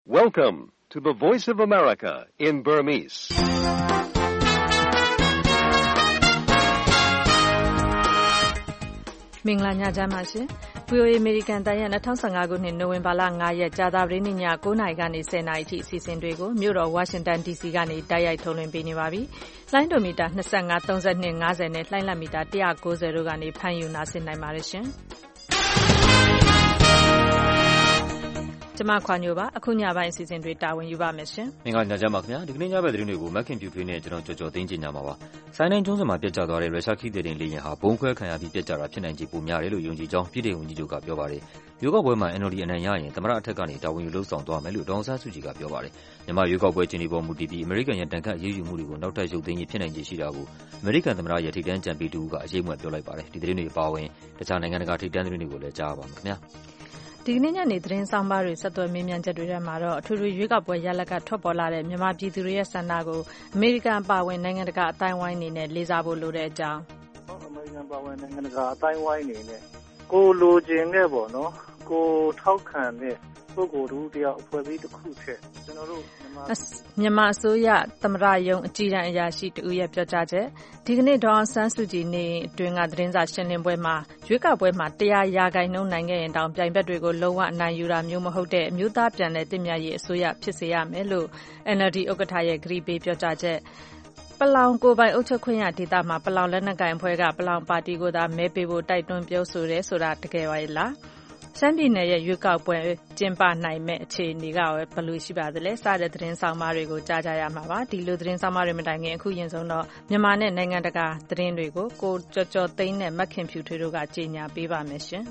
Welcome to the Voice of America in Burmese. ။မင်္ဂလာညချမ်းပါရှင်။ VOA American တန်ရဲ့2015ခုနှစ်နိုဝင်ဘာလ9ရက်ကြာသပတေးနေ့ည9:00နာရီကနေ10:00နာရီအထိအစီအစဉ်တွေကိုမြို့တော် Washington DC ကနေတိုက်ရိုက်ထုတ်လွှင့်ပေးနေပါပြီ။လိုင်းဒိုမီတာ25 32 50နဲ့လှိုင်းလတ်မီတာ190တို့ကနေဖမ်းယူနားဆင်နိုင်ပါတယ်ရှင်။ကျမခွာညိုပါအခုညပိုင်းအစီအစဉ်တွေတာဝန်ယူပါမယ်ရှင်။မင်္ဂလာညချမ်းပါခင်ဗျာ။ဒီကနေ့ညဘက်သတင်းတွေကိုမက်ခင်ပြူထွေးနဲ့ကျွန်တော်ကြော်သိန်းကြီးညမှာပါ။ဆိုင်းနိုင်ကျွန်းစမှာပြတ်ကျသွားတဲ့ရုရှားခီးသည်တင်လေယာဉ်ဟာဘုံခွဲခံရပြီးပြတ်ကျတာဖြစ်နိုင်ခြေပိုများတယ်လို့ယုံကြည်ကြောင်းပြည်ထောင်ဝန်ကြီးချုပ်ကပြောပါတယ်။ရွေးကောက်ပွဲမှာ NLD အနိုင်ရရင်သမ္မတအထက်ကနေတာဝန်ယူလုပ်ဆောင်သွားမယ်လို့ဒေါ်အောင်ဆန်းစုကြည်ကပြောပါတယ်။မြန်မာရွေးကောက်ပွဲကျင်းပပေါ်မူတည်ပြီးအမေရိကန်ရဲ့တန်ခတ်အရေးယူမှုတွေကိုနောက်ထပ်ရုပ်သိမ်းရေးဖြစ်နိုင်ခြေရှိတာကိုအမေရိကန်သမ္မတရဲ့ထိပ်တန်းကြံပေးသူကအရေးမွက်ပြောလိုက်ပါတယ်။ဒီသတင်းတွေအပါအဝင်တခြားနိုင်ငံတကာထိပ်တန်းသတင်းတွေကိုလည်းကြားပါမယ်ခင်ဗျာ။ဒီကနေ့ညနေသတင်းဆောင်ပါတွေဆက်သွယ်မေးမြန်းချက်တွေထဲမှာတော့အထူးထူးရွေးကောက်ပွဲရလဒ်ကထွက်ပေါ်လာတဲ့မြန်မာပြည်သူတွေရဲ့ဆန္ဒကိုအမေရိကန်အပါအဝင်နိုင်ငံတကာအတိုင်းအဝိုင်းအနေနဲ့လေးစားဖို့လိုတဲ့အကြောင်းအမေရိကန်အပါအဝင်နိုင်ငံတကာအတိုင်းအဝိုင်းအနေနဲ့ကိုလိုချင်တဲ့ပေါ့နော်ကိုထောက်ခံတဲ့ပုဂ္ဂိုလ်တို့တယောက်အဖွဲ့အစည်းတစ်ခုချက်ကျွန်တော်တို့မြန်မာအစိုးရသမ္မတရုံးအကြီးတန်းအရာရှိတဦးရဲ့ပြောကြားချက်ဒီကနေ့ဒေါ်အောင်ဆန်းစုကြည်နေအတွင်းကသတင်းစာရှင်းလင်းပွဲမှာရွေးကောက်ပွဲမှာ100%နိုင်ခဲ့ရင်တောင်ပြိုင်ဘက်တွေကိုလုံးဝအနိုင်ယူတာမျိုးမဟုတ်တဲ့အမျိုးသားပြန်လည်သင့်မြတ်ရေးအစိုးရဖြစ်စေရမယ်လို့ NLD ဥက္ကဋ္ဌရဲ့ဂရီပေးပြောကြားချက်ပလောင်ကိုယ်ပိုင်အုပ်ချုပ်ခွင့်ရဒေသမှာပလောင်လက်နက်ကိုင်အဖွဲ့ကပလောင်ပါတီကိုသာမဲပေးဖို့တိုက်တွန်းပြောဆိုတယ်ဆိုတာတကယ်ပါလားရှမ်းပြည်နယ်ရဲ့ရွေးကောက်ပွဲကျင်းပနိုင်မဲ့အခြေအနေကဘယ်လိုရှိပါသလဲစတဲ့သတင်းဆောင်မတွေကိုကြားကြရမှာပါဒီလိုသတင်းဆောင်မတွေမတိုင်ခင်အခုရင်ဆုံးတော့မြန်မာနဲ့နိုင်ငံတကာသတင်းတွေကိုကိုကြော်သိန်းနဲ့မက်ခင်ဖြူထွေးတို့ကကြီးညာပေးပါမယ်ရှင်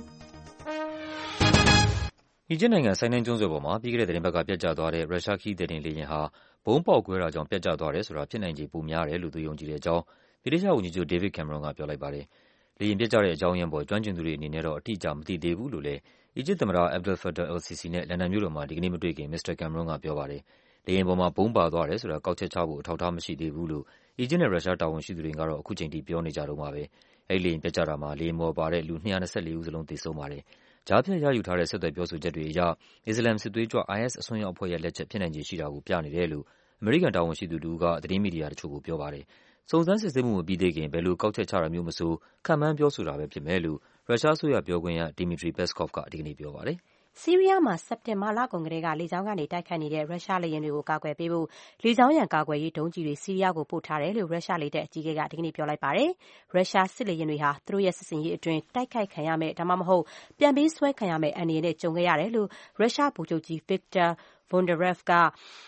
အီဂျစ်နိုင်ငံဆိုင်းနိုင်ကျွန်းဆွယ်ပေါ်မှာပြီးခဲ့တဲ့သတင်းပတ်ကပြတ်ကျသွားတဲ့ရုရှားခီးသည်တင်လေယာဉ်ဟာဘုံပေါက်ကွဲတာကြောင့်ပြတ်ကျသွားတယ်ဆိုတာဖြစ်နိုင်ခြေပိုများတယ်လို့သူယုံကြည်တဲ့အကြောင်းဗြိတိရှဝန်ကြီးချုပ်ဒေးဗစ်ကင်မရွန်ကပြောလိုက်ပါတယ်လေယာဉ်ပြတ်ကျတဲ့အကြောင်းရင်းပေါ်ကျွမ်းကျင်သူတွေအနေနဲ့တော့အတိအကျမသိသေးဘူးလို့လည်းအီဂျစ်သမ္မတ Abdel Fattah el-Sisi နဲ့လန်ဒန်မြို့တော်မှာဒီကနေ့မတွေ့ခင်မစ္စတာကင်မရွန်ကပြောပါတယ်။လေယာဉ်ပေါ်မှာဘုံပါသွားတယ်ဆိုတာကောက်ချက်ချဖို့အထောက်အထားမရှိသေးဘူးလို့အီဂျစ်နဲ့ရုရှားတာဝန်ရှိသူတွေကတော့အခုချိန်ထိပြောနေကြတုန်းပါပဲ။အဲဒီလေယာဉ်ပြတ်ကျတာမှာလေယာဉ်ပေါ်ပါတဲ့လူ224ဦးစလုံးသေဆုံးပါတယ်။ကြားဖြတ်ရယူထားတဲ့ဆက်သွယ်ပြောဆိုချက်တွေအရအစ္စလာမ်စစ်သွေးကြွ IS အစွန်းရောက်အဖွဲ့ရဲ့လက်ချက်ဖြစ်နိုင်ခြေရှိတာကိုပြနေတယ်လို့အမေရိကန်တာဝန်ရှိသူတဦးကသတင်းမီဒီယာတချို့ကိုပြောပါတယ်။စုံစမ်းစစ်ဆေးမှုမပြီးသေးခင်ဘယ်လိုကောက်ချက်ချတာမျိုးမဆိုခန့်မှန်းပြောဆိုတာပဲဖြစ်မယ်လို့ရုရှားအစိုးရပြောခွင့်ရ Dmitry Peskov ကဒီကနေ့ပြောပါတယ်။ဆီးရီးယားမှာစက်တင်ဘာလကုန်ကတည်းကလေကြောင်းကနေတိုက်ခိုက်နေတဲ့ရုရှားလေယာဉ်တွေကိုကာကွယ်ပေးဖို့လေကြောင်းရန်ကာကွယ်ရေးဒုံးကျည်တွေဆီးရီးယားကိုပို့ထားတယ်လို့ရုရှားလေတပ်အကြီးအကဲကဒီကနေ့ပြောလိုက်ပါတယ်။ရုရှားစစ်လေယာဉ်တွေဟာသူတို့ရဲ့စစ်စင်ရေးအတွင်းတိုက်ခိုက်ခံရမယ်ဒါမှမဟုတ်ပြန်ပေးဆွဲခံရမယ်အန္တရာယ်နဲ့ကြုံခဲ့ရတယ်လို့ရုရှားဗိုလ်ချုပ်ကြီး Viktor Vondarev က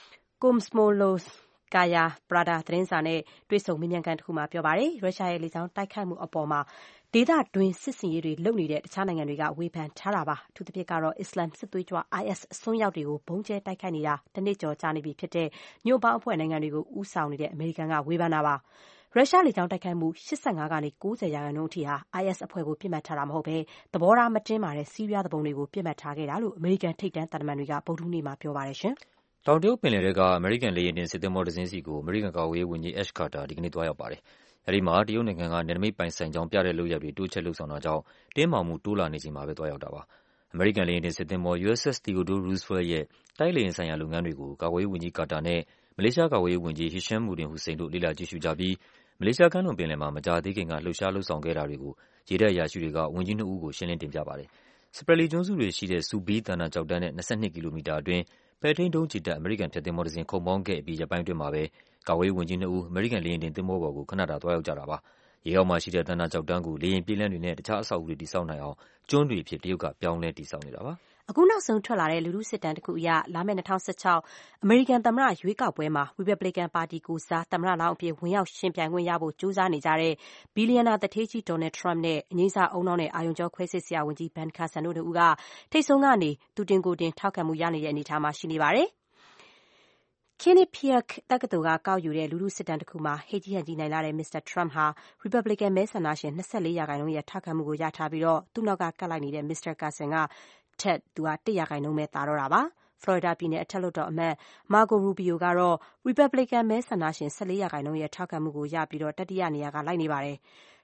Komsomolskaya Pravda သတင်းစာနဲ့တွေ့ဆုံမေးမြန်းခန်းတစ်ခုမှာပြောပါတယ်။ရုရှားရဲ့လေကြောင်းတိုက်ခိုက်မှုအပေါ်မှာဒေသတွင်းစစ်စင်ရေးတွေလုပ်နေတဲ့တခြားနိုင်ငံတွေကဝေဖန်ထားတာပါ။အထူးသဖြင့်ကတော့အစ္စလာမ်စစ်သွေးကြွ IS အစွန်းရောက်တွေကိုဘုံကျဲတိုက်ခိုက်နေတာတစ်နှစ်ကျော်ကြာနေပြီဖြစ်တဲ့ညို့ပေါင်းအဖွဲ့နိုင်ငံတွေကိုဦးဆောင်နေတဲ့အမေရိကန်ကဝေဖန်တာပါ။ရုရှားလေကြောင်းတိုက်ခိုက်မှု85ကနေ90%အထိဟာ IS အဖွဲ့ကိုပြစ်မှတ်ထားတာမဟုတ်ဘဲသဘောထားမတင်းမာတဲ့ဆီးရီးယားသူပုန်တွေကိုပြစ်မှတ်ထားခဲ့တာလို့အမေရိကန်ထိပ်တန်းသံတမန်တွေကဗုဒ္ဓဟူးနေ့မှာပြောပါတယ်ရှင်။တောင်တရုတ်ပင်လယ်ထဲကအမေရိကန်လေယာဉ်တင်စစ်သင်္ဘောတစ်စင်းစီကိုအမေရိကန်ကာကွယ်ရေးဝန်ကြီး Ash Carter ဒီကနေ့သွားရောက်ပါတယ်။အဲဒီမှာတရုတ်နိုင်ငံကနယ်နိမိတ်ပိုင်ဆိုင်ကြောင်းပြတဲ့လုပ်ရပ်တွေတိုးချဲ့လုပ်ဆောင်တာကြောင့်တင်းမာမှုတိုးလာနေချိန်မှာပဲသွားရောက်တာပါ။အမေရိကန်လေယာဉ်တင်စစ်သင်္ဘော USS Theodore Roosevelt ရဲ့တိုက်လေယာဉ်ဆိုင်ရာလုပ်ငန်းတွေကိုကာကွယ်ရေးဝန်ကြီးကာတာနဲ့မလေးရှားကာကွယ်ရေးဝန်ကြီး Hisham Mudin Hussein တို့လေ့လာကြည့်ရှုကြပြီးမလေးရှားကမ်းလွန်ပင်လယ်မှာမကြာသေးခင်ကလှုပ်ရှားလုပ်ဆောင်ခဲ့တာတွေကိုရေတပ်အရာရှိတွေကဝန်ကြီးနှစ်ဦးကိုရှင်းလင်းတင်ပြပါတယ်။စပရက်လီကျွန်းစုတွေရှိတဲ့ဆူဘီးသန္တာကျောက်တန်းနဲ့22ကီလိုမီတာအတွင်းပဲ့ထိန်းဒုံးကျည်တပ်အမေရိကန်ဖြတ်သင်္ဘောတစ်စင်းခုန်မောင်းခဲ့ပြီးရက်ပိုင်းအတွင်းမှာပဲကာကွယ်ရေးဝန်ကြီးနှစ်ဦးအမေရိကန်လေယာဉ်တင်သင်္ဘောပေါ်ကိုခဏတာသွားရောက်ကြတာပါ။ရေအောက်မှာရှိတဲ့သန္တာကျောက်တန်းကိုလေယာဉ်ပြေးလမ်းတွေနဲ့တခြားအဆောက်အဦတွေတည်ဆောက်နိုင်အောင်ကျွန်းတွေအဖြစ်တရုတ်ကပြောင်းလဲတည်ဆောက်နေတာပါ။အခုနောက်ဆုံးထွက်လာတဲ့လူထုစစ်တမ်းတစ်ခုအရလာမယ့်2016အမေရိကန်သမ္မတရွေးကောက်ပွဲမှာရီပတ်ဘလီကန်ပါတီကိုစားသမ္မတလောင်းအဖြစ်ဝင်ရောက်ရှင်ပြိုင်ခွင့်ရဖို့ကြိုးစားနေကြတဲ့ဘီလီယံနာသူဌေးကြီးဒေါ်နယ်ထရမ့်နဲ့အငြိမ်းစားအုံနောက်နဲ့အာရုံကြောခွဲစစ်ဆရာဝန်ကြီး Ben Carson တို့နှစ်ဦးကထိပ်ဆုံးကနေသူတင်ကိုယ်တင်ထောက်ခံမှုရနေတဲ့အနေအထားမှာရှိနေပါတယ်။ Quinnipiac တက္ကသိုလ်ကကောက်ယူတဲ့လူထုစစ်တမ်းတစ်ခုမှာဟိတ်ကြီးဟန်ကြီးနိုင်လာတဲ့မစ္စတာထရမ့်ဟာရီပတ်ဘလီကန်မဲဆန္ဒရှင်24%ရဲ့ထောက်ခံမှုကိုရထားပြီးသူ့နောက်ကကပ်လိုက်နေတဲ့မစ္စတာကာဆင်ကထက်သူက1%ပဲသာတော့တာပါ။ ဖလော်ရီဒါပြည်နယ်အထက်လွှတ်တော်အမတ် Marco Rubio ကတော့ရီပတ်ဘလီကန်မဲဆန္ဒရှင်14%ရဲ့ထောက်ခံမှုကိုရပြီးတတိယနေရာကလိုက်နေပါတယ်။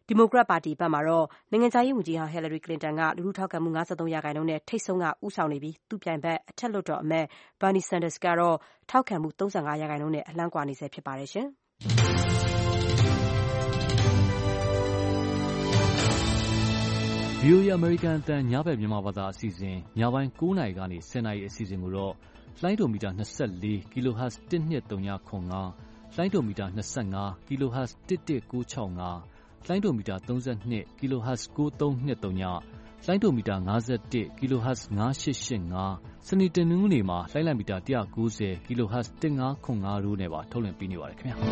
ဒီမိုကရက်ပါတီဘက်မှာတော့နိုင်ငံခြားရေးဝန်ကြီးဟောင်း Hillary Clinton ကလူထုထောက်ခံမှု 53% နဲ့ထိပ်ဆုံးကဦးဆောင်နေပြီးသူ့ပြိုင်ဘက်အထက်လွှတ်တော်အမတ် Bernie Sanders ကတော့ထောက်ခံမှု 35% နဲ့အလှမ်းကွာနေဆဲဖြစ်ပါတယ်ရှင်။ VOA အမေရိကန်အသံညဘက်မြန်မာဘာသာအစီအစဉ်ညပိုင်း9:00 နာရီကနေ10:00 နာရီအစီအစဉ်ကိုတော့လိုင်းဒိုမီတာ24 kHz 12395လိုင်းဒိုမီတာ25 kHz 11965လိုင်းဒိုမီတာ32 kHz 9323လိုင်းဒိုမီတာ51 kHz 9885စနေတနင်္ဂနွေမှာလိုင်းလံမီတာ190 kHz 1505တို့နဲ့ပါထုတ်လွှင့်ပေးနေပါတယ်ခင်ဗျာ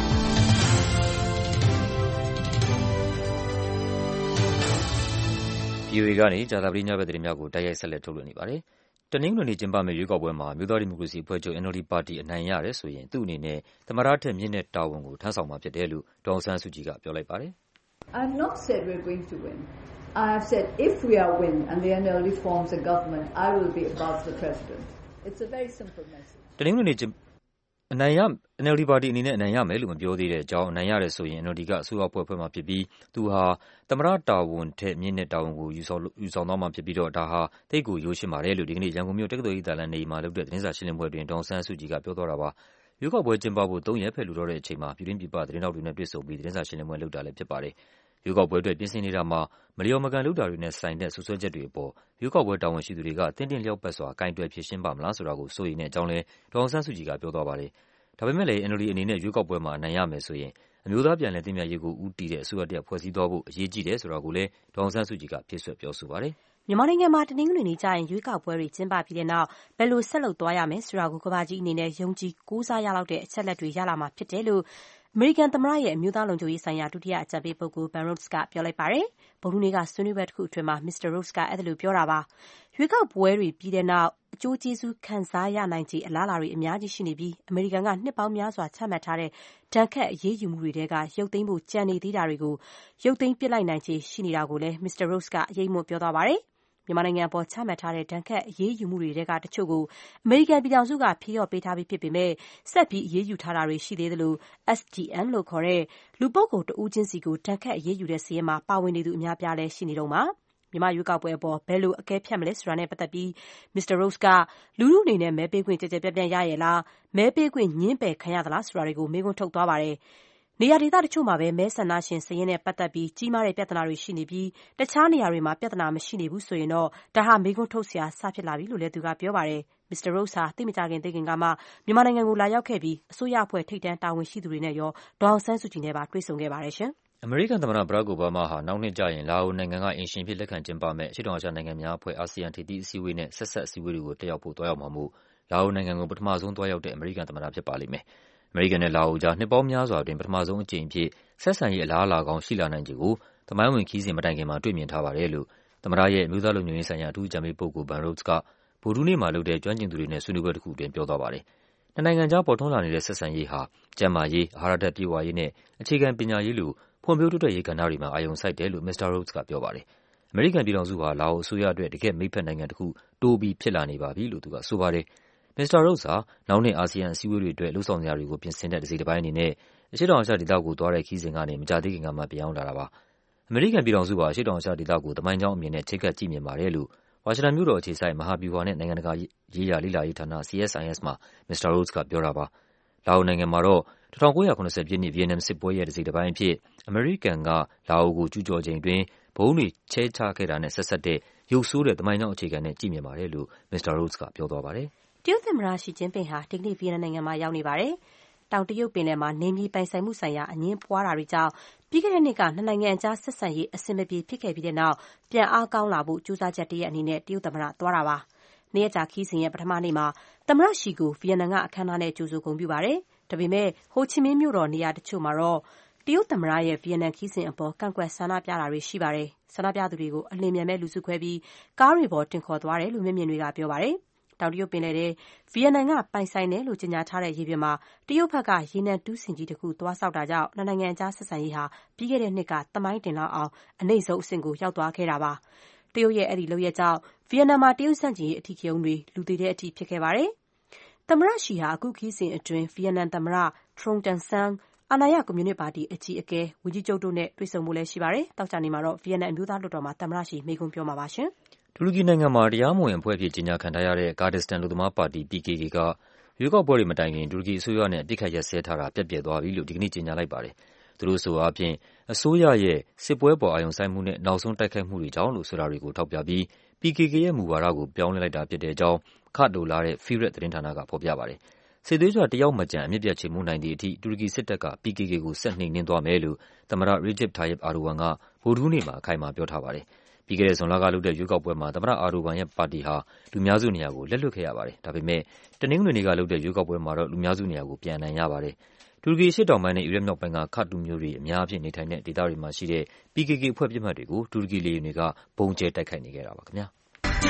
VOA ကနေကြာသပတေးညဘက်သတင်းများကိုတိုက်ရိုက်ဆက်လက်ထုတ်လွှင့်နေပါတယ်။တနင်္ဂနွေနေ့ကျင်းပမယ့်ရွေးကောက်ပွဲမှာမြို့သားဒီမိုကရေစီအဖွဲ့ချုပ် NLD ပါတီအနိုင်ရတယ်ဆိုရင်သူ့အနေနဲ့သမ္မတထက်မြင့်တဲ့တာဝန်ကိုထမ်းဆောင်မှာဖြစ်တယ်လို့ဒေါ်အောင်ဆန်းစုကြည်ကပြောလိုက်ပါတယ်။ I have not said we're going to win. I have said if we are win and the NLD forms a government, I will be above the president. It's a very simple message. တနင်္ဂနွေနေ့NLD ပါတီအနေနဲ့အနိုင်ရမယ်လို့မပြောသေးတဲ့အကြောင်းအနိုင်ရတယ်ဆိုရင် NLD ကအစိုးရဖွဲ့မှာဖြစ်ပြီးသူဟာသမ္မတတာဝန်ထက်မြင့်တဲ့တာဝန်ကိုယူဆောင်သွားမှာဖြစ်ပြီးတော့ဒါဟာသိပ်ကိုရိုးရှင်းပါတယ်လို့ဒီကနေ့ရန်ကုန်မြို့တက္ကသိုလ်ရိပ်သာလမ်းနေမှာလုပ်တဲ့သတင်းစာရှင်းလင်းပွဲတွင်ဒေါ်အောင်ဆန်းစုကြည်ကပြောသွားတာပါ။ရွေးကောက်ပွဲကျင်းပဖို့3 ရက်ဖက်လိုတော့တဲ့အချိန်မှာပြည်တွင်းပြည်ပသတင်းထောက်တွေနဲ့တွေ့ဆုံပြီးသတင်းစာရှင်းလင်းပွဲလုပ်တာလည်းဖြစ်ပါတယ်။ရွေးကောက်ပွဲအတွက်ပြင်ဆင်နေတာမှာမလျော်မကန်လုပ်တာတွေနဲ့ဆိုင်တဲ့ဆွဆွဲချက်တွေအပေါ်ရွေးကောက်ပွဲတာဝန်ရှိသူတွေကတင်းတင်းလျောက်ပတ်စွာကင်တွယ်ဖြေရှင်းပါမလားဆိုတာကိုစိုးရိမ်တဲ့အကြောင်းလည်းဒေါ်အောင်ဆန်းစုကြည်ကပြောသွားပါတယ်။ဒါပေမဲ့လည်း NLD အနေနဲ့ရွေးကောက်ပွဲမှာအနိုင်ရမယ်ဆိုရင်အမျိုးသားပြန်လည်သင့်မြတ်ရေးကိုဦးတည်တဲ့အစိုးရတစ်ရပ်ဖွဲ့စည်းသွားဖို့အရေးကြီးတယ်ဆိုတာကိုလည်းဒေါ်အောင်ဆန်းစုကြည်ကဖြည့်စွက်ပြောဆိုပါတယ်။မြန်မာနိုင်ငံမှာတနင်္ဂနွေနေ့ကျရင်ရွေးကောက်ပွဲတွေကျင်းပပြီးတဲ့နောက်ဘယ်လိုဆက်လုပ်သွားရမယ်ဆိုတာကိုကမ္ဘာကြီးအနေနဲ့ယုံကြည်ကိုးစားရလောက်တဲ့အချက်လက်တွေရလာမှာဖြစ်တယ်လို့အမေရိကန်သမ္မတရဲ့အမျိုးသားလုံခြုံရေးဆိုင်ရာဒုတိယအကြံပေးပုဂ္ဂိုလ် Ben Rhodes ကပြောလိုက်ပါတယ်။ဗုဒ္ဓဟူးနေ့ကဆွေးနွေးပွဲတစ်ခုအတွင်းမှာ Mr. Rhodes ကအဲ့ဒါလိုပြောတာပါ။ရွေးကောက်ပွဲတွေပြီးတဲ့နောက်အကျိုးကျေးဇူးခံစားရနိုင်ခြေအလားအလာတွေအများကြီးရှိနေပြီးအမေရိကန်ကနှစ်ပေါင်းများစွာချမှတ်ထားတဲ့ဒဏ်ခတ်အရေးယူမှုတွေထဲကရုပ်သိမ်းဖို့ကြံနေသေးတာတွေကိုရုပ်သိမ်းပစ်လိုက်နိုင်ခြေရှိနေတာကိုလည်း Mr. Rhodes ကအရေးမွတ်ပြောသွားပါတယ်။မြန်မာနိုင်ငံအပေါ်ချမှတ်ထားတဲ့ဒဏ်ခတ်အရေးယူမှုတွေထဲကတချို့ကိုအမေရိကန်ပြည်ထောင်စုကဖြေလျော့ပေးထားပြီးဖြစ်ပေမဲ့ဆက်ပြီးအရေးယူထားတာတွေရှိသေးသလို SDN လို့ခေါ်တဲ့လူပုဂ္ဂိုလ်တဦးချင်းစီကိုဒဏ်ခတ်အရေးယူတဲ့စာရင်းမှာပါဝင်နေသူအများပြားလည်းရှိနေတော့မှာမြန်မာရွေးကောက်ပွဲအပေါ်ဘယ်လိုအကဲဖြတ်မလဲဆိုတာနဲ့ပတ်သက်ပြီး Mr. Rhodes ကလူထုအနေနဲ့မဲပေးခွင့်ကြကြပြန့်ပြန့်ရရဲ့လားမဲပေးခွင့်ညှင်းပယ်ခံရသလားဆိုတာတွေကိုမေးခွန်းထုတ်သွားပါတယ်နေရာဒေသတချို့မှာပဲမဲဆန္ဒရှင်စာရင်းနဲ့ပတ်သက်ပြီးကြီးမားတဲ့ပြဿနာတွေရှိနေပြီးတခြားနေရာတွေမှာပြဿနာမရှိနေဘူးဆိုရင်တော့ဒါဟာမေးခွန်းထုတ်စရာစဖြစ်လာပြီလို့လည်းသူကပြောပါတယ်။ Mr. Rhodes ဟာသိမကြခင်သိခင်ကမှမြန်မာနိုင်ငံကိုလာရောက်ခဲ့ပြီးအစိုးရအဖွဲ့ထိပ်တန်းတာဝန်ရှိသူတွေနဲ့ရောဒေါ်အောင်ဆန်းစုကြည်နဲ့ပါတွေ့ဆုံခဲ့ပါတယ်ရှင်။အမေရိကန်သမ္မတဘရက်အိုဘားမားဟာနောက်နှစ်ကျရင်လာအိုနိုင်ငံကအိမ်ရှင်ဖြစ်လက်ခံကျင်းပမယ့်အရှေ့တောင်အာရှနိုင်ငံများအဖွဲ့အာဆီယံထိပ်သီးအစည်းအဝေးနဲ့ဆက်စပ်အစည်းအဝေးတွေကိုတက်ရောက်ဖို့သွားရောက်မှာမို့လာအိုနိုင်ငံကိုပထမဆုံးသွားရောက်တဲ့အမေရိကန်သမ္မတဖြစ်ပါလိမ့်မယ်။အမေရိကန်နဲ့လာအိုကြားနှစ်ပေါင်းများစွာအတွင်းပထမဆုံးအကြိမ်အဖြစ်ဆက်ဆံရေးအလားအလာကောင်းရှိလာနိုင်ခြေကိုသမိုင်းဝင်ခီးစဉ်မတိုင်ခင်မှာတွေ့မြင်ထားပါတယ်လို့သမ္မတရဲ့အမျိုးသားလုံခြုံရေးဆိုင်ရာအထူးအကြံပေးပုဂ္ဂိုလ် Ben Rhodes ကဗုဒ္ဓဟူးနေ့မှာလုပ်တဲ့ကျွမ်းကျင်သူတွေနဲ့ဆွေးနွေးပွဲတစ်ခုအတွင်းပြောသွားပါတယ်။နှစ်နိုင်ငံကြားပေါ်ထွန်းလာနေတဲ့ဆက်ဆံရေးဟာကျန်းမာရေး၊အာဟာရဓာတ်ပြည့်ဝရေးနဲ့အခြေခံပညာရေးလိုဖွံ့ဖြိုးတိုးတက်ရေးကဏ္ဍတွေမှာအာရုံစိုက်တယ်လို့ Mr. Rhodes ကပြောပါတယ်။အမေရိကန်ပြည်ထောင်စုဟာလာအိုအစိုးရအတွက်တကယ့်မိတ်ဖက်နိုင်ငံတစ်ခုတိုးပြီးဖြစ်လာနေပါပြီလို့သူကဆိုပါတယ်။ Mr. Rhodes ဟာနောက်နှစ်အာဆီယံအစည်းအဝေးတွေအတွက်လှုံ့ဆော်စရာတွေကိုပြင်ဆင်တဲ့တစိတ်တပိုင်းအနေနဲ့အရှေ့တောင်အာရှဒေသကိုသွားတဲ့ခရီးစဉ်ကနေမကြာသေးခင်ကမှပြန်ရောက်လာတာပါ။အမေရိကန်ပြည်ထောင်စုဟာအရှေ့တောင်အာရှဒေသကိုသမိုင်းကြောင်းအမြင်နဲ့ချိတ်ဆက်ကြည့်မြင်ပါတယ်လို့ဝါရှင်တန်မြို့တော်အခြေစိုက်မဟာဗျူဟာနဲ့နိုင်ငံတကာရေးရာလေ့လာရေးဌာန CSIS မှာ Mr. Rhodes ကပြောတာပါ။လာအိုနိုင်ငံမှာတော့1970ပြည့်နှစ်ဗီယက်နမ်စစ်ပွဲရဲ့တစိတ်တပိုင်းအဖြစ်အမေရိကန်ကလာအိုကိုကျူးကျော်ချိန်အတွင်းဗုံးတွေချဲချခဲ့တာနဲ့ဆက်စပ်တဲ့ရုပ်ဆိုးတဲ့သမိုင်းကြောင်းအခြေခံနဲ့ကြည့်မြင်ပါတယ်လို့ Mr. Rhodes ကပြောသွားပါတယ်။တရုတ်သမ္မတရှီကျင်းပင်ဟာဒီကနေ့ဗီယက်နမ်နိုင်ငံမှာရောက်နေပါတယ်။တောင်တရုတ်ပင်လယ်မှာနေမြေပိုင်ဆိုင်မှုဆိုင်ရာအငြင်းပွားတာတွေကြောင့်ပြီးခဲ့တဲ့နှစ်ကနှစ်နိုင်ငံအကြားဆက်ဆံရေးအဆင်မပြေဖြစ်ခဲ့ပြီးတဲ့နောက်ပြန်အားကောင်းလာဖို့ကြိုးစားချက်တရက်အနေနဲ့တရုတ်သမ္မတသွားတာပါ။နှစ်ရက်ကြာခီးစဉ်ရဲ့ပထမနေ့မှာသမ္မတရှီကိုဗီယက်နမ်ကအခမ်းအနားနဲ့ကြိုဆိုဂုဏ်ပြုပါတယ်။ဒါပေမဲ့ဟိုချီမင်းမြို့တော်နေရာတချို့မှာတော့တရုတ်သမ္မတရဲ့ဗီယက်နမ်ခီးစဉ်အပေါ်ကန့်ကွက်ဆန္ဒပြတာတွေရှိပါတယ်။ဆန္ဒပြသူတွေကိုအလင်းမြန်မဲ့လူစုခွဲပြီးကားတွေပေါ်တင်ခေါ်သွားတယ်လို့မျက်မြင်တွေကပြောပါတယ်။တောင်တရုတ်ပင်လယ်ထဲဗီယက်နမ်ကပိုင်ဆိုင်တယ်လို့ကြေညာထားတဲ့ရေပြင်မှာတရုတ်ဘက်ကရေနံတူးစင်ကြီးတစ်ခုသွားဆောက်တာကြောင့်နှစ်နိုင်ငံအကြားဆက်ဆံရေးဟာပြီးခဲ့တဲ့နှစ်ကသမိုင်းတင်လောက်အောင်အနိမ့်ဆုံးအဆင့်ကိုရောက်သွားခဲ့တာပါ။တရုတ်ရဲ့အဲ့ဒီလုပ်ရက်ကြောင့်ဗီယက်နမ်မှာတရုတ်ဆန့်ကျင်ရေးအထီးကျုံတွေလူသေးတဲ့အထိဖြစ်ခဲ့ပါတယ်။သမ္မတရှီဟာအခုခီးစဉ်အတွင်းဗီယက်နမ်သမ္မတ Truong Tan Sang အာဏာရကွန်မြူနစ်ပါတီအကြီးအကဲဝန်ကြီးချုပ်တို့နဲ့တွေ့ဆုံဖို့လည်းရှိပါတယ်။သောကြာနေ့မှာတော့ဗီယက်နမ်အမျိုးသားလွှတ်တော်မှာသမ္မတရှီမိန့်ခွန်းပြောမှာပါရှင်။တူရကီနိုင်ငံမှာတရားမဝင်အဖွဲ့အဖြစ်ကြေညာခံထားရတဲ့ကာဒစ္စတန်အလုပ်သမားပါတီ PKK ကရွေးကောက်ပွဲတွေမတိုင်ခင်တူရကီအစိုးရနဲ့အပစ်အခတ်ရပ်စဲထားတာပျက်ပြယ်သွားပြီလို့ဒီကနေ့ကြေညာလိုက်ပါတယ်။သူတို့အဆိုအားဖြင့်အစိုးရရဲ့စစ်ပွဲပေါ်အာရုံစိုက်မှုနဲ့နောက်ဆုံးတိုက်ခိုက်မှုတွေကြောင့်လို့ဆိုတာတွေကိုထောက်ပြပြီး PKK ရဲ့မူဝါဒကိုပြောင်းလဲလိုက်တာဖြစ်တဲ့အကြောင်းခတ်လိုလာတဲ့ Firat သတင်းဌာနကဖော်ပြပါတယ်။စစ်သွေးကြွတယောက်မကျန်အမြစ်ပြတ်ချေမှုန်းနိုင်သည့်အထိတူရကီစစ်တပ်က PKK ကိုဆက်နှိမ်နင်းသွားမယ်လို့သမ္မတ Recep Tayyip Erdogan ကဗုဒ္ဓဟူးနေ့မှာအခိုင်အမာပြောထားပါတယ်။ပြီးခဲ့တဲ့ဇွန်လကလုပ်တဲ့ရွေးကောက်ပွဲမှာသမ္မတ Erdogan ရဲ့ပါတီဟာလူများစုနေရာကိုလက်လွတ်ခဲ့ရပါတယ်။ဒါပေမဲ့တနင်္ဂနွေနေ့ကလုပ်တဲ့ရွေးကောက်ပွဲမှာတော့လူများစုနေရာကိုပြန်အနိုင်ရပါတယ်။တူရကီအရှေ့တောင်ပိုင်းနဲ့အီရတ်မြောက်ပိုင်းကခတ်လူမျိုးတွေအများအပြားနေထိုင်တဲ့ဒေသတွေမှာရှိတဲ့ PKK အဖွဲ့ပစ်မှတ်တွေကိုတူရကီလေယာဉ်တွေကဗုံးကျဲတိုက်ခိုက်နေခဲ့တာပါခင်ဗျာ။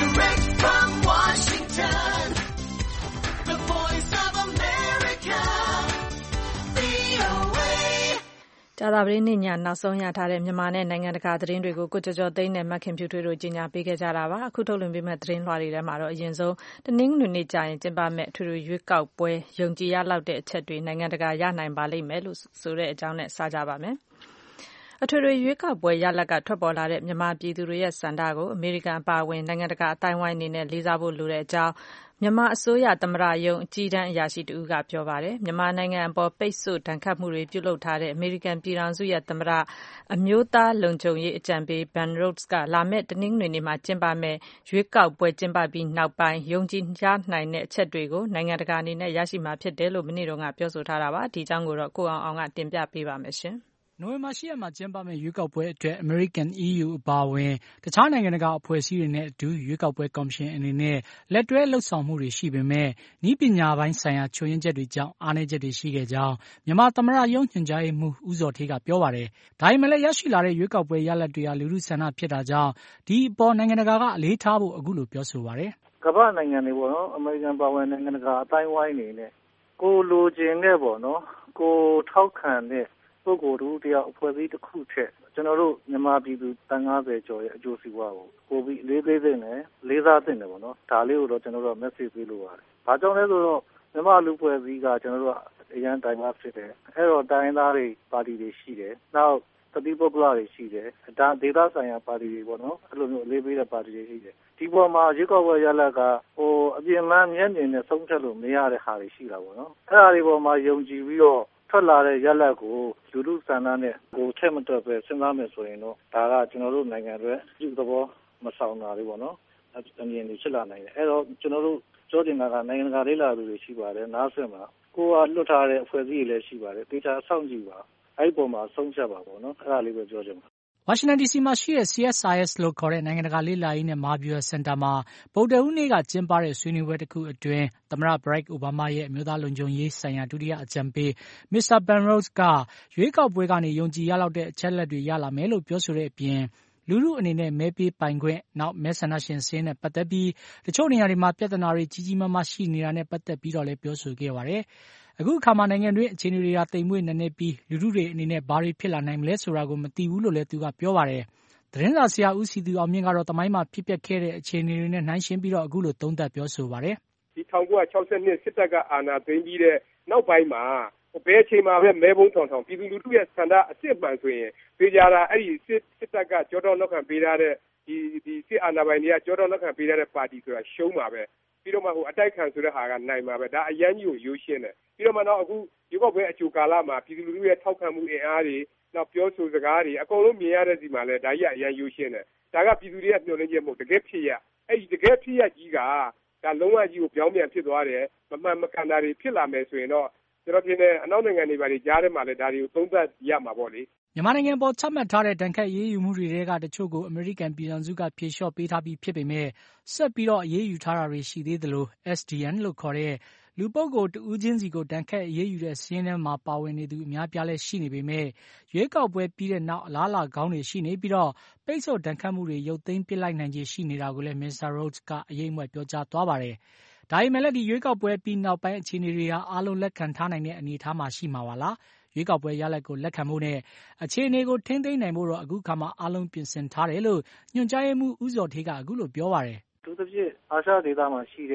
ကြာသပတေးနေ့ညနောက်ဆုံးရထားတဲ့မြန်မာနဲ့နိုင်ငံတကာသတင်းတွေကိုကိုကျော်ကျော်သိန်းနဲ့မခင်ဖြူထွေးတို့ကြီးညာပေးခဲ့ကြတာပါအခုထုတ်လွှင့်ပေးမယ့်သတင်းလွှာတွေထဲမှာတော့အရင်ဆုံးတနင်္ဂနွေနေ့ကြာရင်ကျင်းပမယ့်အထွေထွေရွေးကောက်ပွဲယုံကြည်ရလောက်တဲ့အချက်တွေနိုင်ငံတကာရနိုင်ပါလိမ့်မယ်လို့ဆိုတဲ့အကြောင်းနဲ့စကြပါမယ်အထွေထွေရွေးကောက်ပွဲရလဒ်ကထွက်ပေါ်လာတဲ့မြန်မာပြည်သူတွေရဲ့ဆန္ဒကိုအမေရိကန်အပါအဝင်နိုင်ငံတကာအသိုင်းအဝိုင်းအနေနဲ့လေးစားဖို့လိုတဲ့အကြောင်းမြန်မာအစိုးရသမ္မတရုံးအကြီးတန်းအရာရှိတဦးကပြောပါတယ်မြန်မာနိုင်ငံအပေါ်ပိတ်ဆို့ဒဏ်ခတ်မှုတွေပြုလုပ်ထားတဲ့အမေရိကန်ပြည်ထောင်စုရဲ့သမ္မတအမျိုးသားလုံခြုံရေးအကြံပေး Ben Rhodes ကလာမယ့်တနင်္ဂနွေနေ့မှာကျင်းပမယ့်ရွေးကောက်ပွဲကျင်းပပြီးနောက်ပိုင်းယုံကြည်ရနိုင်တဲ့အချက်တွေကိုနိုင်ငံတကာအနေနဲ့ရရှိမှာဖြစ်တယ်လို့မနေ့တုန်းကပြောဆိုထားတာပါဒီအကြောင်းကိုတော့ကိုအောင်အောင်ကတင်ပြပေးပါမယ်ရှင်နိုဝင်ဘာ 8 ရက်မှာကျင်းပမယ့်ရွေးကောက်ပွဲအတွက်အမေရိကန် EU အပါအဝင်တခြားနိုင်ငံတကာအဖွဲ့အစည်းတွေနဲ့အတူရွေးကောက်ပွဲကော်မရှင်အနေနဲ့လက်တွဲလှုပ်ဆောင်မှုတွေရှိပေမဲ့နည်းပညာပိုင်းဆိုင်ရာချို့ယွင်းချက်တွေကြောင့်အားနည်းချက်တွေရှိခဲ့ကြောင်းမြန်မာသမ္မတရုံးညွှန်ကြားရေးမှူးဦးဇော်ဌေးကပြောပါတယ်။ဒါပေမဲ့လည်းရရှိလာတဲ့ရွေးကောက်ပွဲရလဒ်တွေဟာလူထုဆန္ဒဖြစ်တာကြောင့်ဒီအပေါ်နိုင်ငံတကာကအလေးထားဖို့အခုလိုပြောဆိုပါတယ်။ကမ္ဘာနိုင်ငံတွေပေါ့နော်အမေရိကန်ပါဝင်နိုင်ငံတကာအတိုင်းဝိုင်းနေနဲ့ကိုလိုချင်တဲ့ပေါ့နော်ကိုထောက်ခံတဲ့ပုဂ္ဂိုလ်တို့တယောက်အဖွဲ့အစည်းတစ်ခုထက်ကျွန်တော်တို့မြန်မာပြည်သူတန်90ကျော်ရဲ့အကျိုးစီးပွားကိုပိုပြီးလေးစားသင့်တယ်ပေါ့နော်ဒါလေးကိုတော့ကျွန်တော်တို့ message ပေးလို့ပါတယ်။ဘာကြောင့်လဲဆိုတော့မြန်မာလူအဖွဲ့အစည်းကကျွန်တော်တို့အရန်တိုင်ပါဖြစ်တယ်။အဲ့တော့တိုင်းသားတွေပါတီတွေရှိတယ်။နောက်တတိပုဂ္ဂလတွေရှိတယ်။ဒါဒေသဆိုင်ရာပါတီတွေပေါ့နော်အဲ့လိုမျိုးလေးပေးတဲ့ပါတီတွေရှိတယ်။ဒီပေါ်မှာရွေးကောက်ပွဲရလဒ်ကအပြင်မှမျက်မြင်နဲ့ဆုံးဖြတ်လို့မရတဲ့ဟာတွေရှိတာပေါ့နော်။အဲ့ဒါတွေပေါ်မှာယုံကြည်ပြီးတော့ထွက်လာတဲ့ရလဒ်ကိုလူထုဆန္ဒနဲ့ကိုထက်မတွက်ပဲစဉ်းစားမယ်ဆိုရင်တော့ဒါကကျွန်တော်တို့နိုင်ငံအတွက်ပြုသဘောမဆောင်တာတွေပေါ့နော်အမြင်တွေဖြစ်လာနိုင်တယ်အဲ့တော့ကျွန်တော်တို့ပြောချင်တာကနိုင်ငံတကာလေးလာသူတွေရှိပါတယ်နားဆွင့်ပါကိုကလွတ်ထားတဲ့အဖွဲ့အစည်းတွေလည်းရှိပါတယ်တေချာစောင့်ကြည့်ပါအဲ့ဒီပုံမှာဆုံးဖြတ်ပါပေါ့နော်အဲ့ဒါလေးပဲပြောချင်ပါဝါရှင်တန် DC မှာရှိတဲ့ CSIS လို့ခေါ်တဲ့နိုင်ငံတကာလေ့လာရေးနဲ့မဟာဗျူဟာစင်တာမှာဗုဒ္ဓဟူးနေ့ကကျင်းပတဲ့ဆွေးနွေးပွဲတစ်ခုအတွင်းသမ္မတ Barack Obama ရဲ့အမျိုးသားလုံခြုံရေးဆိုင်ရာဒုတိယအကြံပေး Mr. Ben Rhodes ကရွေးကောက်ပွဲကနေယုံကြည်ရလောက်တဲ့အချက်အလက်တွေရလာမယ်လို့ပြောဆိုတဲ့အပြင်လူထုအနေနဲ့မဲပေးပိုင်ခွင့်နောက်မဲဆန္ဒရှင်စာရင်းနဲ့ပတ်သက်ပြီးတချို့နေရာတွေမှာပြဿနာတွေကြီးကြီးမားမားရှိနေတာနဲ့ပတ်သက်ပြီးတော့လည်းပြောဆိုခဲ့ပါတယ်။အခုအခါမှာနိုင်ငံတွင်းအခြေအနေတွေဟာတိမ်မွေ့နက်နဲပြီးလူထုတွေအနေနဲ့ဘာတွေဖြစ်လာနိုင်မလဲဆိုတာကိုမသိဘူးလို့လည်းသူကပြောပါတယ်။သတင်းစာဆရာဦးစီသူအောင်မြင့်ကတော့သမိုင်းမှာဖြစ်ပျက်ခဲ့တဲ့အခြေအနေတွေနဲ့နှိုင်းယှဉ်ပြီးတော့အခုလိုသုံးသပ်ပြောဆိုပါတယ်။ဒီ1962စစ်တပ်ကအာဏာသိမ်းပြီးတဲ့နောက်ပိုင်းမှာဘယ်အချိန်မှာပဲမဲပုံးထောင်ပြည်သူလူထုရဲ့ဆန္ဒအစစ်မှန်ဆိုရင်ပေးကြတာအဲ့ဒီစစ်တပ်ကကြောတော်လောက်ခံပေးထားတဲ့ဒီစစ်အာဏာပိုင်တွေကကြောတော်လောက်ခံပေးထားတဲ့ပါတီဆိုတာရှုံးပါပဲပြီးတော့မှအတိုက်ခံဆိုတဲ့ဟာကနိုင်ပါပဲဒါအရန်ကြီးကိုရိုးရှင်းတယ်ပြီးတော့မှတော့အခုဒီကောက်ပွဲအကျိုးကာလမှာပြည်သူလူထုရဲ့ထောက်ခံမှုအင်အားတွေနောက်ပြောဆိုစကားတွေအကုန်လုံးမြင်ရတဲ့ဒီမှာလဲဒါကြီးအရန်ရိုးရှင်းတယ်ဒါကပြည်သူတွေကမျှော်လင့်ချက်မဟုတ်တကယ်ဖြစ်ရအဲ့ဒီတကယ်ဖြစ်ရကြီးကဒါလုံးဝကြီးကိုပြောင်းပြန်ဖြစ်သွားတယ်မမှန်မကန်တာတွေဖြစ်လာမယ်ဆိုရင်တော့ကျွန်တော်ထင်တယ်အနောက်နိုင်ငံတွေပါကြားထဲမှာလဲဒါတွေကိုသုံးသပ်ရမှာပေါ့လေမြန်မာနိုင်ငံပေါ်ချမှတ်ထားတဲ့ဒဏ်ခတ်အရေးယူမှုတွေကတချို့ကိုအမေရိကန်ပြည်ထောင်စုကဖြေလျှော့ပေးထားပြီးဖြစ်ပေမဲ့ဆက်ပြီးတော့အရေးယူထားတာတွေရှိသေးသလို SDN လို့ခေါ်တဲ့လူပုဂ္ဂိုလ်တဦးချင်းစီကိုဒဏ်ခတ်အရေးယူတဲ့စာရင်းထဲမှာပါဝင်နေသူအများပြားလည်းရှိနေပေမဲ့ရွေးကောက်ပွဲပြီးတဲ့နောက်အလားအလာကောင်းတွေရှိနေပြီးတော့ပိတ်ဆို့ဒဏ်ခတ်မှုတွေရုပ်သိမ်းပစ်လိုက်နိုင်ခြေရှိနေတာကိုလည်း Mr. Rhodes ကအရေးအမွက်ပြောကြားသွားပါတယ်။ဒါပေမဲ့လည်းဒီရွေးကောက်ပွဲပြီးနောက်ပိုင်းအခြေအနေတွေဟာအားလုံးလက်ခံထားနိုင်တဲ့အနေအထားမှာရှိမှာပါလား။ရွေးကောက်ပွဲရလဒ်ကိုလက်ခံဖို့နဲ့အခြေအနေကိုထိန်းသိမ်းနိုင်ဖို့တော့အခုခါမှအားလုံးပြင်ဆင်ထားတယ်လို့ညွှန်ကြားရေးမှူးဦးဇော်ဌေးကအခုလိုပြောပါတယ်။သူတစ်ပြည့်အာရှဒေသမှာရှိတဲ့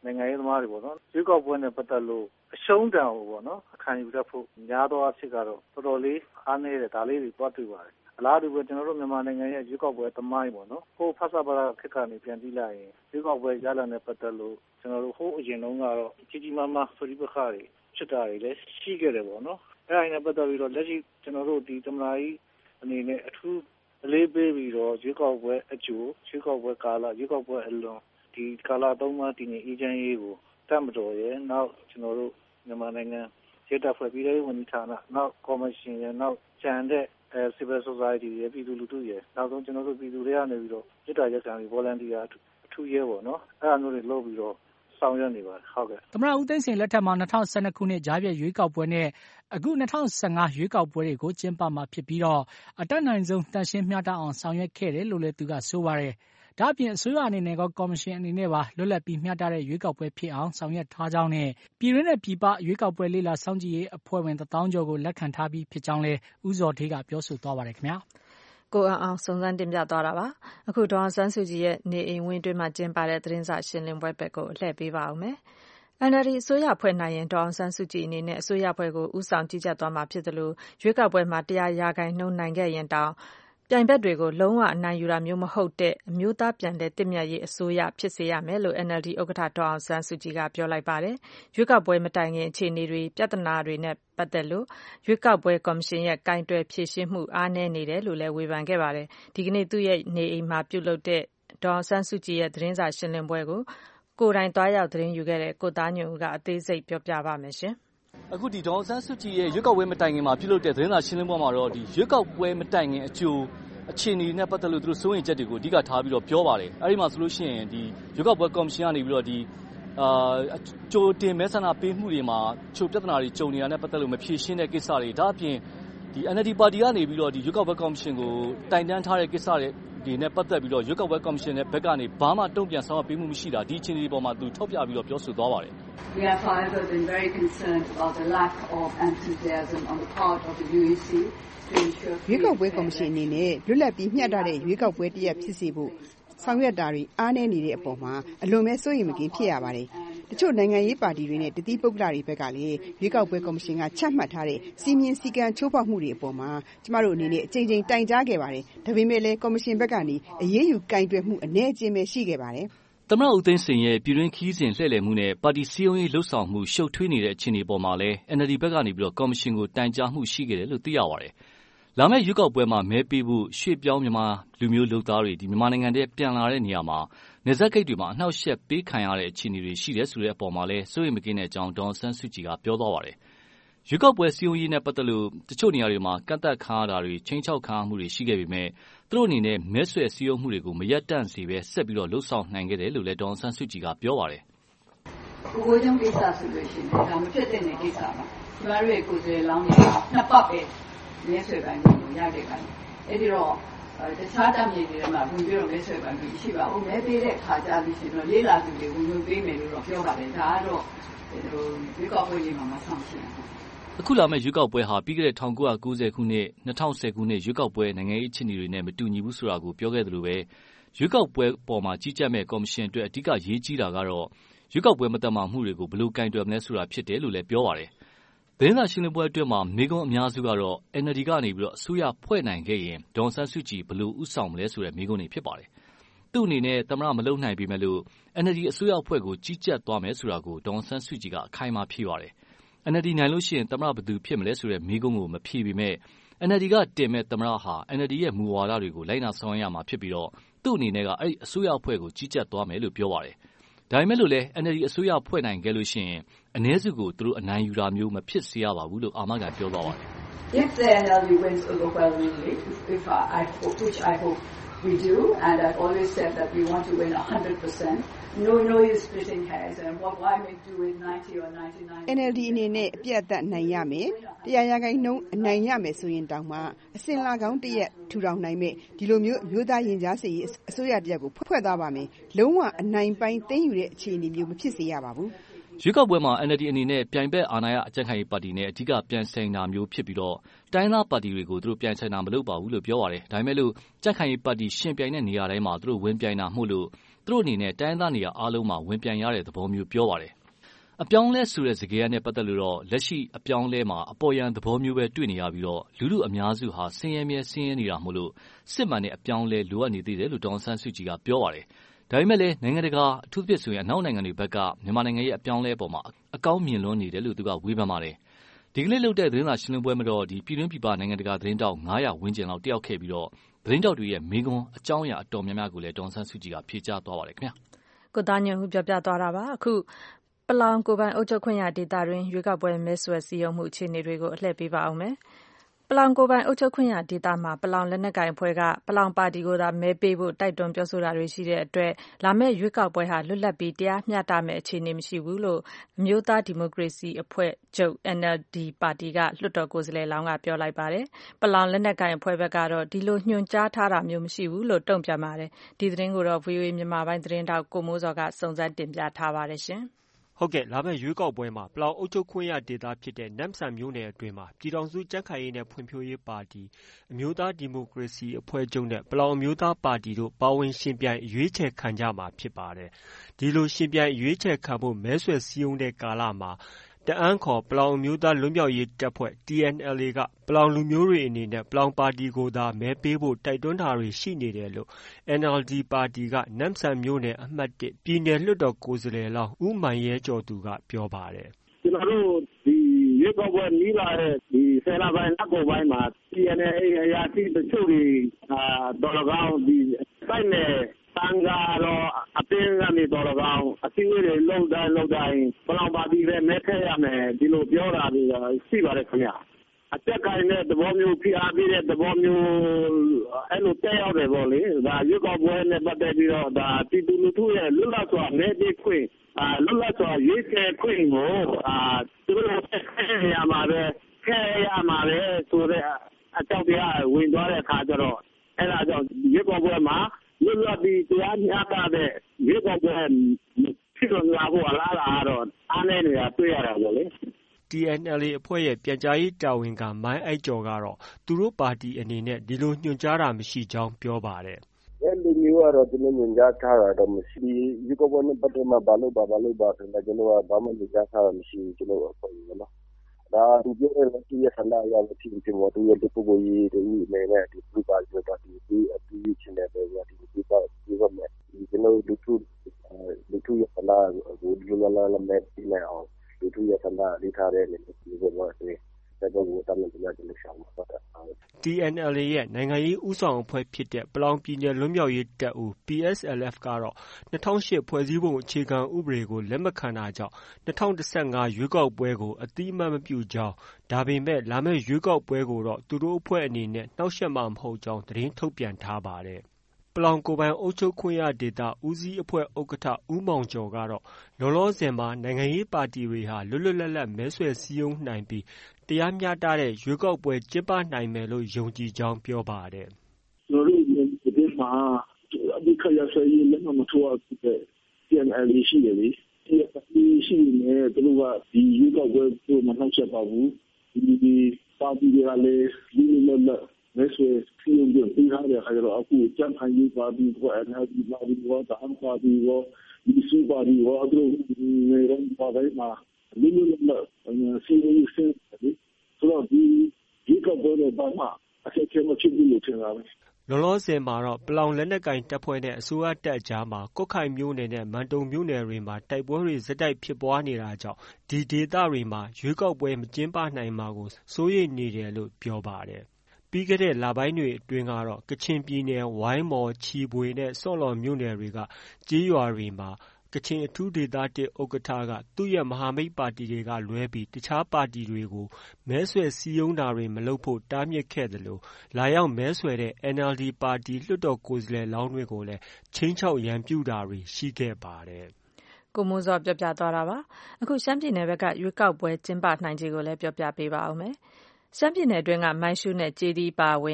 နိုင်ငံရေးသမားတွေပေါ့နော်ရွေးကောက်ပွဲနဲ့ပတ်သက်လို့အရှုံးတန်ပေါ့နော်ခံယူတတ်ဖို့များသောအားဖြင့်ကတော့တော်တော်လေးအားနည်းတယ်ဒါလေးတွေတွားတွေ့ပါတယ်အလားတူပဲကျွန်တော်တို့မြန်မာနိုင်ငံရဲ့ရွေးကောက်ပွဲသမိုင်းပေါ့နော်ဟိုဖဆပါလာခက်ကနေပြန်ကြည့်လိုက်ရင်ရွေးကောက်ပွဲရလဒ်နဲ့ပတ်သက်လို့ကျွန်တော်တို့ဟိုအရင်တုန်းကတော့ကြီးကြီးမားမားဆိုဒီပခါတွေဖြစ်တာတွေလည်းရှိခဲ့တယ်ပေါ့နော်အဲ့ဒါနဲ့ပတ်သက်ပြီးတော့လက်ရှိကျွန်တော်တို့ဒီသမ္မတကြီးအနေနဲ့အထူးအလေးပေးပြီးတော့ရွေးကောက်ပွဲအကျိုးရွေးကောက်ပွဲကာလရွေးကောက်ပွဲအလွန်ဒီကာလသုံးပါးတည်ငြိမ်အေးချမ်းရေးကိုတတ်မတော်ရဲ့နောက်ကျွန်တော်တို့မြန်မာနိုင်ငံဒေတာဖွဲ့ပြီးတဲ့ဝန်ကြီးဌာနနောက်ကော်မရှင်ရဲ့နောက်ကျန်တဲ့civil society ရဲ့ပြည်သူလူထုရဲ့နောက်ဆုံးကျွန်တော်တို့ပြည်သူတွေကနေပြီးတော့စစ်တာရက်ခံပြီး volunteer အထူးရဲပေါ့နော်အဲ့ဒါမျိုးတွေလုပ်ပြီးတော့ဆောင်ရွက်နေပါတယ်ဟုတ်ကဲ့သမ္မတဦးသိန်းစိန်လက်ထက်မှာ2012ခုနှစ်ကြားဖြတ်ရွေးကောက်ပွဲနဲ့အခု2015ရွေးကောက်ပွဲတွေကိုကျင်းပမှာဖြစ်ပြီးတော့အတက်နိုင်ဆုံးတန်ရှင်းမျှတအောင်ဆောင်ရွက်ခဲ့တယ်လို့လည်းသူကဆိုပါတယ်။ဒါ့အပြင်အစိုးရအနေနဲ့ကော်မရှင်အနေနဲ့ပါလွတ်လပ်ပြီးမျှတတဲ့ရွေးကောက်ပွဲဖြစ်အောင်ဆောင်ရွက်ထားကြောင်းနဲ့ပြည်တွင်းနဲ့ပြည်ပရွေးကောက်ပွဲလေ့လာစောင့်ကြည့်ရေးအဖွဲ့ဝင်1000ကျော်ကိုလက်ခံထားပြီးဖြစ်ကြောင်းလည်းဦးဇော်ဌေးကပြောဆိုသွားပါတယ်ခင်ဗျာ။ကိုအောင်စုံစမ်းတင်ပြသွားတာပါ။အခုဒေါ်အောင်ဆန်းစုကြည်ရဲ့နေအိမ်ဝင်းတွင်းမှာကျင်းပတဲ့သတင်းစာရှင်းလင်းပွဲဘက်ကိုလှည့်ပေးပါဦးမယ်။ NLD အစိုးရဖွဲ့နိုင်ရင်ဒေါ်အောင်ဆန်းစုကြည်အနေနဲ့အစိုးရဖွဲ့ကိုဦးဆောင်ကြီးကြပ်သွားမှာဖြစ်သလိုရွေးကောက်ပွဲမှာ100%နိုင်ခဲ့ရင်တောင်ပြိုင်ဘက်တွေကိုလုံးဝအနိုင်ယူတာမျိုးမဟုတ်တဲ့အမျိုးသားပြန်လည်သင့်မြတ်ရေးအစိုးရဖြစ်စေရမယ်လို့ NLD ဥက္ကဋ္ဌဒေါ်အောင်ဆန်းစုကြည်ကပြောလိုက်ပါတယ်။ရွေးကောက်ပွဲမတိုင်ခင်အခြေအနေတွေပြဿနာတွေနဲ့ပတ်သက်လို့ရွေးကောက်ပွဲကော်မရှင်ရဲ့ကိုင်တွယ်ဖြေရှင်းမှုအားနည်းနေတယ်လို့လည်းဝေဖန်ခဲ့ပါတယ်။ဒီကနေ့သူ့ရဲ့နေအိမ်မှာပြုလုပ်တဲ့ဒေါ်အောင်ဆန်းစုကြည်ရဲ့သတင်းစာရှင်းလင်းပွဲကိုကိုယ်တိုင်သွားရောက်သတင်းယူခဲ့တဲ့ကိုသားညွန့်ဦးကအသေးစိတ်ပြောပြပါမယ်ရှင်။အခုဒီဒေါ်အောင်ဆန်းစုကြည်ရဲ့ရွေးကောက်ပွဲမတိုင်ခင်မှာပြုလုပ်တဲ့သတင်းစာရှင်းလင်းပွဲမှာတော့ဒီရွေးကောက်ပွဲမတိုင်ခင်အကျိုးအခြေအနေနဲ့ပတ်သက်လို့သူတို့စိုးရိမ်ချက်တွေကိုအဓိကထားပြီးတော့ပြောပါတယ်။အဲဒီမှာဆိုလို့ရှိရင်ဒီရွေးကောက်ပွဲကော်မရှင်ကနေပြီးတော့ဒီကြိုတင်မဲဆန္ဒပေးမှုတွေမှာချို့ပြဿနာတွေကြုံနေတာနဲ့ပတ်သက်လို့မဖြေရှင်းတဲ့ကိစ္စတွေဒါအပြင်ဒီ NLD ပါတီကနေပြီးတော့ဒီရွေးကောက်ပွဲကော်မရှင်ကိုတိုင်တန်းထားတဲ့ကိစ္စတွေနဲ့ပတ်သက်ပြီးတော့ရွေးကောက်ပွဲကော်မရှင်ရဲ့ဘက်ကနေဘာမှတုံ့ပြန်ဆောင်ရွက်ပေးမှုမရှိတာဒီအခြေအနေတွေပေါ်မှာသူထောက်ပြပြီးတော့ပြောဆိုသွားပါတယ် We have however been very concerned about the lack of enthusiasm on the part of the UEC ရွေးကောက်ပွဲကော်မရှင်အနေနဲ့လွတ်လပ်ပြီးမျှတတဲ့ရွေးကောက်ပွဲတရက်ဖြစ်စေဖို့ဆောင်ရွက်တာတွေအားနည်းနေတဲ့အပေါ်မှာအလွန်ပဲစိုးရိမ်မကင်းဖြစ်ရပါတယ်။တချို့နိုင်ငံရေးပါတီတွေနဲ့တတိပုဂ္ဂလတွေဘက်ကလည်းရွေးကောက်ပွဲကော်မရှင်ကချမှတ်ထားတဲ့စီမင်းစည်းကမ်းချိုးဖောက်မှုတွေအပေါ်မှာကျမတို့အနေနဲ့အကြိမ်ကြိမ်တိုင်ကြားခဲ့ပါတယ်။ဒါပေမဲ့လည်းကော်မရှင်ဘက်ကနေအရေးယူကင်တွယ်မှုအနည်းအကျဉ်းပဲရှိခဲ့ပါတယ်။သမ္မတဦးသိန်းစိန်ရဲ့ပြည်တွင်းခရီးစဉ်လှည့်လည်မှုနဲ့ပါတီစည်းရုံးရေးလှုပ်ဆောင်မှုရှုပ်ထွေးနေတဲ့အခြေအနေပေါ်မှာလည်း NLD ဘက်ကနေပြီးတော့ကော်မရှင်ကိုတိုင်ကြားမှုရှိခဲ့တယ်လို့သိရပါတယ်။လာမယ့်ရွေးကောက်ပွဲမှာမဲပေးဖို့ရွှေ့ပြောင်းမြန်မာလူမျိုးလုပ်သားတွေဒီမြန်မာနိုင်ငံထဲပြန်လာတဲ့နေရာမှာနယ်စပ်ဂိတ်တွေမှာအနှောက်အယှက်ပေးခံရတဲ့အခြေအနေတွေရှိတယ်ဆိုတဲ့အပေါ်မှာလည်းစိုးရိမ်မကင်းတဲ့အကြောင်းဒေါ်အောင်ဆန်းစုကြည်ကပြောသွားပါတယ်။ရွေးကောက်ပွဲစည်းရုံးရေးနဲ့ပတ်သက်လို့တချို့နေရာတွေမှာကန့်သတ်ခံရတာတွေချင်းချောက်ခံရမှုတွေရှိခဲ့ပေမဲ့သူတို့အနေနဲ့မဲဆွယ်စည်းရုံးမှုတွေကိုမရပ်တန့်စေဘဲဆက်ပြီးတော့လှုပ်ဆောင်နိုင်ခဲ့တယ်လို့လည်းဒေါ်အောင်ဆန်းစုကြည်ကပြောပါတယ်။ကိုယ်ကြောင့်ကိစ္စဆိုလို့ရှိရင်ဒါမဖြစ်တဲ့ကိစ္စပါ။ကျမတို့ရဲ့ကိုယ်စားလှယ်လောင်းတွေနှစ်ပတ်ပဲမဲဆွယ်ပိုင်းကိုရခဲ့ပါတယ်။အဲဒီတော့တခြားတမ်းမြေတွေမှာဝင်ပြီးတော့မဲဆွယ်ပိုင်းကိုရှိပါဦးမဲပေးတဲ့ခါကြလို့ရှိရင်လေးလာသူတွေဝင်ပေးမယ်လို့တော့ပြောပါတယ်။ဒါကတော့ရွေးကောက်ပွဲလေးမှာမဆောင်ရှင်းဘူး။အခုလာမယ့်ရွေးကောက်ပွဲဟာပြီးခဲ့တဲ့1990ခုနှစ်2010ခုနှစ်ရွေးကောက်ပွဲနိုင်ငံရေးအခြေအနေတွေနဲ့မတူညီဘူးဆိုတာကိုပြောခဲ့သလိုပဲရွေးကောက်ပွဲပေါ်မှာကြီးကြပ်မဲ့ကော်မရှင်အတွက်အဓိကရေးကြီးတာကတော့ရွေးကောက်ပွဲမတတ်မှမှုတွေကိုဘယ်လိုကင်တွယ်မလဲဆိုတာဖြစ်တယ်လို့လည်းပြောပါတယ်။သတင်းစာရှင်းလင်းပွဲအတွင်းမှာမေကွန်းအများစုကတော့ NLD ကနေပြီးတော့အစိုးရဖွဲ့နိုင်ခဲ့ရင်ဒေါ်အောင်ဆန်းစုကြည်ဘယ်လိုဦးဆောင်မလဲဆိုတဲ့မေကွန်းတွေဖြစ်ပါတယ်။သူ့အနေနဲ့သမ္မတမလုပ်နိုင်ပေမဲ့လို့ NLD အစိုးရအဖွဲ့ကိုကြီးကြပ်သွားမယ်ဆိုတာကိုဒေါ်အောင်ဆန်းစုကြည်ကအခိုင်အမာဖြေပါတယ်။ NLD နိုင်လို့ရှိရင်သမ္မတဘယ်သူဖြစ်မလဲဆိုတဲ့မေကွန်းကိုမဖြေပေမဲ့ NLD ကတင်မဲ့သမ္မတဟာ NLD ရဲ့မူဝါဒတွေကိုလိုက်နာဆောင်ရွက်ရမှာဖြစ်ပြီးတော့သူ့အနေနဲ့ကအဲ့ဒီအစိုးရအဖွဲ့ကိုကြီးကြပ်သွားမယ်လို့ပြောပါတယ်။ဒါပေမဲ့လို့လည်း NLD အစိုးရဖွဲ့နိုင်ခဲ့လို့ရှိရင်အ ਨੇ စုကိုသူတို့အနိုင်ယူတာမျိုးမဖြစ်စေရပါဘူးလို့အာမခံပြောသွားပါတယ်။ If the NLD wins overwhelmingly, which I hope we do, and I've always said that we want to win 100%. No use splitting hairs, and why make do with 90 or 99? NLD အနေနဲ့အပြတ်အသတ်နိုင်ရမယ်100%အနိုင်ရမယ်ဆိုရင်တောင်မှအစင်လာကောင်းတရက်ထူထောင်နိုင်မယ်ဒီလိုမျိုးမျိုးသားရင်ကြားစေရေးအစိုးရတရက်ကိုဖွဲ့သွားပါမယ်လုံးဝအနိုင်ပိုင်းသိမ်းယူတဲ့အခြေအနေမျိုးမဖြစ်စေရပါဘူးရွေးကောက်ပွဲမှာ NLD အနေနဲ့ပြိုင်ဘက်အာဏာရအကြံ့ခိုင်ရေးပါတီနဲ့အဓိကပြန်ဆိုင်တာမျိုးဖြစ်ပြီးတော့တိုင်းသားပါတီတွေကိုသူတို့ပြန်ဆိုင်တာမလုပ်ပါဘူးလို့ပြောပါတယ်။ဒါပေမဲ့လို့ကြံ့ခိုင်ရေးပါတီရှင်ပြိုင်တဲ့နေရာတိုင်းမှာသူတို့ဝင်ပြိုင်တာမှုလို့သူတို့အနေနဲ့တိုင်းရင်းသားနေရာအားလုံးမှာဝင်ပြိုင်ရတဲ့သဘောမျိုးပြောပါတယ်။အပြောင်းလဲဆိုတဲ့စကားရပ်နဲ့ပတ်သက်လို့တော့လက်ရှိအပြောင်းလဲမှာအပေါ်ယံသဘောမျိုးပဲတွေ့နေရပြီးတော့လူထုအများစုဟာဆင်းရဲနေတာမို့လို့စစ်မှန်တဲ့အပြောင်းလဲလိုအပ်နေသေးတယ်လို့ဒေါ်အောင်ဆန်းစုကြည်ကပြောပါတယ်။ဒါပေမဲ့လည်းနိုင်ငံတကာအထူးသဖြင့်ဆိုရင်အနောက်နိုင်ငံတွေဘက်ကမြန်မာနိုင်ငံရဲ့အပြောင်းလဲပေါ်မှာအကောင်းမြင်လွန်းနေတယ်လို့သူကဝေဖန်ပါတယ်။ဒီကနေ့လုပ်တဲ့သတင်းစာရှင်းလင်းပွဲမှာတော့ပြည်တွင်းပြည်ပနိုင်ငံတကာသတင်းတောက်900ဝန်းကျင်လောက်တက်ရောက်ခဲ့ပြီးတော့သတင်းတောက်တွေရဲ့မေးခွန်းအကြောင်းအရာအတော်များများကိုလည်းဒေါ်အောင်ဆန်းစုကြည်ကဖြေကြားသွားပါတယ်ခင်ဗျာ။ကိုသားညွန့်ဦးပြောပြသွားတာပါ။အခုပလောင်ကိုယ်ပိုင်အုပ်ချုပ်ခွင့်ရဒေသတွင်ရွေးကောက်ပွဲမဲဆွယ်စည်းရုံးမှုအခြေအနေတွေကိုအလှည့်ပေးပါအောင်မယ်။ပလောင်ကိုယ်ပိုင်အုပ်ချုပ်ခွင့်ရဒေသမှာပလောင်လက်နက်ကိုင်အဖွဲ့ကပလောင်ပါတီကိုသာမဲပေးဖို့တိုက်တွန်းပြောဆိုတာတွေရှိတဲ့အတွက်လာမယ့်ရွေးကောက်ပွဲဟာလွတ်လပ်ပြီးတရားမျှတမယ့်အခြေအနေမရှိဘူးလို့အမျိုးသားဒီမိုကရေစီအဖွဲ့ချုပ် NLD ပါတီကလွှတ်တော်ကိုယ်စားလှယ်လောင်းကပြောလိုက်ပါတယ်။ပလောင်လက်နက်ကိုင်အဖွဲ့ဘက်ကတော့ဒီလိုညွှန်ကြားထားတာမျိုးမရှိဘူးလို့တုံ့ပြန်ပါတယ်။ဒီသတင်းကိုတော့ VOA မြန်မာပိုင်းသတင်းတောက်ကိုမိုးစောကစုံစမ်းတင်ပြထားပါတယ်ရှင်။ဟုတ်ကဲ့လာမယ့်ရွေးကောက်ပွဲမှာပလောင်အုပ်ချုပ်ခွင့်ရဒေသဖြစ်တဲ့နမ့်ဆန်မြို့နယ်အတွင်းမှာပြည်ထောင်စုကြံ့ခိုင်ရေးနဲ့ဖွံ့ဖြိုးရေးပါတီအမျိုးသားဒီမိုကရေစီအဖွဲ့ချုပ်နဲ့ပလောင်အမျိုးသားပါတီတို့ပါဝင်ရှင်ပြိုင်ရွေးချယ်ခံကြမှာဖြစ်ပါတယ်။ဒီလိုရှင်ပြိုင်ရွေးချယ်ခံဖို့မဲဆွယ်စည်းရုံးတဲ့ကာလမှာတအန်းခေါ်ပလောင်အမျိုးသားလွတ်မြောက်ရေးတပ်ဖွဲ့ TNLA ကပလောင်လူမျိုးတွေအနေနဲ့ပလောင်ပါတီကိုသာမဲပေးဖို့တိုက်တွန်းတာတွေရှိနေတယ်လို့ NLD ပါတီကနမ့်ဆန်မြို့နယ်အမှတ်1ပြည်နယ်လွှတ်တော်ကိုယ်စားလှယ်လောင်းဦးမိုင်ရဲကျော်သူကပြောပါတယ်။ကျွန်တော်တို့ဒီရွေးကောက်ပွဲနီးလာတဲ့ဒီဆယ်လပိုင်းနောက်ပိုင်းမှာ TNLA အရာရှိတချို့တွေတော်လကောင်းဒီစိုက်နယ်တန်ကတော့အတင်းကနေတော်လကောင်းအစည်းအဝေးတွေလုပ်တိုင်းပလောင်ပါတီပဲမဲခဲရမယ်ဒီလိုပြောတာတွေရှိပါတယ်ခင်ဗျ။အတက်ကိုင်းတဲ့သဘောမျိုးဖိအားပေးတဲ့သဘောမျိုးအဲ့လိုတက်ရောက်တယ်ပေါ့လေဒါရွေးကောက်ပွဲနဲ့ပတ်သက်ပြီးတော့ဒါပြည်သူလူထုရဲ့လွတ်လပ်စွာမဲပေးခွင့်လွတ်လပ်စွာရွေးချယ်ခွင့်ကိုသူတို့ခဲရမှာပဲဆိုတဲ့အကြောင်းတရားဝင်သွားတဲ့အခါကျတော့အဲ့ဒါကြောင့်ရွေးကောက်ပွဲမှာလွတ်လပ်ပြီးတရားမျှတတဲ့ရွေးကောက်ပွဲဖြစ်လာဖို့အလားအလာတော့အားနည်းနေတာတွေ့ရတာပေါ့လေ TNLA အဖွဲ့ရဲ့ပြန်ကြားရေးတာဝန်ခံမိုင်းအိုက်ကျော်ကတော့သူတို့ပါတီအနေနဲ့ဒီလိုညွှန်ကြားတာမရှိကြောင်းပြောပါတယ်။အဲ့လိုမျိုးကတော့ကျွန်တော်ညွှန်ကြားထားတာတော့မရှိဘူး။ဒီကောပေါ်နဲ့ပတ်သက်မှဘာလို့ပါဆိုတော့ကျွန်တော်ကဘာမှညွှန်ကြားထားတာမရှိဘူးကျွန်တော်အဖွဲ့ကနော်။ဒါသူပြောတဲ့သူရဲ့ဆန္ဒအရလို့ဖြစ်ဖြစ်ပေါ့သူရဲ့ပုဂ္ဂိုလ်ရေးတွေအနေနဲ့ဒီပူပါကြတာဒီအပြီးချင်းတဲ့ပဲဒီပူပါဒီကမဲ့ဒီကျွန်တော်လူထုရဲ့ဆန္ဒကိုဒီလိုလာမဲ့ဒီနဲ့အောင်လူထုရဲ့ဆန္ဒလေးထားတဲ့နေဒီလိုပေါ့ဒီတော့ကိုတမ်းပြန်ကြလို့ရှောင်းပါတာ TNLA ရဲ့နိုင်ငံရေးဥဆောင်အဖွဲ့ဖြစ်တဲ့ပလောင်ပြည်နယ်လွတ်မြောက်ရေးတပ်ဦး PSLF ကတော့2008ဖွဲ့စည်းပုံအခြေခံဥပဒေကိုလက်မခံတာကြောင့်2015ရွေးကောက်ပွဲကိုအတိအမှတ်မပြုကြောင်းဒါပေမဲ့လာမယ့်ရွေးကောက်ပွဲကိုတော့သူတို့အဖွဲ့အနေနဲ့နှောက်ယှက်မှာမဟုတ်ကြောင်းသတင်းထုတ်ပြန်ထားပါတယ်ပလောင်ကိုယ်ပိုင်အုပ်ချုပ်ခွင့်ရဒေသဦးစီးအဖွဲ့ဥက္ကဋ္ဌဦးမောင်ကျော်ကတော့လောလောဆယ်မှာနိုင်ငံရေးပါတီတွေဟာလွတ်လွတ်လပ်လပ်မဲဆွယ်စည်းရုံးနိုင်ပြီးတရားမျှတတဲ့ရွေးကောက်ပွဲကျင်းပနိုင်မယ်လို့ယုံကြည်ကြောင်းပြောပါတယ်။ကျွန်တော်တို့ဒီမှာဒီခရဆယ်ရေးလည်းမထွားတဲ့ TNLA ရှိတယ်လေ။ဒီရှိနေတယ်သူကဒီရွေးကောက်ပွဲကိုမနှောက်ယှက်ပါဘူး။ဒီပါတီတွေကလည်းဒီလိုလည်းမဲဆွယ်စည်းရုံးပြီးထားတဲ့အခါကျတော့အခုကြံ့ခိုင်ရေးပါတီက NLD ပါတီကတအန်းပါတီကဒီစုပါတီကသူနေရပါတိုင်းမှာဒီလိုလည်းစီးရီးစင်တယ်ဆိုတော့ဒီကဘောတော့ဘာမှအချက်ချင်းမဖြစ်ဘူးလို့ထင်တာပဲလောလောဆယ်မှာတော့ပလောင်လက်နက်ကိုင်တပ်ဖွဲ့နဲ့အစိုးရတပ်ကြားမှာကွတ်ခိုင်မြို့နယ်နဲ့မန်တုံမြို့နယ်တွေမှာတိုက်ပွဲတွေဆက်တိုက်ဖြစ်ပွားနေတာကြောင့်ဒီဒေသတွေမှာရွေးကောက်ပွဲမကျင်းပနိုင်မှာကိုစိုးရိမ်နေတယ်လို့ပြောပါတယ်ပြီးခဲ့တဲ့လပိုင်းတွေအတွင်းကတော့ကချင်ပြည်နယ်ဝိုင်းမော်ချီပွေနဲ့ဆော့လော်မြို့နယ်တွေကကြေးရွာတွေမှာကချင်အထူးဒေသ1ဥက္ကဋ္ဌကသူ့ရဲ့မဟာမိတ်ပါတီတွေကလွဲပြီးတခြားပါတီတွေကိုမဲဆွယ်စည်းရုံးတာတွေမလုပ်ဖို့တားမြစ်ခဲ့သလိုလာရောက်မဲဆွယ်တဲ့ NLD ပါတီလွှတ်တော်ကိုယ်စားလှယ်လောင်းတွေကိုလည်းခြိမ်းခြောက်ရန်ပြုတာတွေရှိခဲ့ပါတယ်။ကိုမိုးစောပြောပြသွားတာပါ။အခုရှမ်းပြည်နယ်ဘက်ကရွေးကောက်ပွဲကျင်းပနိုင်ခြေကိုလည်းပြောပြပေးပါဦးမယ်။ရှမ်းပြည်နယ်အတွင်းကမိုင်းရှူးနဲ့ကျေးသီးပါဝင်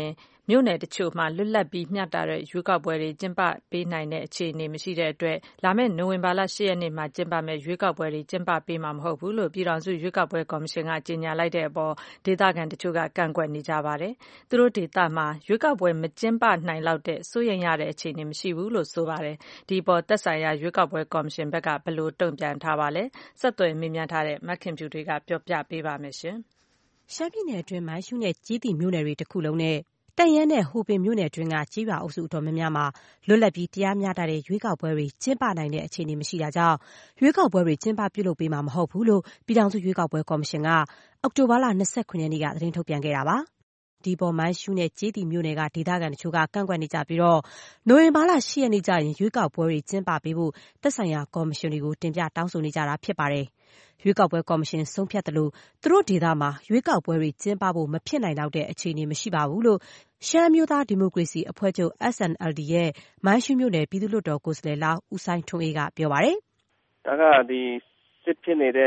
မြို့နယ်တချို့မှာလွတ်လပ်ပြီးမျှတတဲ့ရွေးကောက်ပွဲတွေကျင်းပပေးနိုင်တဲ့အခြေအနေမရှိတဲ့အတွက်လာမယ့်နိုဝင်ဘာလ 8 ရက်နေ့မှာကျင်းပမယ့်ရွေးကောက်ပွဲတွေကျင်းပပေးမှာမဟုတ်ဘူးလို့ပြည်ထောင်စုရွေးကောက်ပွဲကော်မရှင်ကကြေညာလိုက်တဲ့အပေါ်ဒေသခံတချို့ကကန့်ကွက်နေကြပါတယ်။သူတို့ဒေသမှာရွေးကောက်ပွဲမကျင်းပနိုင်လောက်တဲ့စိုးရိမ်ရတဲ့အခြေအနေမရှိဘူးလို့ဆိုပါတယ်။ဒီအပေါ်သက်ဆိုင်ရာရွေးကောက်ပွဲကော်မရှင်ဘက်ကဘယ်လိုတုံ့ပြန်ထားပါလဲ။ဆက်သွယ်မေးမြန်းထားတဲ့မခင်ဖြူတွေကပြောပြပေးပါမယ်ရှင်။ရှမ်းပြည်နယ်အတွင်းမိုင်းရှူးနဲ့ကြေးသီမြို့နယ်တွေတစ်ခုလုံးနဲ့တန့်ယန်းနဲ့ဟိုပင်မြို့နယ်အတွင်းကကြေးရွာအုပ်စုအတော်များများမှာလွတ်လပ်ပြီးတရားမျှတတဲ့ရွေးကောက်ပွဲတွေကျင်းပနိုင်တဲ့အခြေအနေမရှိတာကြောင့်ရွေးကောက်ပွဲတွေကျင်းပပြုလုပ်ပေးမှာမဟုတ်ဘူးလို့ပြည်ထောင်စုရွေးကောက်ပွဲကော်မရှင်ကအောက်တိုဘာလ 29 ရက်နေ့ကသတင်းထုတ်ပြန်ခဲ့တာပါ။ဒီပေါ်မိုင်းရှူးနဲ့ကြေးသီမြို့နယ်ကဒေသခံတချို့ကကန့်ကွက်နေကြပြီးတော့နိုဝင်ဘာလ 8 ရက်နေ့ကျရင်ရွေးကောက်ပွဲတွေကျင်းပပေးဖို့သက်ဆိုင်ရာကော်မရှင်တွေကိုတင်ပြတောင်းဆိုနေကြတာဖြစ်ပါတယ်။ရွေးကောက်ပွဲကော်မရှင်ဆုံးဖြတ်တယ်လို့သူတို့ဒေသမှာရွေးကောက်ပွဲတွေကျင်းပဖို့မဖြစ်နိုင်တော့တဲ့အခြေအနေမရှိပါဘူးလို့ရှမ်းအမျိုးသားဒီမိုကရေစီအဖွဲ့ချုပ် SNLD ရဲ့မိုင်းရှူးမြို့နယ်ပြည်သူ့လွှတ်တော်ကိုယ်စားလှယ်လောင်းဦးစိုင်းထွန်းအေးကပြောပါတယ်။ဒါကဒီစစ်ဖြစ်နေတဲ့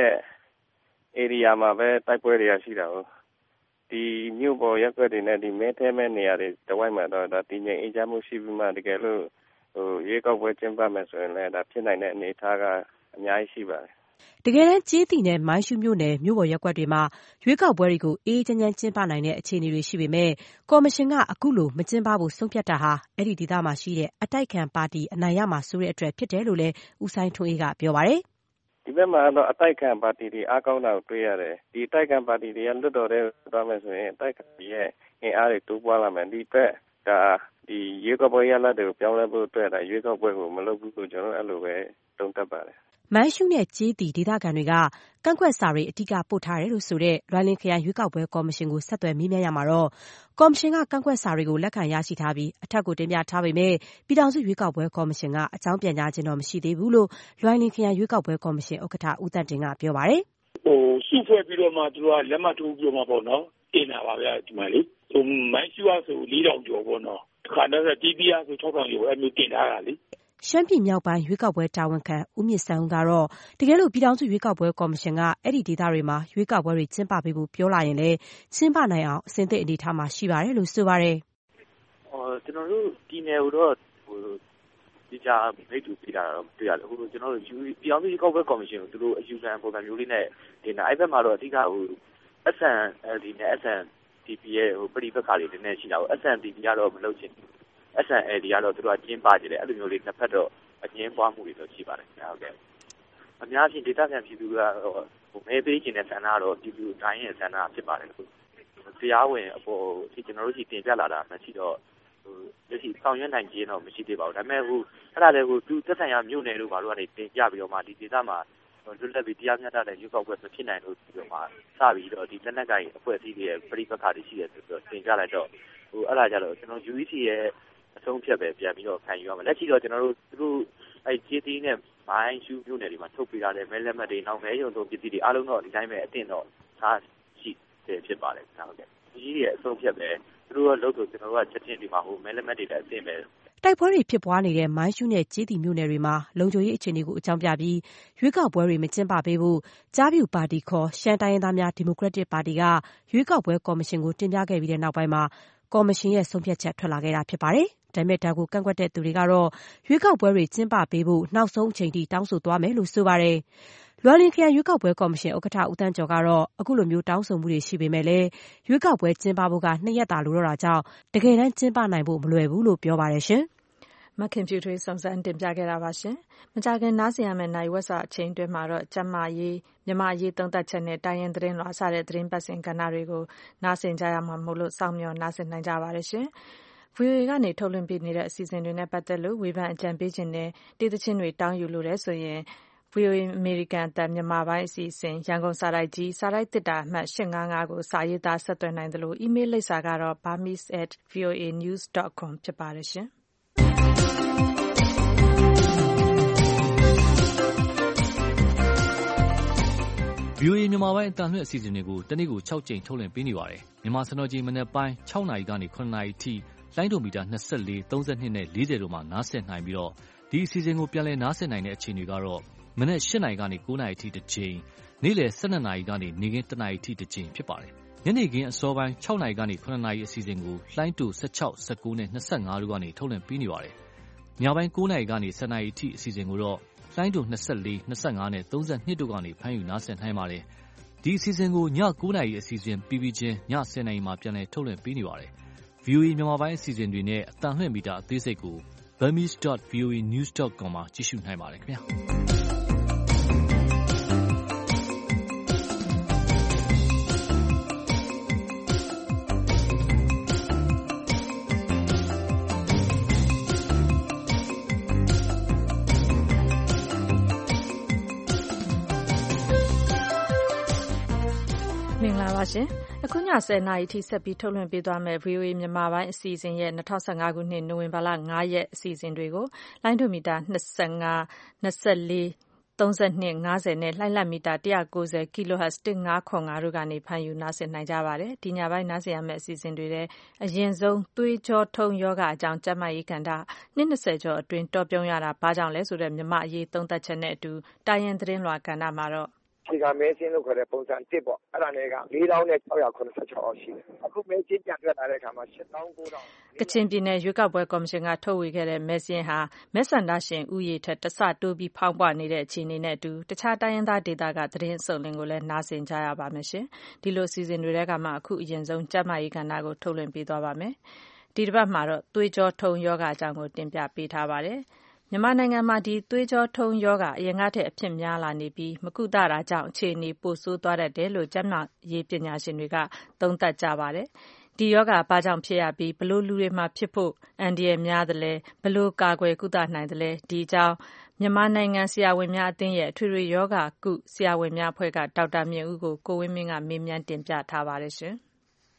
area မှာပဲတိုက်ပွဲတွေကရှိတာဟုတ်ဒီမြို့ပေါ်ရပ်ကွက်တွေနဲ့ဒီမဲထဲမဲနေရာတွေတဝိုက်မှာတော့ဒါတည်ငြိမ်အေးချမ်းမှုရှိပြီးမှတကယ်လို့ရွေးကောက်ပွဲကျင်းပမယ်ဆိုရင်လည်းဒါဖြစ်နိုင်တဲ့အနေအထားကအများကြီးရှိပါတယ်တကယ်တမ်းကြေးသီနဲ့မိုင်းရှူးမြို့နယ်မြို့ပေါ်ရပ်ကွက်တွေမှာရွေးကောက်ပွဲတွေကိုအေးချမ်းချမ်းကျင်းပနိုင်တဲ့အခြေအနေတွေရှိပေမဲ့ကော်မရှင်ကအခုလိုမကျင်းပဖို့ဆုံးဖြတ်တာဟာအဲ့ဒီဒေသမှာရှိတဲ့အတိုက်ခံပါတီအနိုင်ရမှာဆိုတဲ့အတွက်ဖြစ်တယ်လို့လည်းဦးစိုင်းထွန်းအေးကပြောပါတယ်ဒီဘက်မှာတော့အတိုက်ခံပါတီတွေအားကောင်းတာကိုတွေ့ရတယ်ဒီအတိုက်ခံပါတီတွေကလွတ်တော်တဲ့သွားမယ်ဆိုရင်အတိုက်ခံရဲ့အင်အားတွေတိုးပွားလာမယ်ဒီဘက်ဒါဒီရွေးကောက်ပွဲရလဒ်တွေကိုပြောင်းလဲဖို့အတွက်ဒါရွေးကောက်ပွဲကိုမလုပ်ဘူးလို့ကျွန်တော်အဲ့လိုပဲတုံ့တက်ပါတယ်မိုင်းရှူးနဲ့ကြေးသီဒေသခံတွေကကန့်ကွက်စာတွေအဓိကပို့ထားတယ်လို့ဆိုတဲ့လွိုင်လင်ခရိုင်ရွေးကောက်ပွဲကော်မရှင်ကိုဆက်သွယ်မေးမြန်းရမှာတော့ကော်မရှင်ကကန့်ကွက်စာတွေကိုလက်ခံရရှိထားပြီးအထက်ကိုတင်ပြထားပေမဲ့ပြည်ထောင်စုရွေးကောက်ပွဲကော်မရှင်ကအကြောင်းပြန်ကြားခြင်းတော့မရှိသေးဘူးလို့လွိုင်လင်ခရိုင်ရွေးကောက်ပွဲကော်မရှင်ဥက္ကဋ္ဌဦးသက်တင်ကပြောပါတယ်စုဖွဲ့ပြီးတော့မှသူကလက်မှတ်ထိုးပြီးတော့မှပေါ့နော်တင်တာပါဗျာဒီမှာလေမိုင်းရှူးဆို4000ကျော်ပေါ့နော်ခါတော့တီးတီးဆို6000ကျော်အဲ့မျိုးတင်ထားတာလေရှမ်းပြည်မြောက်ပိုင်းရွေးကောက်ပွဲတာဝန်ခံဦးမြင့်စန်းဦးကတော့တကယ်လို့ပြည်ထောင်စုရွေးကောက်ပွဲကော်မရှင်ကအဲ့ဒီဒေသတွေမှာရွေးကောက်ပွဲတွေကျင်းပပေးဖို့ပြောလာရင်လည်းကျင်းပနိုင်အောင်အဆင်သင့်အနေထားမှာရှိပါတယ်လို့ဆိုပါတယ်ကျွန်တော်တို့ဒီနယ်ကိုတော့ဒီကြားမိတ်တူပြတာတော့တွေ့ရတယ်ကျွန်တော်တို့ပြည်ထောင်စုရွေးကောက်ပွဲကော်မရှင်ကိုသူတို့အယူခံပုံစံမျိုးလေးနဲ့ဒီနေ့အဲ့ဘက်မှာတော့အဓိကSNLD နဲ့ SNDP ရဲ့ပရိပက္ခတွေနည်းနည်းရှိတာကို SNDP ကတော့မလုပ်ချင်ဘူးSNLD ကတော့သူတို့ကကျင်းပကြတယ်အဲ့လိုမျိုးလေးနှစ်ဖက်တော့အငင်းပွားမှုတွေတော့ရှိပါတယ်ဟုတ်ကဲ့အများကြီးဒေသခံပြည်သူကတော့မဲပေးခြင်းတဲ့ဆန္ဒကတော့ပြည်သူတိုင်းရဲ့ဆန္ဒဖြစ်ပါတယ်တရားဝင်အပေါ်ဒီကျွန်တော်တို့ကြီးတင်ပြလာတာမရှိတော့လက်ရှိဆောင်ရွက်နိုင်ခြင်းတော့မရှိသေးပါဘူးဒါပေမဲ့အဲ့ဒါလည်းသူသက်ဆိုင်ရာမြို့နယ်တို့ဘာလို့ကနေတင်ပြပြီးတော့မှဒီဒေသမှာလွတ်လပ်ပြီးတရားမျှတတဲ့ရွေးကောက်ပွဲမဖြစ်နိုင်လို့ပြီးတော့မှစပြီးတော့ဒီလက်နက်ကိုင်အဖွဲ့အစည်းတွေရဲ့ပရိပက္ခတွေရှိတယ်ဆိုတော့တင်ပြလိုက်တော့အဲ့ဒါကြတော့ကျွန်တော် UEC ရဲ့အဆုံးဖြတ်ပဲပြန်ပြီးတော့ခံယူရမယ်လက်ရှိတော့ကျွန်တော်တို့သူတို့အဲ့ကြေးသီးနဲ့မိုင်းရှူးမြို့နယ်တွေမှာထုတ်ပေးထားတဲ့မဲလက်မှတ်တွေနောက်မဲရုံသုံးပစ္စည်းတွေအားလုံးတော့ဒီတိုင်းပဲအတင်းတော့ထားရှိတယ်ဖြစ်ပါတယ်ဟုတ်ကဲ့ဒီရဲ့အဆုံးဖြတ်ပဲသူတို့ကလို့ဆိုကျွန်တော်တို့ကချက်ချင်းဒီမှာမဲလက်မှတ်တွေလည်းအတင်းပဲတိုက်ပွဲတွေဖြစ်ပွားနေတဲ့မိုင်းရှူးနဲ့ကြေးသီမြို့နယ်တွေမှာလုံခြုံရေးအခြေအနေကိုအကြောင်းပြပြီးရွေးကောက်ပွဲတွေမကျင်းပပေးဖို့ကြားပြူပါတီခေါ်ရှမ်းတိုင်းရင်းသားများဒီမိုကရက်တစ်ပါတီကရွေးကောက်ပွဲကော်မရှင်ကိုတင်ပြခဲ့ပြီးတဲ့နောက်ပိုင်းမှာကော်မရှင်ရဲ့ဆုံးဖြတ်ချက်ထွက်လာခဲ့တာဖြစ်ပါတယ်။ဒါပေမဲ့ဒါကိုကန့်ကွက်တဲ့သူတွေကတော့ရွေးကောက်ပွဲတွေကျင်းပပေးဖို့နောက်ဆုံးအချိန်ထိတောင်းဆိုသွားမယ်လို့ဆိုပါတယ်။လွိုင်လင်ခရိုင်ရွေးကောက်ပွဲကော်မရှင်ဥက္ကဋ္ဌဦးတန်းကျော်ကတော့အခုလိုမျိုးတောင်းဆိုမှုတွေရှိပေမဲ့လည်းရွေးကောက်ပွဲကျင်းပဖို့က2ရက်သာလိုတော့တာကြောင့်တကယ်တမ်းကျင်းပနိုင်ဖို့မလွယ်ဘူးလို့ပြောပါတယ်ရှင်။မခင်ဖြူထွေးစုံစမ်းတင်ပြခဲ့တာပါရှင်။မကြာခင်နားဆင်ရမယ့်နိုင်ဝက်စာအချိန်တွင်းမှာတော့ကျမရေးမြန်မာရေးသုံးသပ်ချက်နဲ့တိုင်းရင်းသတင်းလွှာစတဲ့သတင်းပတ်စဉ်ကဏ္ဍတွေကိုနားဆင်ကြရမှာမို့လို့စောင့်မျှော်နားဆင်နိုင်ကြပါတယ်ရှင်။ VOA ကနေထုတ်လွှင့်ပေးနေတဲ့အစီအစဉ်တွေနဲ့ပတ်သက်လို့ဝေဖန်အကြံပေးခြင်းနဲ့တေးသချင်းတွေတောင်းယူလို့ရဲဆိုရင် VOA အမေရိကန်အသံမြန်မာပိုင်းအစီအစဉ်ရန်ကုန်စာတိုက်ကြီးစာတိုက်သစ်တာအမှတ်855ကိုစာရေးသားဆက်သွယ်နိုင်တယ်လို့အီးမေးလ်လိပ်စာကတော့ burmese@voanews.com ဖြစ်ပါတယ်ရှင်။ VOA မြန်မာပိုင်းအသံလွှင့်အစီအစဉ်တွေကိုတနေ့ကို6ကြိမ်ထုတ်လွှင့်ပေးနေပါတယ်။မြန်မာစံတော်ချိန်မနက်ပိုင်း6နာရီကနေ9နာရီထိလိုင်းဒိုမီတာ24 32နဲ့40တို့မှာနားဆင်နိုင်ပြီးတော့ဒီအစီအစဉ်ကိုပြန်လည်နားဆင်နိုင်တဲ့အချိန်တွေကတော့မနက်8နာရီကနေ9နာရီထိတစ်ကြိမ်နေ့လယ်12နာရီကနေနေ့ခင်း1နာရီထိတစ်ကြိမ်ဖြစ်ပါတယ်။ညနေခင်းအစောပိုင်း6နာရီကနေ9နာရီအစီအစဉ်ကိုလှိုင်းတူ16 19နဲ့25တို့ကနေထုတ်လွှင့်ပေးနေပါတယ်။ညပိုင်း9နာရီကနေ10နာရီအထိအစီအစဉ်ကိုတော့လှိုင်းတူ24 25နဲ့32တို့ကနေဖမ်းယူနားဆင်နိုင်ပါတယ်။ဒီအစီအစဉ်ကိုည9နာရီအစီအစဉ်ပြီးချင်းည10နာရီမှာပြန်လည်ထုတ်လွှင့်ပေးနေပါတယ်။ VOA မြန်မာပိုင်းအစီအစဉ်တွေနဲ့အသံလွှင့်မီတာအသေးစိတ်ကို burmese.voanews.com မှာကြည့်ရှုနိုင်ပါတယ်ခင်ဗျာ။မင်္ဂလာပါရှင်။အခုည10နာရီထိဆက်ပြီးထုတ်လွှင့်ပေးသွားမယ့် VOA မြန်မာပိုင်းအစီအစဉ်ရဲ့2015ခုနှစ်နိုဝင်ဘာလ9ရက်အစီအစဉ်တွေကိုလိုင်းဒိုမီတာ25 24 32 50နဲ့လှိုင်းလတ်မီတာ190 kHz 1505တို့ကနေဖမ်းယူနားဆင်နိုင်ကြပါတယ်။ဒီညပိုင်းနားဆင်ရမယ့်အစီအစဉ်တွေထဲအရင်ဆုံးသွေးကြောထုံးယောဂအကြောင်းကျန်းမာရေးကဏ္ဍနှစ်20ကျော်အတွင်းတော်ပြုံရတာဘာကြောင့်လဲဆိုတဲ့မြန်မာအရေးသုံးသပ်ချက်နဲ့အတူတာရင်သတင်းလွှာကဏ္ဍမှာတော့ဒီကမဲစင်းလို့ခေါ်တဲ့ပုံစံ1ပေါ့အဲ့ဒါနဲ့က4686အောက်ရှိတယ်အခုမဲစင်းပြန်ထွက်လာတဲ့အခါမှာ8900 ကချင်ပြည်နယ်ရွေးကောက်ပွဲကော်မရှင်ကထုတ်ဝေခဲ့တဲ့မဲစင်းဟာမဲဆန္ဒရှင်ဥယျာဉ်ထက်တဆတိုးပြီးဖောင်းပွနေတဲ့အခြေအနေနဲ့အတူတခြားတိုင်းရင်းသားဒေသကသတင်းအစုံလင်ကိုလည်းနားဆင်ကြရပါမယ်ရှင်ဒီလိုစီစဉ်တွေထဲကမှအခုအရင်ဆုံးကျန်းမာရေးကဏ္ဍကိုထုတ်လွှင့်ပေးသွားပါမယ်ဒီတစ်ပတ်မှာတော့သွေးကြောထုံးယောဂအကြောင်းကိုတင်ပြပေးထားပါတယ်မြန်မာနိုင်ငံမှာဒီသွေးကြောထုံးယောဂအရင်ကထက်အဖြစ်များလာနေပြီးမကုသတာကြောင့်အခြေအနေပိုဆိုးသွားတတ်တယ်လို့ကျန်းမာရေးပညာရှင်တွေကသုံးသပ်ကြပါတယ်။ဒီယောဂဘာကြောင့်ဖြစ်ရပြီးဘလို့လူတွေမှာဖြစ်ဖို့အန္တရာယ်များသလဲဘလို့ကာကွယ်ကုသနိုင်သလဲဒီအကြောင်းမြန်မာနိုင်ငံဆရာဝန်များအသင်းရဲ့အထွေထွေယောဂကုဆရာဝန်များအဖွဲ့ကဒေါက်တာမြင့်ဦးကိုကိုဝင်းမင်းကမေးမြန်းတင်ပြထားပါတယ်ရှင်။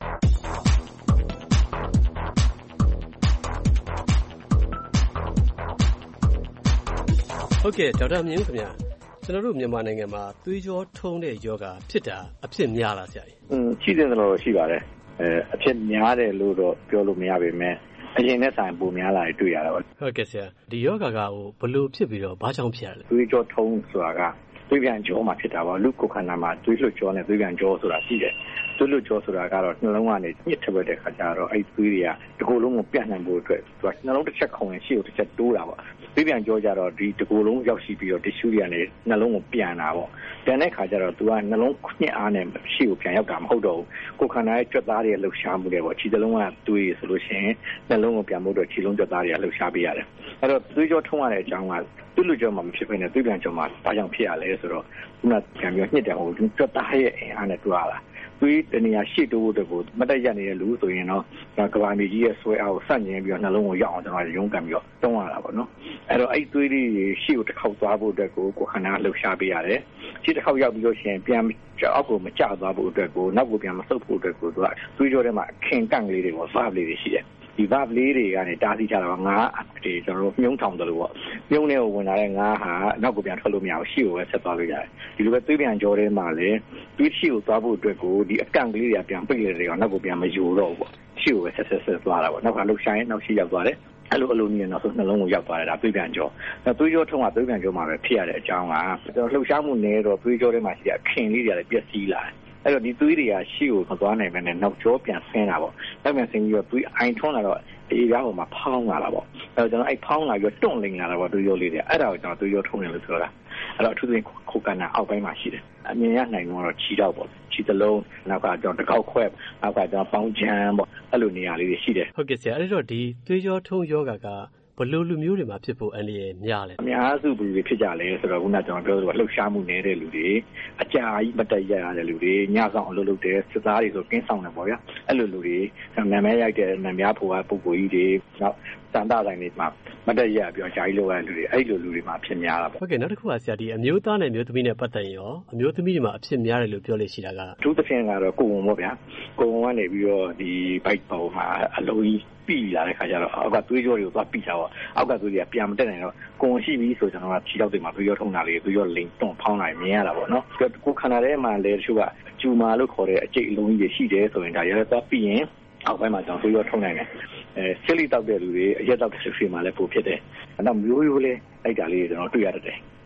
ဟုတ်ကဲ့ဒေါက်တာမြင့်ဦးခင်ဗျာကျွန်တော်တို့မြန်မာနိုင်ငံမှာသွေးကြောထုံးတဲ့ယောဂဖြစ်တာအဖြစ်များလားဆရာကြီးရှိတယ်လို့ရှိပါတယ်အဖြစ်များတယ်လို့တော့ပြောလို့မရပါဘူးအရင်နဲ့ဆိုင်ပုံများလာတွေ့ရတာပါဟုတ်ကဲ့ဆရာဒီယောဂကဘလို့ဖြစ်ပြီးတော့ဘာကြောင့်ဖြစ်ရလဲသွေးကြောထုံးဆိုတာကသွေးပြန်ကြောမှာဖြစ်တာပါလူကိုယ်ခန္ဓာမှာသွေးလွှတ်ကြောနဲ့သွေးပြန်ကြောဆိုတာရှိတယ်သွေးလွှတ်ကြောဆိုတာကတော့နှလုံးကနေညှစ်ထည့်တဲ့ခါကျတော့အဲ့သွေးတွေကတကူလုံးကိုပြန့်နှံ့ဖို့အတွက်သူကနှလုံးတစ်ချက်ခုံရင်ရှေ့ကိုတစ်ချက်တိုးတာပေါ့သွေးပြန်ကြောကြတော့ဒီတကူလုံးရောက်ရှိပြီးတော့တ िश တွေကနေနှလုံးကိုပြန်တာပေါ့ပြန်တဲ့ခါကျတော့သူကနှလုံးညှစ်အားနဲ့ရှေ့ကိုပြန်ရောက်တာမဟုတ်တော့ဘူးကိုယ်ခန္ဓာရဲ့ကြွက်သားတွေလှုပ်ရှားမှုတွေပေါ့ခြေစလုံးကသွေးဆိုလို့ရှိရင်နှလုံးကိုပြန်ဖို့အတွက်ခြေလုံးကြွက်သားတွေကလှုပ်ရှားပေးရတယ်အဲ့တော့သွေးကြောထုံးရတဲ့အကြောင်းကသွေးလွှတ်ကြောမှာမဖြစ်ဘဲနဲ့သွေးပြန်ကြောမှာဘာကြောင့်ဖြစ်ရလဲဆိုတော့ခုနပြန်ပြီးညှစ်တယ်ဟိုကြွက်သားရဲ့အင်အားနဲ့တွားလာသွေးတနေရာရှေ့တိုးဖို့အတွက်ကိုမတက်ရနေတဲ့လူဆိုရင်တော့ကဘာမီကြီးရဲ့ဆွဲအားကိုဆန့်ကျင်ပြီးတော့နှလုံးကိုရောက်အောင်ကျွန်တော်ရုန်းကန်ပြီးတော့တုံးရတာပေါ့နော်အဲ့တော့အဲ့သွေးလေးရှေ့ကိုတစ်ခေါက်သွားဖို့အတွက်ကိုခန္ဓာလှုပ်ရှားပေးရတယ်ရှေ့တစ်ခေါက်ရောက်ပြီးလို့ရှိရင်ပြန်အောက်ကိုမကျသွားဖို့အတွက်ကိုနောက်ကိုပြန်မဆုတ်ဖို့အတွက်ကိုသူကသွေးကြောထဲမှာခင်ကန့်ကလေးတွေပေါ့စားလေးတွေရှိတယ်ဒီ valve လေးတွေကနေတားဆီးကြတာပါငါးတွေကျွန်တော်တို့မြုံထောင်တယ်လို့ပေါ့မြုံထဲကိုဝင်လာတဲ့ငါးဟာနောက်ကိုပြန်ထွက်လို့မရဘူးရှေ့ကိုပဲဆက်သွားလို့ရတယ်ဒီလိုပဲသွေးပြန်ကြောထဲမှာလည်းသွေးရှေ့ကိုသွားဖို့အတွက်ကိုဒီအကန့်ကလေးတွေပြန်ပိတ်ရတဲ့ကောင်နောက်ကိုပြန်မယူတော့ဘူးပေါ့ရှေ့ကိုပဲဆက်သွားတာပေါ့နောက်ကလှုပ်ရှားရင်နောက်ရှေ့ရောက်သွားတယ်အဲ့လိုနည်းနောက်ဆုံးနှလုံးကိုရောက်သွားတယ်ဒါသွေးပြန်ကြောသွေးကြောထုံးကသွေးပြန်ကြောမှာပဲဖြစ်ရတဲ့အကြောင်းကကျွန်တော်လှုပ်ရှားမှုနည်းတော့သွေးကြောထဲမှာရှိတဲ့ခင်လေးတွေလည်းပျက်စီးလာတယ်အဲ့တော့ဒီသွေးတွေကရှေ့ကိုမသွားနိုင်ဘဲနဲ့နောက်ကျောပြန်ဆင်းတာပေါ့နောက်ပြန်ဆင်းပြီးတော့သွေးအိုင်ထွန်းလာတော့အေးရအောင်မှာဖောင်းလာတာပေါ့အဲ့တော့ကျွန်တော်အဲ့ဖောင်းလာပြီးတော့တွန့်လိန်လာတာပေါ့သွေးကြောလေးတွေအဲ့ဒါကိုကျွန်တော်သွေးကြောထုံးတယ်လို့ပြောတာအဲ့တော့အထူးသဖြင့်ခုကနာအောက်ပိုင်းမှာရှိတယ်အမြင်ရနိုင်တော့ခြေတော့ပေါ့ခြေသလုံးနောက်ကကျွန်တော်တကောက်ခွဲနောက်ကကျွန်တော်ပေါင်းချမ်းပေါ့အဲ့လိုနေရာလေးတွေရှိတယ်ဟုတ်ကဲ့ဆရာအဲ့တော့ဒီသွေးကြောထုံးယောဂကဘလို့လူမျိုးတွေမှာဖြစ်ဖို့အန္တရာယ်များလဲအများစုလူတွေဖြစ်ကြလဲဆိုတော့ခုနကကျွန်တော်ပြောလို့လှုပ်ရှားမှုနည်းတဲ့လူတွေအကြာကြီးမတက်ရတဲ့လူတွေညဆောင်အလုပ်လုပ်တဲ့စစ်သားတွေဆိုကင်းဆောင်တယ်ပေါ့ဗျာအဲ့လိုလူတွေနာမည်ရိုက်တဲ့နာမည်ဖို့ကပုံကိုကြီးတွေနောက်စန္ဒဆိုင်တွေမှာမတက်ရပြောကြာကြီးလုပ်ရတဲ့လူတွေအဲ့လိုလူတွေမှာဖြစ်များတာပေါ့ဟုတ်ကဲ့နောက်တစ်ခုကဆရာဒီအမျိုးသားနဲ့အမျိုးသမီးနဲ့ပတ်သက်ရင်ရောအမျိုးသမီးတွေမှာအဖြစ်များတယ်လို့ပြောလို့ရှိတာကအထူးသဖြင့်ကတော့ကိုယ်ဝန်ပေါ့ဗျာကိုယ်ဝန်ကနေပြီးတော့ဒီဘိုက်ပေါ်မှာအလုံးကြီးပြီးလာတဲ့ခါကျတော့အောက်ကသွေးကြောတွေကိုသွားပြီးတာပေါ့အောက်ကသွေးတွေကပြန်မတက်နိုင်တော့ကိုယ်ရှိပြီဆိုကျွန်တော်ကခြေထောက်တွေမှာသွေးကြောထုံးတာလေးသွေးကြောလိန်တွန့်ဖောင်းတာမြင်ရတာပေါ့နော်ကိုယ်ခန္ဓာထဲမှာလည်းတချို့ကကျူမာလို့ခေါ်တဲ့အကျိတ်အလုံးကြီးရှိတယ်ဆိုရင်ဒါရသွားပြီးရင်အောက်ပိုင်းမှာကျွန်တော်သွေးကြောထုံးနိုင်တယ်ဆစ်လီတောက်တဲ့လူတွေအရက်တောက်တဲ့လူတွေမှာလည်းပိုဖြစ်တယ်နောက်မျိုးရိုးလေးလိုက်တာလေးကျွန်တော်တွေ့ရတတ်တယ်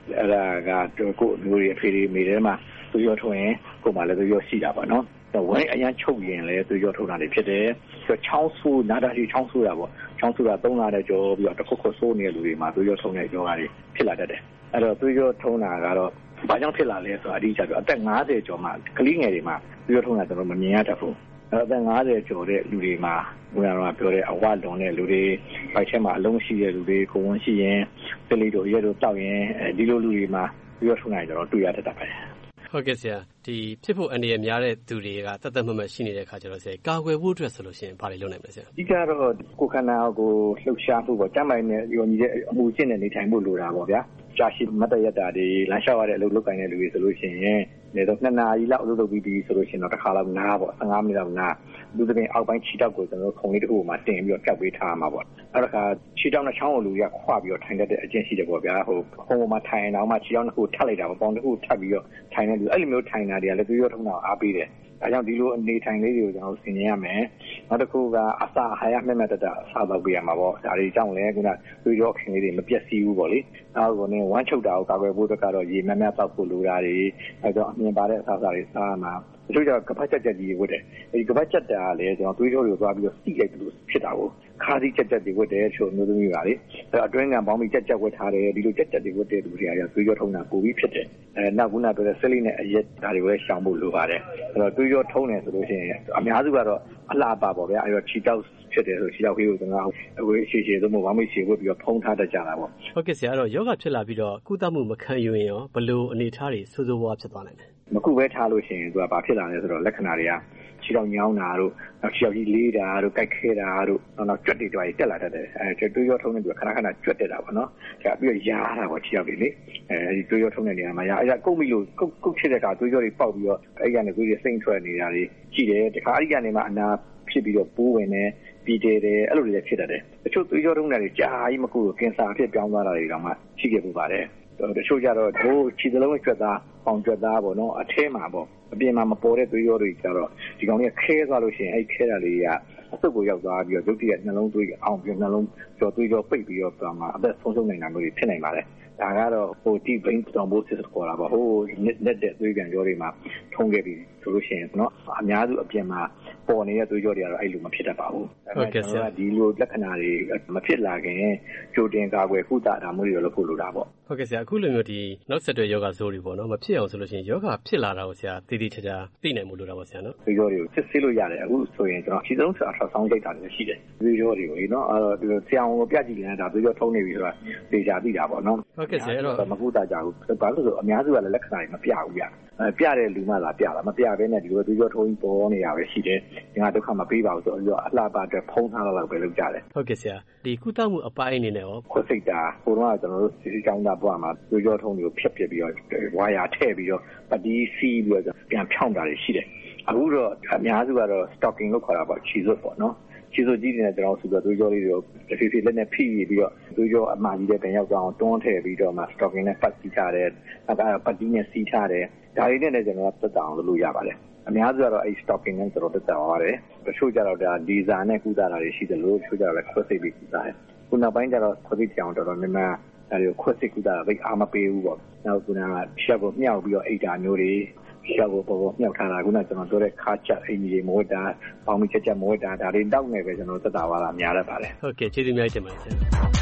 အဲ့ဒါကကိုမျိုးတွေအဖေတွေမိထဲမှာသွေးကြောထုံရင်ကိုယ်မှလည်းသွေးကြောရှိတာပေါ့နော်ဝိုင်းအရန်ချုပ်ရင်လည်းသွေးကြောထုံတာတွေဖြစ်တယ်ချောင်းဆိုးနာတာကြီးချောင်းဆိုးတာပေါ့ချောင်းဆိုးတာ3လနဲ့ကျော်ပြီးတော့တစ်ခုခုဆိုးနေတဲ့လူတွေမှာသွေးကြောထုံတဲ့ကြောဂါတွေဖြစ်လာတတ်တယ်အဲ့တော့သွေးကြောထုံတာကတော့ဘာကြောင့်ဖြစ်လာလဲဆိုတော့အဓိကကျတော့အသက်50ကျော်မှကလေးငယ်တွေမှာသွေးကြောထုံတာကျွန်တော်မမြင်ရတတ်ဘူးအသက်50ကျော်တဲ့လူတွေမှာဘုရားတော်ကပြောတဲ့အဝလွန်တဲ့လူတွေဘိုက်ထဲမှာအလုံးရှိတဲ့လူတွေကိုဝန်ရှိရင်တလီတို့ရဲတို့တောက်ရင်ဒီလိုလူတွေမှာသွေးကြောထုံတာကျွန်တော်တွေ့ရတတ်တာပဲဟုတ်ကဲ့ဆရာဒီဖြစ်ဖို့အနေနဲ့များတဲ့သူတွေကတတ်မှတ်ရှိနေတဲ့ခါကျတော့ဆရာကာကွယ်ဖို့အတွက်ဆိုလို့ရှိရင်ဘာတွေလုပ်နိုင်မလဲဆရာအဓိကတော့ကိုယ်ခန္ဓာကိုလှုပ်ရှားမှုပေါ့ကျန်းမာရေးနဲ့ယုံကြည်တဲ့အမှုကျင့်တဲ့နေထိုင်မှုလိုတာပေါ့ဗျာကြာရှိမတ်တရတာတွေလမ်းလျှောက်ရတဲ့အလုပ်လုပ်ကိုင်တဲ့လူတွေဆိုလို့ရှိရင်နေတော့2နာရီလောက်အလုပ်လုပ်ပြီးဆိုလို့ရှိရင်တော့တစ်ခါလောက်နားပေါ့15မိနစ်လောက်နားလူသဖြင့်အောက်ပိုင်းခြေထောက်ကိုကျွန်တော်ခုံလေးတစ်ခုမှာတင်ပြီးတော့ဖြတ်ပေးထားမှာပေါ့အဲ့ဒါကခြေထောက်နဲ့ချောင်းကိုလူတွေကခွာပြီးတော့ထိုင်တတ်တဲ့အကျင့်ရှိတယ်ပေါ့ဗျာဟိုခုံပေါ်မှာထိုင်အောင်မှခြေထောက်တစ်ခုထပ်လိုက်တာပေါ့ပေါင်တစ်ခုထပ်ပြီးတော့ထိုင်နေတယ်အဲ့လိုမျိုးထိုင်တာတွေကလည်းသွေးကြောထုံတာအားပေးတယ်အဲကြောင့်ဒီလိုအနေထိုင်လေးတွေကိုကျွန်တော်ဆင်ခြင်ရမယ်နောက်တစ်ခုကအစာဟာရမျက်မှတ်တတ်တာအစာတော့ပေးရမှာပေါ့ဒါတွေကြောင့်လည်းခုနသွေးကြောခင်လေးတွေမပြတ်စီးဘူးပေါ့လေနောက်ကိုနေဝမ်းချုပ်တာကိုကာကွယ်ဖို့အတွက်ကတော့ရေများများတောက်ဖို့လိုတာတွေအဲကြောင့်အမြင်ပါတဲ့အစာတွေစားမှာတချို့ကျတော့ကပတ်ချက်ကြီးဝတ်တယ်အဲဒီကပတ်ချက်တာကလည်းကျွန်တော်သွေးကြောတွေကိုသွားပြီးတော့စီးလိုက်လို့ဖြစ်တာကိုခါးစည်းချက်တွေဝတ်တယ်ချို့မျိုးသမီးပါလေအဲအတွင်းကပေါင်းပြီးချက်ဝတ်ထားတယ်ဒီလိုချက်တွေဝတ်တဲ့လူတွေကသွေးကြောထုံတာပိုပြီးဖြစ်တယ်နောက်ခုနပြောတဲ့ဆဲလီနဲ့အရက်ဒါတွေကိုလည်းရှောင်ဖို့လိုပါတယ်အဲတော့သွေးကြောထုံတယ်ဆိုလို့ရှိရင်အများစုကတော့အလှပပေါ့ဗျာအဲတော့ခြေတောက်ဖြစ်တယ်ဆိုခြေတောက်ခေးကိုကျွန်တော်အဝေးရှည်ရှည်သုံးဖို့ဘာမှရှည်ဝတ်ပြီးတော့ဖုံးထားတတ်ကြတာပေါ့ဟုတ်ကဲ့ဆရာအဲ့တော့ယောဂဖြစ်လာပြီးတော့ကုသမှုမခံယူရင်ရောဘယ်လိုအနေအထားတွေဆိုးဆိုးဝါးဖြစ်သွားနိုင်လဲမကုပဲထားလို့ရှိရင်သူကဘာဖြစ်လာလဲဆိုတော့လက္ခဏာတွေကခြေထောက်ညောင်းတာတို့နောက်ခြေထောက်ကြီးလေးတာတို့ကိုက်ခဲတာတို့နောက်ကြွက်တွေတွားကြီးတက်လာတတ်တယ်သွေးကြောထုံးနေပြီးခဏခဏကြွက်တက်တာပေါ့နော်ဒါပြီးတော့ရားတာပေါ့ခြေထောက်တွေလေအဲဒီသွေးကြောထုံးတဲ့နေရာမှာရားအဲကုတ်မိလို့ကုတ်ချစ်တဲ့အခါသွေးကြောတွေပေါက်ပြီးတော့အဲဒီကနေသွေးတွေစိမ့်ထွက်နေတာတွေရှိတယ်တခါအဲဒီကနေမှအနာဖြစ်ပြီးတော့ပိုးဝင်နေပြီးတယ်အဲ့လိုတွေဖြစ်တတ်တယ်တချို့သွေးကြောထုံးတာတွေကြာကြီးမကုလို့ကင်ဆာဖြစ်ပြောင်းသွားတာတွေတောင်မှရှိခဲ့ပူပါတယ်တချို့ကြတော့ဟိုခြေစလုံးကျွတ်သားပေါင်ကျွတ်သားပေါ့နော်အထဲမှာပေါ့အပြင်မှာမပေါ်တဲ့သွေးကြောတွေကြတော့ဒီကောင်တွေကခဲသွားလို့ရှိရင်အဲ့ခဲတာလေးကအဆုတ်ကိုရောက်သွားပြီးတော့ဒုတိယနှလုံးသွေးအောင်ပြီးနှလုံးကျော်သွေးကြောပိတ်ပြီးတော့သွားမှာအသက်ဆုံးရှုံးနိုင်တာမျိုးတွေဖြစ်နိုင်ပါတယ်ဒါကတော့ဟို deep vein thrombosis ခေါ်တာပေါ့ဟိုလက်တဲ့သွေးပြန်ကြောတွေမှာထုံးခဲ့ပြီးဆိုလို့ရှိရင်နော်အများစုအပြင်မှာပေါ်နေတဲ့သွေးကြောတွေကတော့အဲ့လိုမဖြစ်တတ်ပါဘူးဟုတ်ကဲ့ဆရာဒီလိုလက္ခဏာတွေမဖြစ်လာခင်ကြိုတင်ကာကွယ်ကုသတာမျိုးတွေလုပ်ဖို့လိုတာပေါ့ဟုတ်ကဲ့ဆရာအခုလိုမျိုးဒီနောက်ဆက်တွဲယောဂဆိုးတွေပေါ့နော်မဖြစ်အောင်ဆိုလို့ရှိရင်ယောဂဖြစ်လာတာကိုဆရာတည်တည်ချာချာသိနိုင်မှုလိုတာပေါ့ဆရာနော်သွေးကြောတွေကိုစစ်ဆေးလို့ရတယ်အခုဆိုရင်ကျွန်တော်ခြေဆုံးစာဆောင်းရိုက်တာလည်းရှိတယ်သွေးကြောတွေကိုနော်အဲ့တော့ဆရာဝန်ကိုပြကြည့်ရင်ဒါသွေးကြောထုံးနေပြီဆိုတာသိကြသိတာပေါ့နော်ဟုတ်ကဲ့ဆရာအဲ့တော့မကုသကြဘူးဘာလို့ဆိုအများစုကလည်းလက္ခဏာတွေမပြဘူးဗျပြတဲ့လူမှလာပြတာမပြဘဲနဲ့ဒီလိုသွေးကြောထုံးကြီးပေါ်နေတာပဲရှိတယ်ဒီကဒုက္ခမပေးပါဘူးဆိုတော့အလှပအတွက်ဖုံးထားတော့ပဲလုပ်ကြတယ်ဟုတ်ကဲ့ဆရာဒီကုသမှုအပိုင်းအနေနဲ့ရောခွတ်စိတ်တာဟိုတော့ကျွန်တော်တို့စီကောင်းတာဘွားမှာသွေးကြောထုံးတွေကိုဖြတ်ပြီးတော့ဝါယာထည့်ပြီးတော့ပတိစီးပြီးတော့ပြန်ဖြောင်းတာတွေရှိတယ်အခုတော့အများစုကတော့ stocking လို့ခေါ်တာပေါ့ခြေစွပ်ပေါ့နော်ခြေစွပ်ကြီးတွေနဲ့ကျွန်တော်ဆိုတော့သွေးကြောလေးတွေကိုတစ်ဖြည်းဖြည်းလက်နဲ့ဖိပြီးတော့သွေးကြောအမှားကြီးတဲ့ပြန်ရောက်အောင်တွန်းထည့်ပြီးတော့မှ stocking နဲ့ပတ်စီးထားတယ်အဲပတိနဲ့စီးထားတယ်ဒါတွေနဲ့လည်းကျွန်တော်သက်သာအောင်လုပ်လို့ရပါတယ်အများစုကတော့အဲ့ stocking နဲ့ကျွန်တော်သက်သာပါတယ်တချို့ကျတော့ဒါဒီဇာနဲ့ကုသတာတွေရှိတယ်လို့တချို့ကျတော့လည်းခွတ်စိတ်ပြီးကုသတယ်ခုနောက်ပိုင်းကျတော့ခွတ်စိတ်ကြောင်တော်တော်များများအဲဒီခွတ်စိတ်ကုသတာဘိတ်အားမပေးဘူးပေါ့နောက်ခုနကရှက်ကိုမြှောက်ပြီးတော့အိတ်တာမျိုးတွေရှက်ကိုပေါ်မြှောက်ထားတာခုနကျွန်တော်ပြောတဲ့ခါချက်အိမ်ကြီးမဝတ်တာပေါင်းမိချက်မဝတ်တာဒါတွေတောက်နေပဲကျွန်တော်သက်သာသွားတာများတတ်ပါတယ်ဟုတ်ကဲ့ကျေးဇူးများတင်ပါတယ်ဆရာ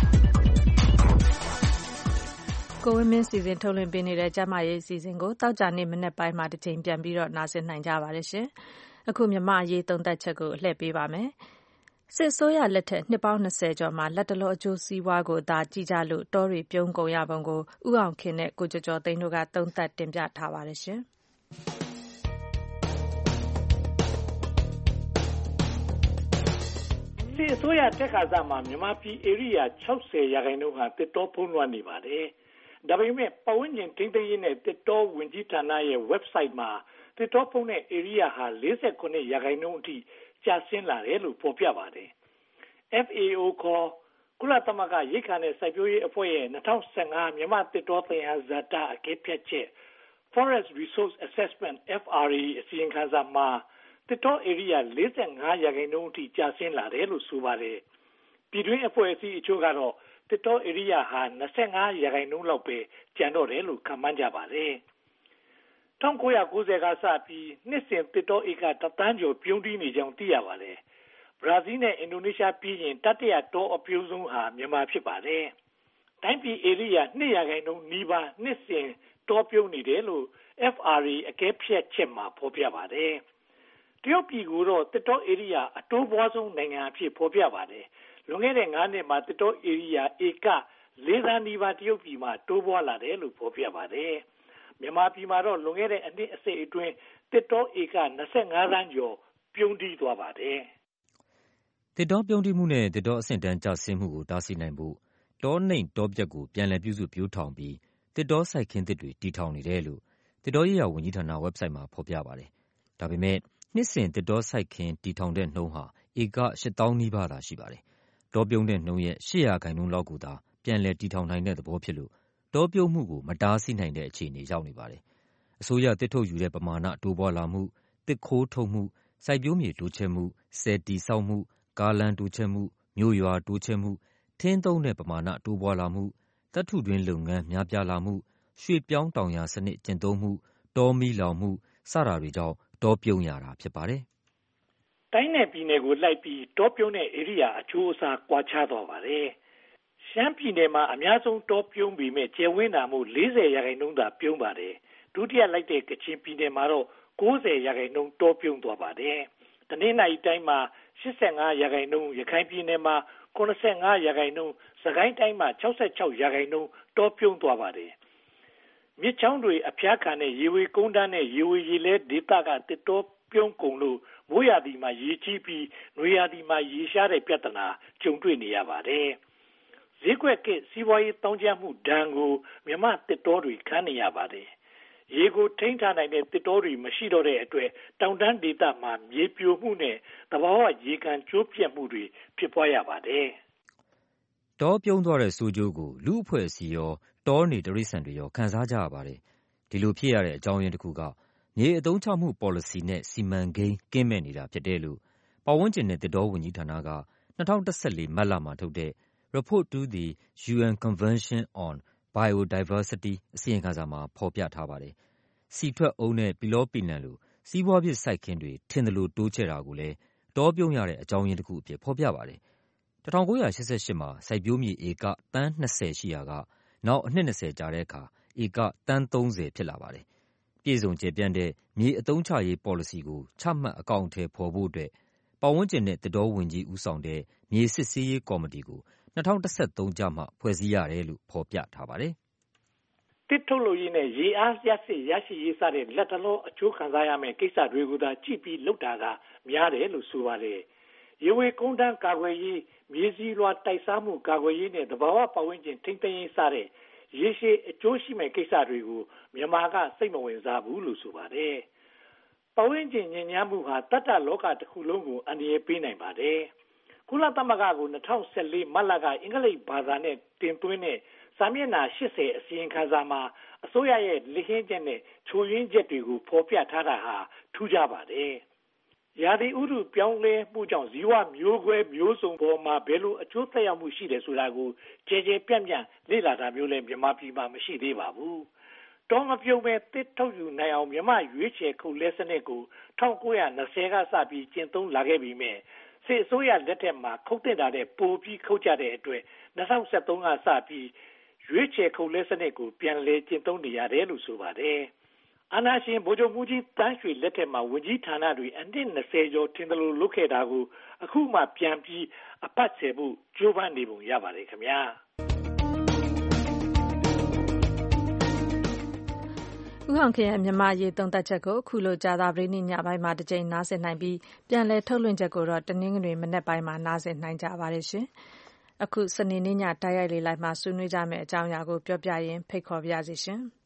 ကိုဝင်းမင်းစီစဉ်ထုတ်လွှင့်ပေးနေတဲ့ကျမရေးစီစဉ်ကိုတောက်ကြနေ့မနေ့ပိုင်းမှာတစ်ချိန်ပြန်ပြီးတော့နားဆင်နိုင်ကြပါတယ်ရှင်အခုမြမရေးသုံးသက်ချက်ကိုအလှည့်ပေးပါမယ်စစ်ဆိုးရလက်ထက်နှစ်ပေါင်း20ကျော်မှာလက်တလောအကျိုးစီးပွားကိုသာကြည့်ကြလို့တောတွေပြုံးကုန်ရပုံကိုဥအောင်ခင်နဲ့ကိုကျော်ကျော်သိန်းတို့ကသုံးသပ်တင်ပြထားပါတယ်ရှင်စစ်အစိုးရတက်ခါစားမှာမြန်မာပြည်ဧရိယာ60ရာခိုင်နှုန်းဟာတစ်တောဖုံးလွှမ်းနေပါတယ်ဒါပေမဲ့ပတ်ဝန်းကျင်ထိန်းသိမ်းရေးနဲ့တစ်တောဝင်ကြီးဌာနရဲ့ website မှာတစ်တောဖုံးတဲ့ဧရိယာဟာ49ရာခိုင်နှုန်းအထိကျဆင်းလာတယ်လို့ဖော်ပြပါတယ် FAO ခေါ်ကုလသမဂ္ဂရိက္ခာနဲ့စိုက်ပျိုးရေးအဖွဲ့ရဲ့2015မြန်မာတစ်တောသယံဇာတအကဲဖြတ်ချက် Forest Resource Assessment FRA အစီရင်ခံစာမှာတစ်တောဧရိယာ45ရာခိုင်နှုန်းအထိကျဆင်းလာတယ်လို့ဆိုပါတယ်ပြည်တွင်းအဖွဲ့အစည်းအချို့ကတော့တစ်တောဧရိယာဟာ25%လောက်ပဲကျန်တော့တယ်လို့ခန့်မှန်းကြပါတယ်။1990 ကစပြီးနှစ်စဉ်တစ်တောဧက1 သန်းကျော်ပြုန်းတီးနေကြောင်းသိရပါတယ်။ဘရာဇီးနဲ့အင်ဒိုနီးရှားပြီးရင်တတိယတောအပြုန်းဆုံးဟာမြန်မာဖြစ်ပါတယ်။တိုင်းပြည်ဧရိယာ2%နီးပါးနှစ်စဉ်တောပြုန်းနေတယ်လို့ FRA အကဲဖြတ်ချက်မှာဖော်ပြပါတယ်။တရုတ်ပြည်ကတော့တစ်တောဧရိယာအတိုးပွားဆုံးနိုင်ငံအဖြစ်ဖော်ပြပါတယ်။လွန်ခဲ့တဲ့9နှစ်မှာတစ်တောဧရိယာဧက4 သန်းနီးပါးတရုတ်ပြည်မှာတိုးပွားလာတယ်လို့ဖော်ပြပါတယ်။မြန်မာပြည်မှာတော့လွန်ခဲ့တဲ့အနှစ်အစိတ်အတွင်းတစ်တောဧက25 သန်းကျော်ပြုန်းတီးသွားပါတယ်။တစ်တောပြုန်းတီးမှုနဲ့တစ်တောအဆင့်တန်းကျဆင်းမှုကိုတားဆီးနိုင်ဖို့တောနှိမ်တောပြတ်ကိုပြန်လည်ပြုစုပျိုးထောင်ပြီးတစ်တောစိုက်ခင်းသစ်တွေတည်ထောင်နေတယ်လို့တစ်တောရေးရာဝန်ကြီးဌာန website မှာဖော်ပြပါတယ်။ဒါပေမဲ့နှစ်စဉ်တစ်တောစိုက်ခင်းတည်ထောင်တဲ့နှုန်းဟာဧက 8,000 နီးပါးသာရှိပါတယ်။တောပြုန်းတဲ့နှုန်းရဲ့8% လောက်ကိုသာပြန်လည်တည်ထောင်နိုင်တဲ့သဘောဖြစ်လို့တောပြုန်းမှုကိုမတားဆီးနိုင်တဲ့အခြေအနေရောက်နေပါတယ်။အစိုးရသစ်ထုတ်ယူတဲ့ပမာဏတိုးပွားလာမှု၊သစ်ခိုးထုတ်မှု၊စိုက်ပျိုးမြေတိုးချဲ့မှု၊ဆည်တည်ဆောက်မှု၊ကားလမ်းတိုးချဲ့မှု၊မြို့ရွာတိုးချဲ့မှု၊ထင်းသုံးတဲ့ပမာဏတိုးပွားလာမှု၊သတ္တုတွင်းလုပ်ငန်းများပြားလာမှု၊ရွှေ့ပြောင်းတောင်ယာစနစ်ကျင့်သုံးမှု၊တောမီးလောင်မှုစတာတွေကြောင့်တောပြုန်းရတာဖြစ်ပါတယ်။တိုင်းနယ်ပြည်နယ်ကိုလိုက်ပြီးတောပြုန်းတဲ့ဧရိယာအချိုးအစားကွာခြားသွားပါတယ်။ရှမ်းပြည်နယ်မှာအများဆုံးတောပြုန်းပေမဲ့ကျယ်ဝန်းတာမှု40% သာပြုန်းပါတယ်။ဒုတိယလိုက်တဲ့ကချင်ပြည်နယ်မှာတော့90% တောပြုန်းသွားပါတယ်။တနင်္သာရီတိုင်းမှာ85%ရခိုင်ပြည်နယ်မှာ85%စကိုင်းတိုင်းမှာ66%တောပြုန်းသွားပါတယ်။မြစ်ချောင်းတွေအဖျားခံတဲ့ရေဝေကုန်းတန်းနဲ့ရေဝေရေလဲဒေသကတစ်တောပြုန်းကုန်လို့မိုးရာသီမှာရေကြီးပြီးနွေရာသီမှာရေရှားတဲ့ပြဿနာကြုံတွေ့နေရပါတယ်။ဈေးကွက်ကစီးပွားရေးတောင်းကျမှုဒဏ်ကိုမြန်မာတစ်တောတွေခံနေရပါတယ်။ရေကိုထိန်းထားနိုင်တဲ့တစ်တောတွေမရှိတော့တဲ့အတွက်တောင်တန်းဒေသမှာမြေပြိုမှုနဲ့သဘာဝရေကန်ကျိုးပြတ်မှုတွေဖြစ်ပွားရပါတယ်။တောပြုန်းသွားတဲ့ဆိုးကျိုးကိုလူအဖွဲ့အစည်းရောတောနေတိရစ္ဆာန်တွေရောခံစားကြရပါတယ်။ဒီလိုဖြစ်ရတဲ့အကြောင်းရင်းတစ်ခုကမြေအသုံးချမှု policy နဲ့စီမံကိန်းကင်းမဲ့နေတာဖြစ်တယ်လို့ပတ်ဝန်းကျင်နဲ့သစ်တောဝန်ကြီးဌာနက2014မတ်လမှာထုတ်တဲ့ Report to the UN Convention on Biodiversity အစီရင်ခံစာမှာဖော်ပြထားပါတယ်။စီထွက်အုံးနဲ့ပီလောပီနံလိုစီးပွားဖြစ်စိုက်ခင်းတွေထင်သလိုတိုးချဲ့တာကိုလည်းတောပြုန်းရတဲ့အကြောင်းရင်းတစ်ခုအဖြစ်ဖော်ပြပါတယ်။1988မှာစိုက်ပျိုးမြေဧကသန်း20ရှိရာကနောက်အနှစ်20ကြာတဲ့အခါဧကသန်း30ဖြစ်လာပါတယ်။ပြည်စုံကျယ်ပြန့်တဲ့မြေအသုံးချရေး policy ကိုချမှတ်အကောင်အထည်ဖော်ဖို့အတွက်ပတ်ဝန်းကျင်နဲ့သစ်တောဝန်ကြီးဦးဆောင်တဲ့မြေစစ်ဆေးရေးကော်မတီကို2013ကျမှဖွဲ့စည်းရတယ်လို့ဖော်ပြထားပါတယ်။တစ်ထုတ်လို့ရင်းနဲ့ရေအားရရှိရေးစတဲ့လက်တလောအကျိုးခံစားရမယ့်ကိစ္စတွေကိုသာကြည့်ပြီးလုပ်တာကများတယ်လို့ဆိုပါတယ်။ရေဝေကုန်းတန်းကာကွယ်ရေးမြေစည်းလွှာတိုက်စားမှုကာကွယ်ရေးနဲ့သဘာဝပတ်ဝန်းကျင်ထိန်းသိမ်းရေးစတဲ့ရေရှည်အကျိုးရှိမဲ့ကိစ္စတွေကိုမြန်မာကစိတ်မဝင်စားဘူးလို့ဆိုပါတယ်။ပတ်ဝန်းကျင်ညစ်ညမ်းမှုဟာတတ္တလောကတစ်ခုလုံးကိုအန္တရာယ်ပေးနိုင်ပါတယ်။ကုလသမဂ္ဂကို2014မတ်လကအင်္ဂလိပ်ဘာသာနဲ့တင်သွင်းတဲ့စာမျက်နှာ80အစီရင်ခံစာမှာအစိုးရရဲ့လက်ဟင်းချက်နဲ့ချိုးယွင်းချက်တွေကိုဖော်ပြထားတာဟာထူးခြားပါတယ်။ရာသီဥတုပြောင်းလဲမှုကြောင့်ဇီဝမျိုးကွဲမျိုးစုံပေါ်မှာဘယ်လိုအကျိုးသက်ရောက်မှုရှိတယ်ဆိုတာကိုကြည်ကြည်ပြန့်ပြန့်လေ့လာတာမျိုးလည်းမြန်မာပြည်မှာမရှိသေးပါဘူး။တောမပြုံးမဲ့တစ်ထုတ်ယူနိုင်အောင်မြန်မာရွေးချယ်ခုတ်လဲစနစ်ကို1920ကစပြီးကျင့်သုံးလာခဲ့ပြီးမြဲစစ်အစိုးရလက်ထက်မှာခုတ်တက်တာတဲ့ပိုပြီးခုတ်ကြတဲ့အတွက်2013ကစပြီးရွေးချယ်ခုတ်လဲစနစ်ကိုပြန်လည်ကျင့်သုံးနေရတယ်လို့ဆိုပါတယ်။အာဏာရှင်ဗိုလ်ချုပ်မှူးကြီးတန်းရွှေလက်ထက်မှာဝန်ကြီးဌာနတွေအနှစ်20ကျော်ထင်သလိုလုပ်ခဲ့တာကိုအခုမှပြန်ပြီးအပတ်ဆယ်ဖို့ကြိုးပမ်းနေပုံရပါတယ်ခင်ဗျာ။ဦးအောင်ခင်ရဲ့မြန်မာရေးသုံးသပ်ချက်ကိုအခုလိုကြာသပတေးနေ့ညပိုင်းမှာတစ်ကြိမ်နားဆင်နိုင်ပြီးပြန်လည်ထုတ်လွှင့်ချက်ကိုတော့တနင်္ဂနွေမနက်ပိုင်းမှာနားဆင်နိုင်ကြပါတယ်ရှင်။အခုစနေနေ့ညတိုက်ရိုက်လေလိုက်မှာဆွေးနွေးကြမယ့်အကြောင်းအရာကိုပြောပြရင်းဖိတ်ခေါ်ပါရစေရှင်။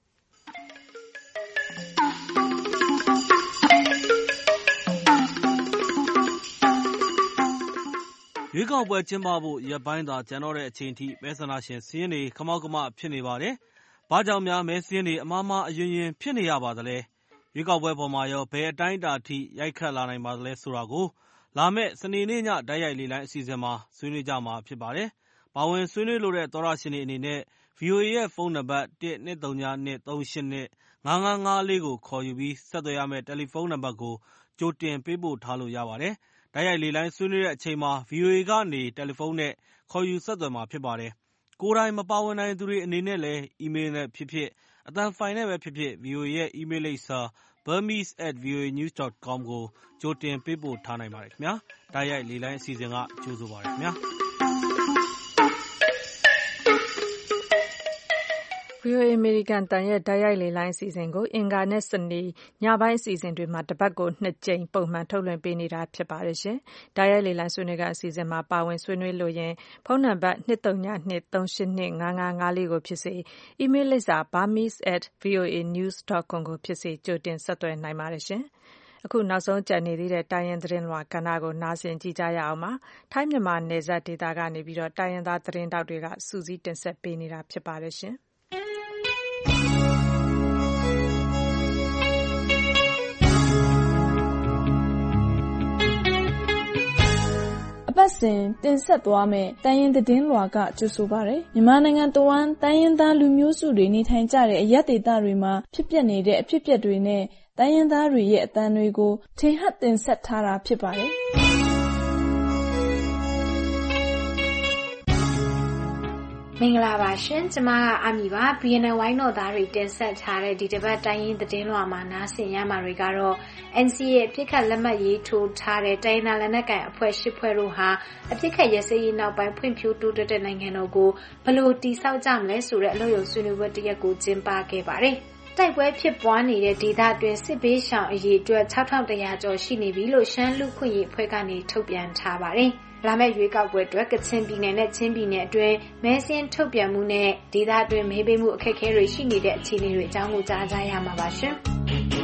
ရွေးကောက်ပွဲကျင်းပဖို့ရက်ပိုင်းသာကျန်တော့တဲ့အချိန်ထိမဲဆန္ဒရှင်စာရင်းတွေခမောက်ကမဖြစ်နေပါတယ်။ဘာကြောင့်များမဲစာရင်းတွေအမှားမှားအယွင်းယွင်းဖြစ်နေရပါသလဲ။ရွေးကောက်ပွဲပေါ်မှာရောဘယ်အတိုင်းအတာထိရိုက်ခတ်လာနိုင်ပါသလဲဆိုတာကိုလာမယ့်စနေနေ့ညတိုက်ရိုက်လေလိုင်းအစီအစဉ်မှာဆွေးနွေးကြမှာဖြစ်ပါတယ်။ပါဝင်ဆွေးနွေးလိုတဲ့သောတရှင်တွေအနေနဲ့ VOA ရဲ့ဖုန်းနံပါတ် 1-202-382-5554 ကိုခေါ်ယူပြီးဆက်သွယ်ရမယ့်တယ်လီဖုန်းနံပါတ်ကိုကြိုတင်ပေးပို့ထားလို့ရပါတယ်။တိုက်ရိုက်လေလိုင်းဆွေးနွေးတဲ့အချိန်မှာ VOA ကနေတယ်လီဖုန်းနဲ့ခေါ်ယူဆက်သွယ်မှာဖြစ်ပါတယ်။ကိုယ်တိုင်မပါဝင်နိုင်သူတွေအနေနဲ့လည်းအီးမေးလ်နဲ့ဖြစ်ဖြစ်အသံဖိုင်နဲ့ပဲဖြစ်ဖြစ် VOA ရဲ့အီးမေးလ်လိပ်စာ burmese@voanews.com ကိုကြိုတင်ပေးပို့ထားနိုင်ပါတယ်ခင်ဗျာ။တိုက်ရိုက်လေလိုင်းအစီအစဉ်ကကြိုဆိုပါတယ်ခင်ဗျာ။ VOA အမေရိကန်အသံရဲ့တိုက်ရိုက်လေလိုင်းအစီအစဉ်ကိုအင်္ဂါနဲ့စနေညပိုင်းအစီအစဉ်တွေမှာတပတ်ကို2ကြိမ်ပုံမှန်ထုတ်လွှင့်ပေးနေတာဖြစ်ပါတယ်ရှင်။တိုက်ရိုက်လေလိုင်းဆွေးနွေးခန်းအစီအစဉ်မှာပါဝင်ဆွေးနွေးလိုရင်ဖုန်းနံပါတ်232-382-5554ကိုဖြစ်စေအီးမေးလ်လိပ်စာ burmese@voanews.com ကိုဖြစ်စေကြိုတင်ဆက်သွယ်နိုင်ပါတယ်ရှင်။အခုနောက်ဆုံးကြံနေသေးတဲ့တိုင်းရင်းသတင်းလွှာကဏ္ဍကိုနားဆင်ကြည့်ကြရအောင်ပါ။ထိုင်းမြန်မာနယ်စပ်ဒေသကနေပြီးတော့တိုင်းရင်းသားသတင်းတောက်တွေကစူးစီးတင်ဆက်ပေးနေတာဖြစ်ပါတယ်ရှင်။အပတ်စဉ်တင်ဆက်သွားမယ့်တိုင်းရင်းသတင်းလွှာကကြိုဆိုပါရယ်မြန်မာနိုင်ငံတဝန်းတိုင်းရင်းသားလူမျိုးစုတွေနေထိုင်ကြတဲ့အရပ်ဒေသတွေမှာဖြစ်ပျက်နေတဲ့အဖြစ်အပျက်တွေနဲ့တိုင်းရင်းသားတွေရဲ့အသံတွေကိုထင်ဟပ်တင်ဆက်ထားတာဖြစ်ပါတယ်မင်္ဂလာပါရှင်ကျမကအမီပါ BNN ဝိုင်းတော်သားတွေတင်ဆက်ထားတဲ့ဒီတစ်ပတ်တိုင်းရင်းသတင်းလွှာမှာနားဆင်ရမှာတွေကတော့ NCA အပြစ်ခတ်လက်မှတ်ရေးထိုးထားတဲ့တိုင်းဒေသလက်နက်ကိုင်အဖွဲ့၈ဖွဲ့တို့ဟာအပြစ်ခတ်ရစရေးနောက်ပိုင်းဖွံ့ဖြိုးတိုးတက်တဲ့နိုင်ငံတော်ကိုဘယ်လိုတည်ဆောက်ကြမလဲဆိုတဲ့အလို့ရုံဆွေးနွေးပွဲတစ်ရက်ကိုကျင်းပခဲ့ပါတယ်။တိုက်ပွဲဖြစ်ပွားနေတဲ့ဒေသအတွင်းစစ်ဘေးရှောင်အရေအတွက်6100ကျော်ရှိနေပြီလို့ရှမ်းလူခွင့်ရေးအဖွဲ့ကနေထုတ်ပြန်ထားပါတယ်။လာမယ့်ရွေးကောက်ပွဲအတွက်ကချင်ပြည်နယ်နဲ့ချင်းပြည်နယ်အတွင်းမဲစင်းထုတ်ပြန်မှုနဲ့ဒေသအတွင်းမဲပေးမှုအခက်အခဲတွေရှိနေတဲ့အခြေအနေတွေအကြောင်းကိုကြားကြရမှာပါရှင်။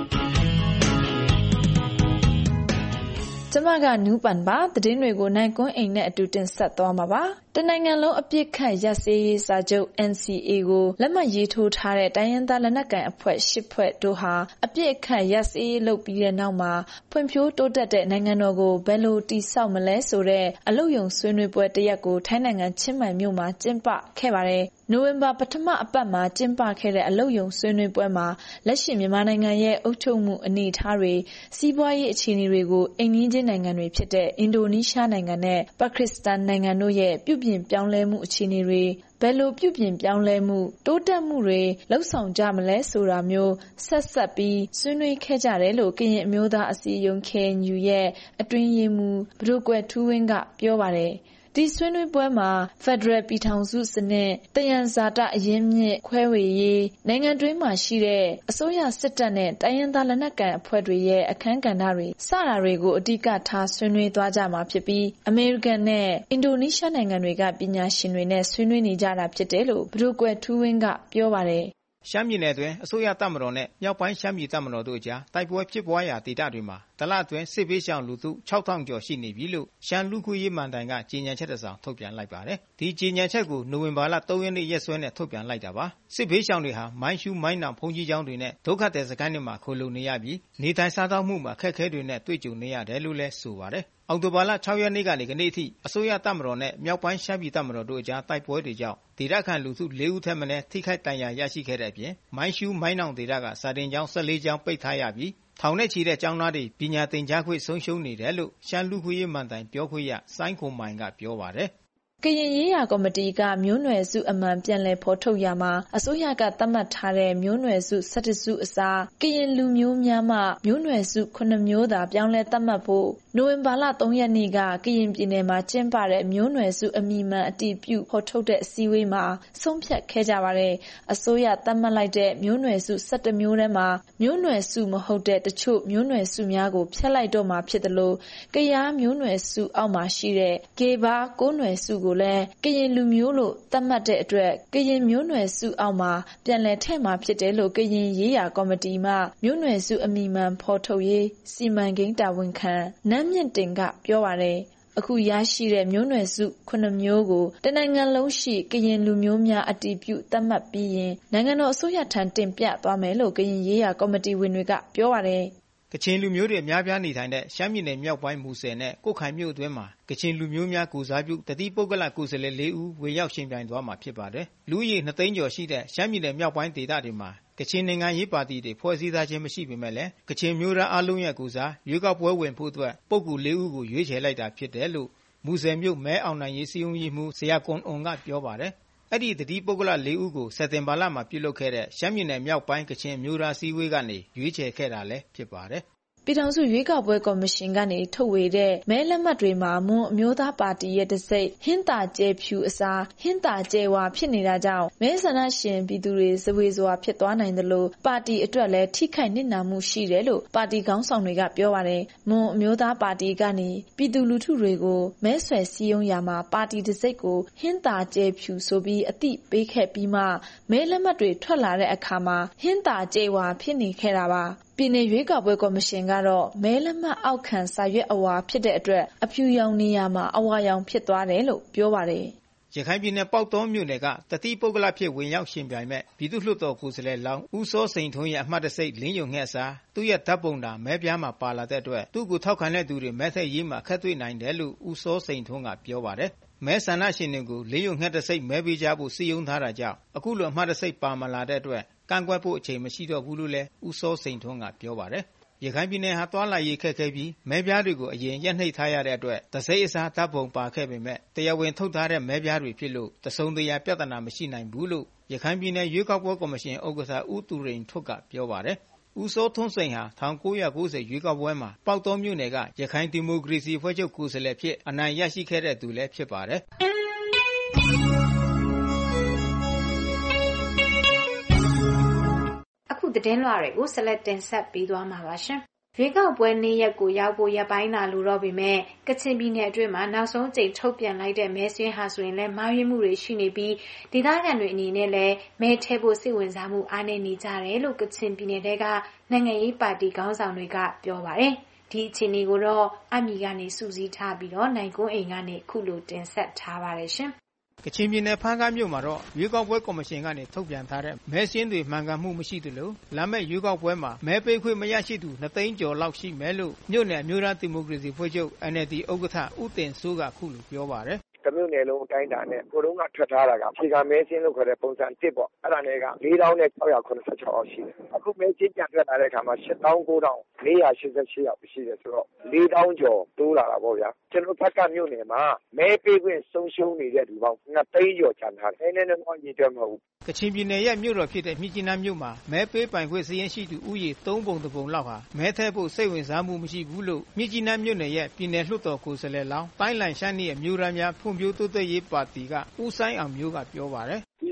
ကျမကနူးပန်ပါသတင်းတွေကိုနိုင်ကွန်းအိမ်နဲ့အတူတင်ဆက်သွားမှာပါတနိုင်ငံလုံးအပြစ်ခတ်ရပ်စဲရေးစာချုပ် NCA ကိုလက်မှတ်ရေးထိုးထားတဲ့တိုင်းရင်းသားလက်နက်ကိုင်အဖွဲ့၈ဖွဲ့တို့ဟာအပြစ်ခတ်ရပ်စဲရေးလုပ်ပြီးတဲ့နောက်မှာဖွံ့ဖြိုးတိုးတက်တဲ့နိုင်ငံတော်ကိုဘယ်လိုတည်ဆောက်မလဲဆိုတဲ့အလုပ်ရုံဆွေးနွေးပွဲတစ်ရက်ကိုထိုင်းနိုင်ငံချင်းမိုင်မြို့မှာကျင်းပခဲ့ပါတယ်နိုဝင်ဘာပထမအပတ်မှာကျင်းပခဲ့တဲ့အလုပ်ရုံဆွေးနွေးပွဲမှာလက်ရှိမြန်မာနိုင်ငံရဲ့အုပ်ချုပ်မှုအနေအထားတွေစီးပွားရေးအခြေအနေတွေကိုအိမ်နီးချင်းနိုင်ငံတွေဖြစ်တဲ့အင်ဒိုနီးရှားနိုင်ငံနဲ့ပါကစ္စတန်နိုင်ငံတို့ရဲ့ပြုပြင်ပြောင်းလဲမှုအခြေအနေတွေဘယ်လိုပြုပြင်ပြောင်းလဲမှုတိုးတက်မှုတွေလှုပ်ဆောင်ကြမလဲဆိုတာမျိုးဆက်ပြီးဆွေးနွေးခဲ့ကြတယ်လို့ကရင်အမျိုးသားအစည်းအရုံး KNU ရဲ့အတွင်းရေးမှူးဘဒိုကွယ်ထူးဝင်းကပြောပါတယ်ဒီဆွေးနွေးပွဲမှာဖက်ဒရယ်ပြည်ထောင်စုစနစ်တယံဇာတအရင်းမြစ်ခွဲဝေရေးနိုင်ငံတွင်းမှာရှိတဲ့အစိုးရစစ်တပ်နဲ့တိုင်းရင်းသားလက်နက်ကိုင်အဖွဲ့တွေရဲ့အခမ်းကဏ္ဍတွေစတာတွေကိုအဓိကထားဆွေးနွေးသွားကြမှာဖြစ်ပြီးအမေရိကန်နဲ့အင်ဒိုနီးရှားနိုင်ငံတွေကပညာရှင်တွေနဲ့ဆွေးနွေးနေကြတာဖြစ်တယ်လို့ဘဒိုကွယ်ထူးဝင်းကပြောပါတယ်ရှမ်းပြည်နယ်အတွင်းအစိုးရတပ်မတော်နဲ့မြောက်ပိုင်းရှမ်းပြည်တပ်မတော်တို့အကြားတိုက်ပွဲဖြစ်ပွားရာဒေသတွေမှာတလအတွင်းစစ်ဘေးရှောင်လူထု6000ကျော်ရှိနေပြီလို့ရှမ်းလူခွေးရေးမန်တိုင်ကကြေညာချက်တစ်စောင်ထုတ်ပြန်လိုက်ပါတယ်။ဒီကြေညာချက်ကိုနိုဝင်ဘာလ3ရက်နေ့ရက်စွဲနဲ့ထုတ်ပြန်လိုက်တာပါ။စစ်ဘေးရှောင်တွေဟာမိုင်းရှူးမိုင်းနောင်ဘုံကြီးကျောင်းတွေနဲ့ဒုက္ခသည်စခန်းတွေမှာခိုလှုံနေရပြီးနေထိုင်စားသောက်မှုမှာအခက်အခဲတွေနဲ့တွေ့ကြုံနေရတယ်လို့လည်းဆိုပါတယ်။အောက်တိုဘာလ6ရက်နေ့ကနေကနေ့အထိအစိုးရတပ်မတော်နဲ့မြောက်ပိုင်းရှမ်းပြည်တပ်မတော်တို့အကြားတိုက်ပွဲတွေကြောင့်ဒေသခံလူထု4ဦးထက်မနည်းထိခိုက်ဒဏ်ရာရရှိခဲ့တဲ့အပြင်မိုင်းရှူးမိုင်းနောင်ဒေသကစာတင်ကျောင်း14ကျောင်းပိတ်ထားရပြီးထောင်နဲ့ချီတဲ့ကျောင်းသားတွေပညာသင်ကြားခွင့်ဆုံးရှုံးနေတယ်လို့ရှမ်းလူခွေးရေးမန်တိုင်ပြောခွင့်ရစိုင်းခွန်မိုင်ကပြောပါတယ်ကရင်ရေးရာကော်မတီကမျိုးနွယ်စုအမှန်ပြန်လည်ဖော်ထုတ်ရမှာအစိုးရကသတ်မှတ်ထားတဲ့မျိုးနွယ်စု17စုအစားကရင်လူမျိုးများမှမျိုးနွယ်စု9မျိုးသာပြောင်းလဲသတ်မှတ်ဖို့နိုဝင်ဘာလ3ရက်နေ့ကကရင်ပြည်နယ်မှာကျင်းပတဲ့မျိုးနွယ်စုအမိမှန်အတည်ပြုဖော်ထုတ်တဲ့အစည်းအဝေးမှာဆုံးဖြတ်ခဲ့ကြပါတယ်အစိုးရသတ်မှတ်လိုက်တဲ့မျိုးနွယ်စု17မျိုးထဲမှာမျိုးနွယ်စုမဟုတ်တဲ့တချို့မျိုးနွယ်စုများကိုဖျက်လိုက်တော့မှာဖြစ်တယ်လို့ကရားမျိုးနွယ်စုအောက်မှာရှိတဲ့ကေဘာကိုနွယ်စုကိုလည်းကရင်လူမျိုးလို့သတ်မှတ်တဲ့အတွက်ကရင်မျိုးနွယ်စုအောက်မှာပြန်လည်ထည့်မှာဖြစ်တယ်လို့ကရင်ရေးရာကော်မတီမှမျိုးနွယ်စုအမိမှန်ဖော်ထုတ်ရေးစီမံကိန်းတာဝန်ခံနန်းမြင့်တင်ကပြောပါတယ်အခုရရှိတဲ့မျိုးနွယ်စု9မျိုးကိုတနိုင်ငံလုံးရှိကရင်လူမျိုးများအတည်ပြုသတ်မှတ်ပြီးရင်နိုင်ငံတော်အစိုးရထံတင်ပြသွားမယ်လို့ကရင်ရေးရာကော်မတီဝင်တွေကပြောပါတယ်ကချင်လူမျိုးတွေအများပြားနေထိုင်တဲ့ရှမ်းပြည်နယ်မြောက်ပိုင်းမူဆယ်နဲ့ကွတ်ခိုင်မြို့အတွင်းမှာကချင်လူမျိုးများကိုစားပြုတတိပုဂ္ဂလကိုယ်စားလှယ်4ဦးဝင်ရောက်ရှင်ပြိုင်သွားမှာဖြစ်ပါတယ်။လူဦးရေ2သိန်းကျော်ရှိတဲ့ရှမ်းပြည်နယ်မြောက်ပိုင်းဒေသတွေမှာကချင်နိုင်ငံရေးပါတီတွေဖွဲ့စည်းထားခြင်းမရှိပေမဲ့လည်းကချင်မျိုးသားအလုံးရဲ့ကိုစားရွေးကောက်ပွဲဝင်ဖို့အတွက်ပုဂ္ဂိုလ်4ဦးကိုရွေးချယ်လိုက်တာဖြစ်တယ်လို့မူဆယ်မြို့မဲအောင်နိုင်ရေးစည်းရုံးရေးမှူးဆရာကွန်အွန်ကပြောပါတယ်။အဲ့ဒီတတိပုဂ္ဂလ4ဦးကိုစက်တင်ဘာလမှာပြုလုပ်ခဲ့တဲ့ရှမ်းပြည်နယ်မြောက်ပိုင်းကချင်မျိုးသားစည်းဝေးကနေရွေးချယ်ခဲ့တာလည်းဖြစ်ပါတယ်။ပြည်ထောင်စုရွေးကောက်ပွဲကော်မရှင်ကနေထုတ်ဝေတဲ့မဲလက်မှတ်တွေမှာမွန်အမျိုးသားပါတီရဲ့တစိမ့်ဟင်းသာကျဲဖြူအစားဟင်းသာကျဲဝါဖြစ်နေတာကြောင့်မဲဆန္ဒရှင်ပြည်သူတွေဇဝေဇဝါဖြစ်သွားနိုင်တယ်လို့ပါတီအတွက်လည်းထိခိုက်နစ်နာမှုရှိတယ်လို့ပါတီခေါင်းဆောင်တွေကပြောပါတယ်။မွန်အမျိုးသားပါတီကနေပြည်သူလူထုတွေကိုမဲဆွယ်စည်းရုံးရာမှာပါတီတစိမ့်ကိုဟင်းသာကျဲဖြူဆိုပြီးအသိပေးခဲ့ပြီးမှမဲလက်မှတ်တွေထွက်လာတဲ့အခါမှာဟင်းသာကျဲဝါဖြစ်နေခဲ့တာပါ။ပြည်내ရွေးကောက်ပွဲကော်မရှင်ကတော့မဲလက်မှတ်အောက်ခံစာရွက်အဝါဖြစ်တဲ့အတွက်အဖြူရောင်နေရာမှာအဝါရောင်ဖြစ်သွားတယ်လို့ပြောပါတယ်။ရခိုင်ပြည်နယ်ပေါက်တောမြို့နယ်ကတတိပုဂ္ဂလဖြစ်ဝင်ရောက်ရှင်ပြိုင်မဲ့ပြည်သူ့လွှတ်တော်ကိုယ်စားလှယ်လောင်းဦးစောစိန်ထွန်းရဲ့အမှတ်တစိမ့်လင်းယုံငှက်စာသူ့ရဲ့ဓာတ်ပုံတာမဲပြားမှာပါလာတဲ့အတွက်သူ့ကိုထောက်ခံတဲ့သူတွေမဲထည့်ရေးမှာခက်တွေ့နိုင်တယ်လို့ဦးစောစိန်ထွန်းကပြောပါတယ်။မဲဆန္ဒရှင်တွေကိုလင်းယုံငှက်တစိမ့်မဲပေးကြဖို့စည်းရုံးထားတာကြောင့်အခုလိုအမှတ်တစိမ့်ပါမလာတဲ့အတွက်ကန့်ကွက်ဖို့အချိန်မရှိတော့ဘူးလို့လည်းဦးစောစိန်ထွန်းကပြောပါတယ်။ရခိုင်ပြည်နယ်ဟာသွားလာရေးခက်ခဲပြီးမဲပြားတွေကိုအရင်ရက်နှိပ်ထားရတဲ့အတွက်တစိမ့်အစားဓာတ်ပုံပါခဲ့ပေမဲ့တရားဝင်ထုတ်ထားတဲ့မဲပြားတွေဖြစ်လို့တစုံတရာပြဿနာမရှိနိုင်ဘူးလို့ရခိုင်ပြည်နယ်ရွေးကောက်ပွဲကော်မရှင်ဥက္ကဋ္ဌဦးသူရိန်ထွတ်ကပြောပါတယ်။ဦးစောထွန်းစိန်ဟာ1990ရွေးကောက်ပွဲမှာပေါက်တောမြို့နယ်ကရခိုင်ဒီမိုကရေစီအဖွဲ့ချုပ်ကိုယ်စားလှယ်ဖြစ်အနိုင်ရရှိခဲ့တဲ့သူလည်းဖြစ်ပါတယ်။အခုသတင်းလွှာတွေကိုဆက်လက်တင်ဆက်ပေးသွားမှာပါရှင်။ရွေးကောက်ပွဲနေ့ရက်ကိုရောက်ဖို့ရက်ပိုင်းသာလိုတော့ပေမဲ့ကချင်ပြည်နယ်အတွင်းမှာနောက်ဆုံးကြိမ်ထုတ်ပြန်လိုက်တဲ့မဲစာရင်းဟာဆိုရင်လည်းမှားယွင်းမှုတွေရှိနေပြီးဒေသခံတွေအနေနဲ့လည်းမဲထည့်ဖို့စိတ်ဝင်စားမှုအားနည်းနေကြတယ်လို့ကချင်ပြည်နယ်ကနိုင်ငံရေးပါတီခေါင်းဆောင်တွေကပြောပါတယ်။ဒီအခြေအနေကိုတော့အမီကနေစူးစီးထားပြီးတော့နိုင်ကွန်းအိမ်ကနေခုလိုတင်ဆက်ထားပါတယ်ရှင်။ကချင်ပြည်နယ်ဖားကားမြို့မှာတော့ရွေးကောက်ပွဲကော်မရှင်ကနေထုတ်ပြန်ထားတဲ့မဲစင်းတွေမှန်ကန်မှုမရှိသလိုလာမယ့်ရွေးကောက်ပွဲမှာမဲပေးခွင့်မရရှိသူ2သိန်းကျော်လောက်ရှိမယ်လို့မြို့နယ်အမျိုးသားဒီမိုကရေစီဖွဲ့ချုပ် NLD ဥက္ကဋ္ဌဦးတင်စိုးကခုလိုပြောပါတယ်။တမျိုးနယ်လုံးအတိုင်းအတာနဲ့ကိုတုံးကထွက်ထားတာကဖြေခံမဲစင်းလို့ခေါ်တဲ့ပုံစံ1ပေါ့အဲ့ဒါနဲ့က4686အောက်ရှိတယ်အခုမဲစင်းပြန်ထွက်လာတဲ့အခါမှာ89,488ယောက်ရှိတယ်ဆိုတော့4000ကျော်တိုးလာတာပေါ့ဗျာကျွန်တော်ဖက်ကမြို့နယ်မှာမဲပေးခွင့်ဆုံးရှုံးနေတဲ့လူပေါင်း2သိန်းကျော်ကျန်ထားတယ်နည်းနည်းတော့ညီတယ်မဟုတ်ဘူးကချင်ပြည်နယ်ရဲ့မြို့တော်ဖြစ်တဲ့မြစ်ကြီးနားမြို့မှာမဲပေးပိုင်ခွင့်စည်းရင်းရှိသူဦးရေ3ပုံတပုံလောက်ဟာမဲထည့်ဖို့စိတ်ဝင်စားမှုမရှိဘူးလို့မြစ်ကြီးနားမြို့နယ်ရဲ့ပြည်နယ်လွှတ်တော်ကိုယ်စားလှယ်လောင်းတိုင်းလန်ရှမ်းပြည်အမျိုးသားများဖွံ့ဖြိုးတိုးတက်ရေးပါတီကဦးဆိုင်အောင်မျိုးကပြောပါတယ်ဒီ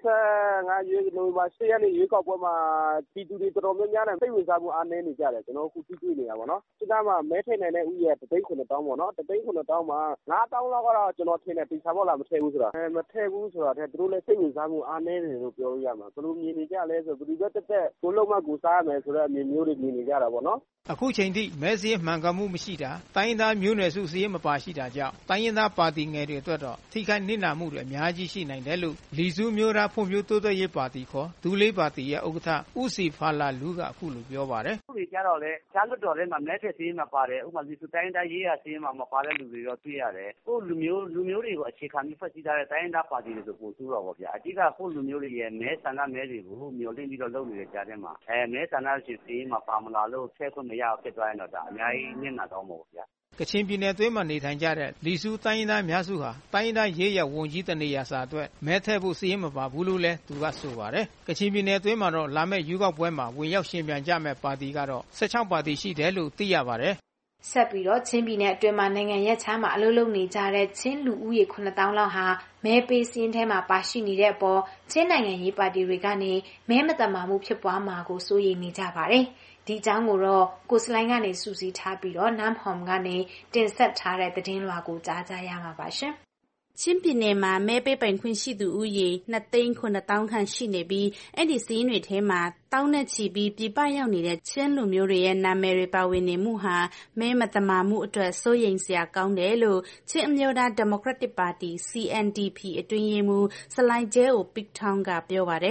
2015ရွေးနိုဝင်ဘာ10ရက်နေ့ရွေးကောက်ပွဲမှာပြည်သူတွေတော်တော်များများနဲ့စိတ်ဝင်စားမှုအားနည်းနေကြတယ်ကျွန်တော်အခုသိတွေ့နေတာပေါ့နော်ဒီကမှာမဲထည့်နိုင်တဲ့ဥယျာဉ်3,900ပေါ့နော်3,900မှာ9,000လောက်ကတော့ကျွန်တော်ထင်တယ်ပြည်စားဖို့လာမထည့်ဘူးဆိုတာမထည့်ဘူးဆိုတာတဲ့သူတို့လည်းစိတ်ဝင်စားမှုအားနည်းတယ်လို့ပြောရမှာဘယ်လိုမြင်နေကြလဲဆိုဘယ်သူတက်ကိုလုံးမကိုစားရမယ်ဆိုတော့အမြင်မျိုးတွေမြင်နေကြတာပေါ့နော်အခုချိန်ထိမဲစည်းမှန်ကန်မှုမရှိတာတိုင်းသားမျိုးနွယ်စုစည်းမပါရှိတာကြောင့်တိုင်းရင်းသားပါတီငယ်တွေအတွက်တော့ထိခိုက်နစ်နာမှုတွေအများကြီးရှိနိုင်တယ်လို့လီစုမျိုးသားဖွံ့ဖြိုးတိုးတက်ရေးပါတီခေါ်ဒူးလေးပါတီရဲ့ဥက္ကဋ္ဌဦးစီဖာလာလူကအခုလိုပြောပါတယ်။ဒီကြတော့လေချားလွတ်တော်ထဲမှာမဲထက်စည်းမှာပါတယ်ဥပမာလီစုတိုင်းသားရေးရစည်းမှာမပါတဲ့လူတွေတော့တွေ့ရတယ်။ကိုလူမျိုးတွေကိုအခြေခံပြီးဖွဲ့စည်းထားတဲ့တိုင်းရင်းသားပါတီတွေဆိုပို့ဆိုးတော့ဗောဗျာ။အတိကကိုလူမျိုးတွေရဲ့မဲဆန္ဒမဲတွေကိုမျှော်လင့်ပြီးတော့လုပ်နေတဲ့ကြားထဲမှာမဲဆန္ဒရှင်စည်းမှာပါမလာလို့ထည့်ခွင့်မရဖြစ်သွားရင်တော့ဒါအများကြီးနစ်နာတော့မှာပေါ့ဗျာကချင်ပြည်နယ်အတွင်းမှာနေထိုင်ကြတဲ့လီစုတိုင်းရင်းသားများစုဟာတိုင်းရင်းသားရေးရဝန်ကြီးတနေရာစာအတွက်မဲထည့်ဖို့စည်းမပါဘူးလို့လည်းသူကဆိုပါတယ်ကချင်ပြည်နယ်အတွင်းမှာတော့လာမယ့်ရွေးကောက်ပွဲမှာဝင်ရောက်ရှင်ပြိုင်ကြမယ့်ပါတီကတော့16ပါတီရှိတယ်လို့သိရပါတယ်ဆက်ပြီးတော့ချင်းပြည်နယ်အတွင်းမှာနိုင်ငံရဲ့ချမ်းမှာအလုပ်လုပ်နေကြတဲ့ချင်းလူဦးရေ9000လောက်ဟာမဲပေးစင်းထဲမှာပါရှိနေတဲ့အပေါ်ချင်းနိုင်ငံရေးပါတီတွေကနေမဲမတမာမှုဖြစ်ပွားမှာကိုစိုးရိမ်နေကြပါတယ်ဒီအကြောင်းကိုတော့ကိုစလိုင်းကနေစူးစီးထားပြီးတော့နမ်ဟွန်ကနေတင်ဆက်ထားတဲ့သတင်းလွှာကိုကြားကြရမှာပါရှင်ချင်းပြည်နယ်မှာမဲပေးပိုင်ခွင့်ရှိသူဦးရေ2,900,000 ခန့်ရှိနေပြီးအဲ့ဒီစာရင်းတွေထဲမှာတောင်းနဲ့ချီပြီးပြည်ပရောက်နေတဲ့ချင်းလူမျိုးတွေရဲ့နာမည်တွေပါဝင်နေမှုဟာမဲမတမာမှုအတွက်စိုးရိမ်စရာကောင်းတယ်လို့ချင်းအမျိုးသားဒီမိုကရက်တစ်ပါတီ CNDP အတွင်းရေးမှူးစလိုင်းကျဲအိုပစ်ထောင်းကပြောပါတယ်ဒီ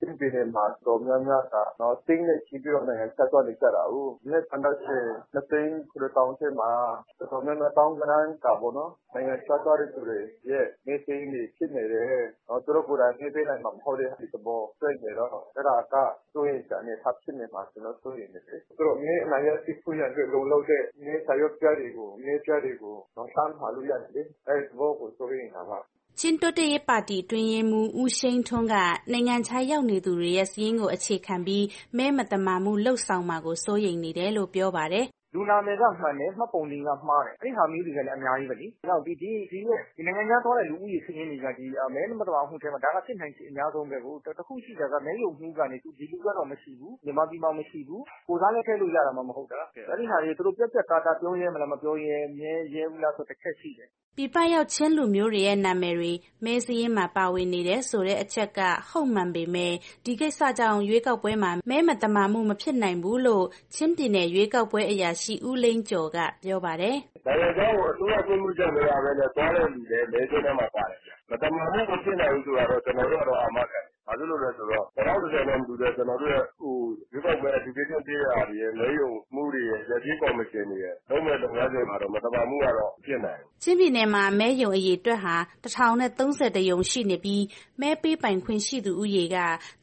ချင်းပြည်နယ်မှာတော်များများကသိန်းနဲ့ချီပြီးတော့နိုင်ငံခြားသွားနေကြတာကိုလက်ခံတဲ့2သိန်း9,000ထဲမှာတော်တော်များများတောင်းကမ်းကပေါ့နော်နိုင်ငံခြားသွားတဲ့သူတွေရဲ့နေသိန်းတွေဖြစ်နေတယ်သူတို့ကိုယ်တိုင်နေပေးနိုင်မှာမဟုတ်တဲ့ဒီသဘောတွေ့နေတော့အဲ့ဒါကစိုးရိမ်ကြနေထပ်ဖြစ်နေမှာကျွန်တော်စိုးရိမ်နေတယ်သူတို့နေအနာရသိခွင့်ရတဲ့လုံလောက်တဲ့နေစာရွက်ပြတွေကိုတော့စမ်းပါလို့ရတယ်လေအဲ့ဒီဘောကိုစိုးရိမ်တာပါချင်းတိုးတက်ရေးပါတီတွင်ရင်မူဦးရှိန်ထွန်းကနိုင်ငံခြားရောက်နေသူတွေရဲ့စီးရင်ကိုအခြေခံပြီးမဲမတမာမှုလှုပ်ဆောင်မှာကိုစိုးရိမ်နေတယ်လို့ပြောပါတယ်လူနာမယ်ကမှန်တယ်မှတ်ပုံလေးကမှားတယ်အဲ့ဒီဟာမျိုးတွေကလည်းအများကြီးပဲလေနောက်ဒီနိုင်ငံခြားသွားတဲ့လူဦးရေခင်းင်းတွေကဒီမဲမတမာမှုထဲမှာဒါကဖြစ်နိုင်ချေအများဆုံးပဲကိုတခုရှိတာကမဲယုံမှုကနေဒီလူကတော့မရှိဘူးမြန်မာပြည်မှာမရှိဘူးကိုစားလည်းထည့်လို့ရတာမှမဟုတ်တာအဲ့ဒီဟာတွေသူတို့ပြက်ကာတာပြောရဲမလားမပြောရဲဘူးလားဆိုတစ်ချက်ရှိတယ်ပြပရောက်ချင်းလူမျိုးတွေရဲ့နာမည်တွေမဲစည်းရင်မှာပါဝင်နေတဲ့ဆိုတဲ့အချက်ကဟုတ်မှန်ပေမဲ့ဒီကိစ္စကြောင့်ရွေးကောက်ပွဲမှာမဲမတမာမှုမဖြစ်နိုင်ဘူးလို့ချင်းပြည်နယ်ရွေးကောက်ပွဲအရာရှိဦးလိန်ကျော်ကပြောပါတယ်။နိုင်ငံခြားကိုအစိုးရခွင့်ပြုချက်မရဘဲနဲ့သွားတဲ့လူတွေမဲစည်းထဲမှာပါတယ်။မတမာမှုမဖြစ်နိုင်ဘူးဆိုတော့ကျွန်တော်တို့ကတော့အာမခံ။ဘာလို့လဲဆိုတော့2010နဲ့တူတဲ့ကျွန်တော်တို့ရဲ့ရွေးကောက်ပွဲ education ပေးရာတွေရဲ့မဲယုံမှုတွေရဲ့ရည်ကြီးကော်မရှင်တွေရဲ့လုံးဝလုပ်ငန်းစဉ်မှာတော့မတမာမှုကတော့ဖြစ်နိုင်ဘူး။ချင်းပြည်နယ်မှာမဲယုံအရေးအတွက်ဟာ1030ရုံရှိနေပြီးမဲပေးပိုင်ခွင့်ရှိသူဦးရေက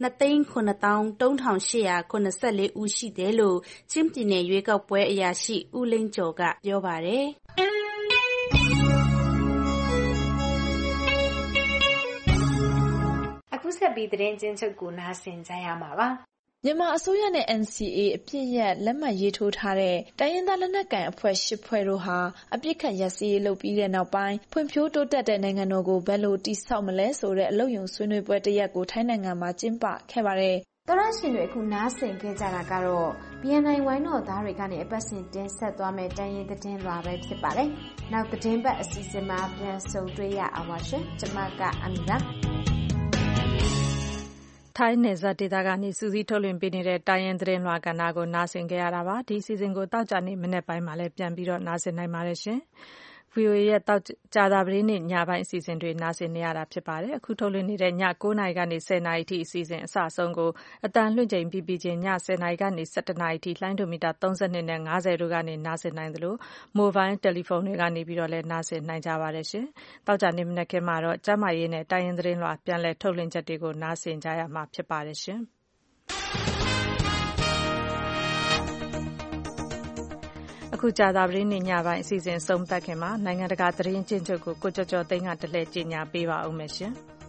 2,933,884 ဦးရှိတယ်လို့ချင်းပြည်နယ်ရွေးကောက်ပွဲအရာရှိဦးလိန်ကျော်ကပြောပါတယ်။အခုဆက်ပြီးသတင်းချင်းချုပ်ကိုနားဆင်ကြရမှာပါမြန်မာအစိုးရနဲ့ NCA အပစ်ရပ်လက်မှတ်ရေးထိုးထားတဲ့တိုင်းရင်းသားလက်နက်ကိုင်အဖွဲ့၈ဖွဲ့တို့ဟာအပစ်ခတ်ရပ်စဲရေးလုပ်ပြီးတဲ့နောက်ပိုင်းဖွံ့ဖြိုးတိုးတက်တဲ့နိုင်ငံတော်ကိုဘယ်လိုတည်ဆောက်မလဲဆိုတဲ့အလုပ်ရုံဆွေးနွေးပွဲတစ်ရပ်ကိုထိုင်းနိုင်ငံမှာကျင်းပခဲ့ပါတယ်။သောရရှင်တွေအခုနားဆင်ခဲ့ကြတာကတော့ BNI ဝိုင်းတော်သားတွေကနေအပတ်စဉ်တင်ဆက်သွားမယ့်တိုင်းရင်းသတင်းလွှာပဲဖြစ်ပါတယ်။နောက်သတင်းပတ်အစီအစဉ်မှာပြန်ဆုံတွေ့ရအောင်ပါရှင်။ကျွန်မကအမီပါ။ထိုင်းနယ်စပ်ဒေသကနေစူးစီးထုတ်လွှင့်ပေးနေတဲ့တိုင်းရင်းသတင်းလွှာကဏ္ဍကိုနားဆင်ကြရတာပါဒီစီစဉ်ကိုတောက်ကြနေမနေ့ပိုင်းမှာလည်းပြန်ပြီးတော့နားဆင်နိုင်ပါတယ်ရှင်VOA ရဲ့ကြာသပတေးနေ့ညပိုင်းအစီအစဉ်တွေနားဆင်နေရတာဖြစ်ပါတယ်အခုထုတ်လွှင့်နေတဲ့ည9:00နာရီကနေ10:00နာရီထိအစီအစဉ်အစအဆုံးကိုအတန်လွှင့်ချိန်ပြီးချင်းည10:00နာရီကနေ17:00နာရီထိလှိုင်းဒိုမီတာ32နဲ့50တို့ကနေနားဆင်နိုင်သလိုမိုဘိုင်းတယ်လီဖုန်းတွေကနေပြီးတော့လည်းနားဆင်နိုင်ကြပါတယ်ရှင်တောက်ကြနေမနေ့ကမှာတော့ကျမရေးနဲ့တိုင်းရင်းသတင်းလွှာပြန်လည်ထုတ်လွှင့်ချက်တွေကိုနားဆင်ကြရမှာဖြစ်ပါတယ်ရှင်အခုကြာသပတေးနေ့ညပိုင်းအစီအစဉ်ဆုံးသက်ခင်မှာနိုင်ငံတကာသတင်းချင်းချုပ်ကိုကျော်ကျော်သိန်းကတလှည့်ကြေညာပေးပါဦးမယ်ရှင်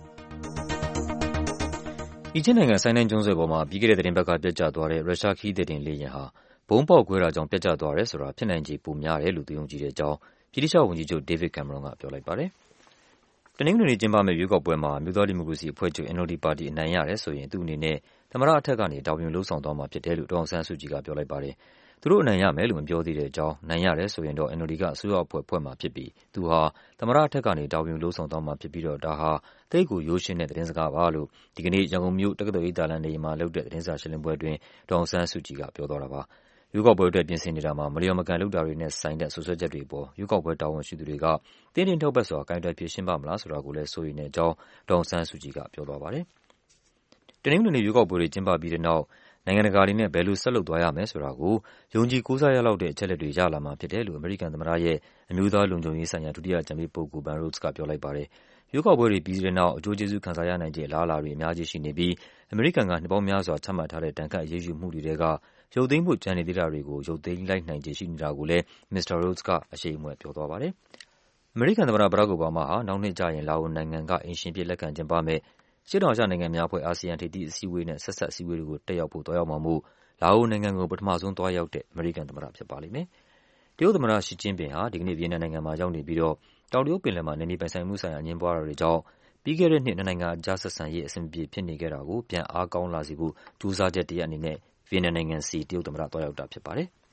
။အီဂျစ်နိုင်ငံဆိုင်းနိုင်းကျွန်းဆွယ်ပေါ်မှာပြီးခဲ့တဲ့သတင်းပတ်ကပြတ်ကျသွားတဲ့ရုရှားခီးသည်တင်လေယာဉ်ဟာဘုံပေါက်ကွဲတာကြောင့်ပြတ်ကျသွားတယ်ဆိုတာဖြစ်နိုင်ခြေပိုများတယ်လို့သူယုံကြည်တဲ့အကြောင်းဗြိတိရှဝန်ကြီးချုပ်ဒေးဗစ်ကင်မရွန်ကပြောလိုက်ပါတယ်။တနင်္ဂနွေနေ့ကျင်းပမယ့်ရွေးကောက်ပွဲမှာမြို့သားဒီမိုကရေစီအဖွဲ့ချုပ် NLD ပါတီအနိုင်ရတယ်ဆိုရင်သူ့အနေနဲ့သမ္မတအထက်ကနေတာဝန်ယူလုပ်ဆောင်သွားမှာဖြစ်တယ်လို့ဒေါ်အောင်ဆန်းစုကြည်ကပြောလိုက်ပါတယ်။သူတို့အနိုင်ရမယ်လို့မပြောသေးတဲ့အကြောင်းနိုင်ရတယ်ဆိုရင်တော့ NLD ကအစိုးရအဖွဲ့ဖွဲ့မှာဖြစ်ပြီးသူဟာသမ္မတအထက်ကနေတာဝန်ယူလုပ်ဆောင်သွားမှာဖြစ်ပြီးတော့ဒါဟာသိပ်ကိုရိုးရှင်းတဲ့သတင်းစကားပါလို့ဒီကနေ့ရန်ကုန်မြို့တက္ကသိုလ်ရိပ်သာလမ်းနေမှာလုပ်တဲ့သတင်းစာရှင်းလင်းပွဲအတွင်းဒေါ်အောင်ဆန်းစုကြည်ကပြောသွားတာပါ။ရွေးကောက်ပွဲအတွက်ပြင်ဆင်နေတာမှာမလျော်မကန်လုပ်တာတွေနဲ့ဆိုင်တဲ့ဆွဆွဲချက်တွေအပေါ်ရွေးကောက်ပွဲတာဝန်ရှိသူတွေကတင်းတင်းထောက်ပတ်စွာကိုင်တွယ်ဖြေရှင်းပါမလားဆိုတာကိုလည်းစိုးရိမ်တဲ့အကြောင်းဒေါ်အောင်ဆန်းစုကြည်ကပြောသွားပါတယ်။တနင်္ဂနွေနေ့ရွေးကောက်ပွဲတွေကျင်းပပြီးတဲ့နောက်နိုင်ငံတကာအနေနဲ့ဘယ်လိုဆက်လုပ်သွားရမယ်ဆိုတာကိုယုံကြည်ကိုးစားရလောက်တဲ့အချက်အလက်တွေရလာမှာဖြစ်တယ်လို့အမေရိကန်သမ္မတရဲ့အမျိုးသားလုံခြုံရေးဆိုင်ရာဒုတိယအကြံပေးပုဂ္ဂိုလ် Ben Rhodes ကပြောလိုက်ပါတယ်။ရွေးကောက်ပွဲတွေပြီးတဲ့နောက်အကျိုးကျေးဇူးခံစားရနိုင်ခြေအလားအလာတွေအများကြီးရှိနေပြီးအမေရိကန်ကနှစ်ပေါင်းများစွာချမှတ်ထားတဲ့တန်ခတ်အရေးယူမှုတွေကရုပ်သိမ်းဖို့ကြံနေသေးတာတွေကိုရုပ်သိမ်းလိုက်နိုင်ခြေရှိနေတာကိုလည်း Mr. Rhodes ကအရှိန်အဟုန်ပြောသွားပါတယ်။အမေရိကန်သမ္မတ Barack Obama ဟာနောက်နှစ်ကျရင်လာအိုနိုင်ငံကအိမ်ရှင်အဖြစ်လက်ခံကျင်းပမယ့်အရှေ့တောင်အာရှနိုင်ငံများအဖွဲ့ ASEAN ထိပ်သီးအစည်းအဝေးနဲ့ဆက်စပ်အစည်းအဝေးတွေကိုတက်ရောက်ဖို့သွားရောက်မှာမို့လာအိုနိုင်ငံကိုပထမဆုံးသွားရောက်တဲ့အမေရိကန်သမ္မတဖြစ်ပါလိမ့်မယ်။တရုတ်သမ္မတရှီကျင်းပင်ဟာဒီကနေ့ဗီယက်နမ်နိုင်ငံမှာရောက်နေပြီးတော့တောင်တရုတ်ပင်လယ်မှာနယ်မြေပိုင်ဆိုင်မှုဆိုင်ရာအငြင်းပွားတာတွေကြောင့်ပြီးခဲ့တဲ့နှစ်နိုင်ငံအကြားဆက်ဆံရေးအဆင်မပြေဖြစ်နေခဲ့တာကိုပြန်အားကောင်းလာစေဖို့ကြိုးစားချက်တရပ်အနေနဲ့ဗီယက်နမ်နိုင်ငံစီတရုတ်သမ္မတသွားရောက်တာဖြစ်ပါတယ်။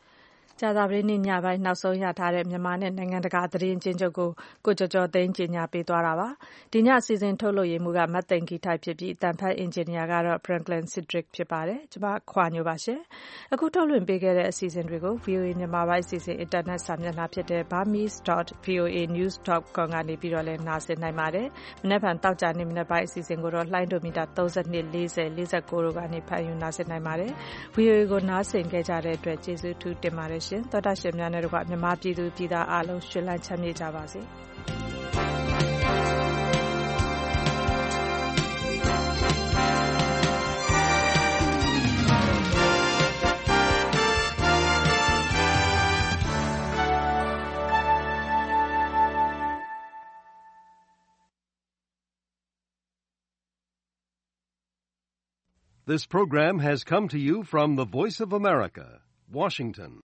ကြာသပတေးနေ့ညပိုင်းနောက်ဆုံးရထားတဲ့မြန်မာနဲ့နိုင်ငံတကာသတင်းအကျဉ်းချုပ်ကိုကျော်ကျော်သိန်းကြေညာပေးသွားတာပါ။ဒီညအစီအစဉ်ထုတ်လုပ်ရေးမှူးကမတ်သိန်ဂီထိုက်ဖြစ်ပြီးအသံဖတ်အင်ဂျင်နီယာကတော့ Franklin Cedric ဖြစ်ပါတယ်။ကျွန်မခွာညိုပါရှင်။အခုထုတ်လွှင့်ပေးခဲ့တဲ့အစီအစဉ်တွေကို VOA မြန်မာပိုင်းအစီအစဉ်အင်တာနက်စာမျက်နှာဖြစ်တဲ့ burmese.voanews.com ကနေပြီးတော့လည်းနားဆင်နိုင်ပါတယ်။မနက်ဖြန်တောက်ကြနေ့မနက်ပိုင်းအစီအစဉ်ကိုတော့လှိုင်းဒိုမီတာ32 40 49တို့ကနေဖန်ယူနားဆင်နိုင်ပါတယ်။ VOA ကိုနားဆင်ခဲ့ကြတဲ့အတွက်ကျေးဇူးထူးတင်ပါတယ်ရှင်။သောတာရှင်များနဲ့တကွမြန်မာပြည်သူပြည်သားအားလုံးရှင်လန်းချမ်းမြေ့ကြပါစေ။ This program has come to you from the Voice of America, Washington.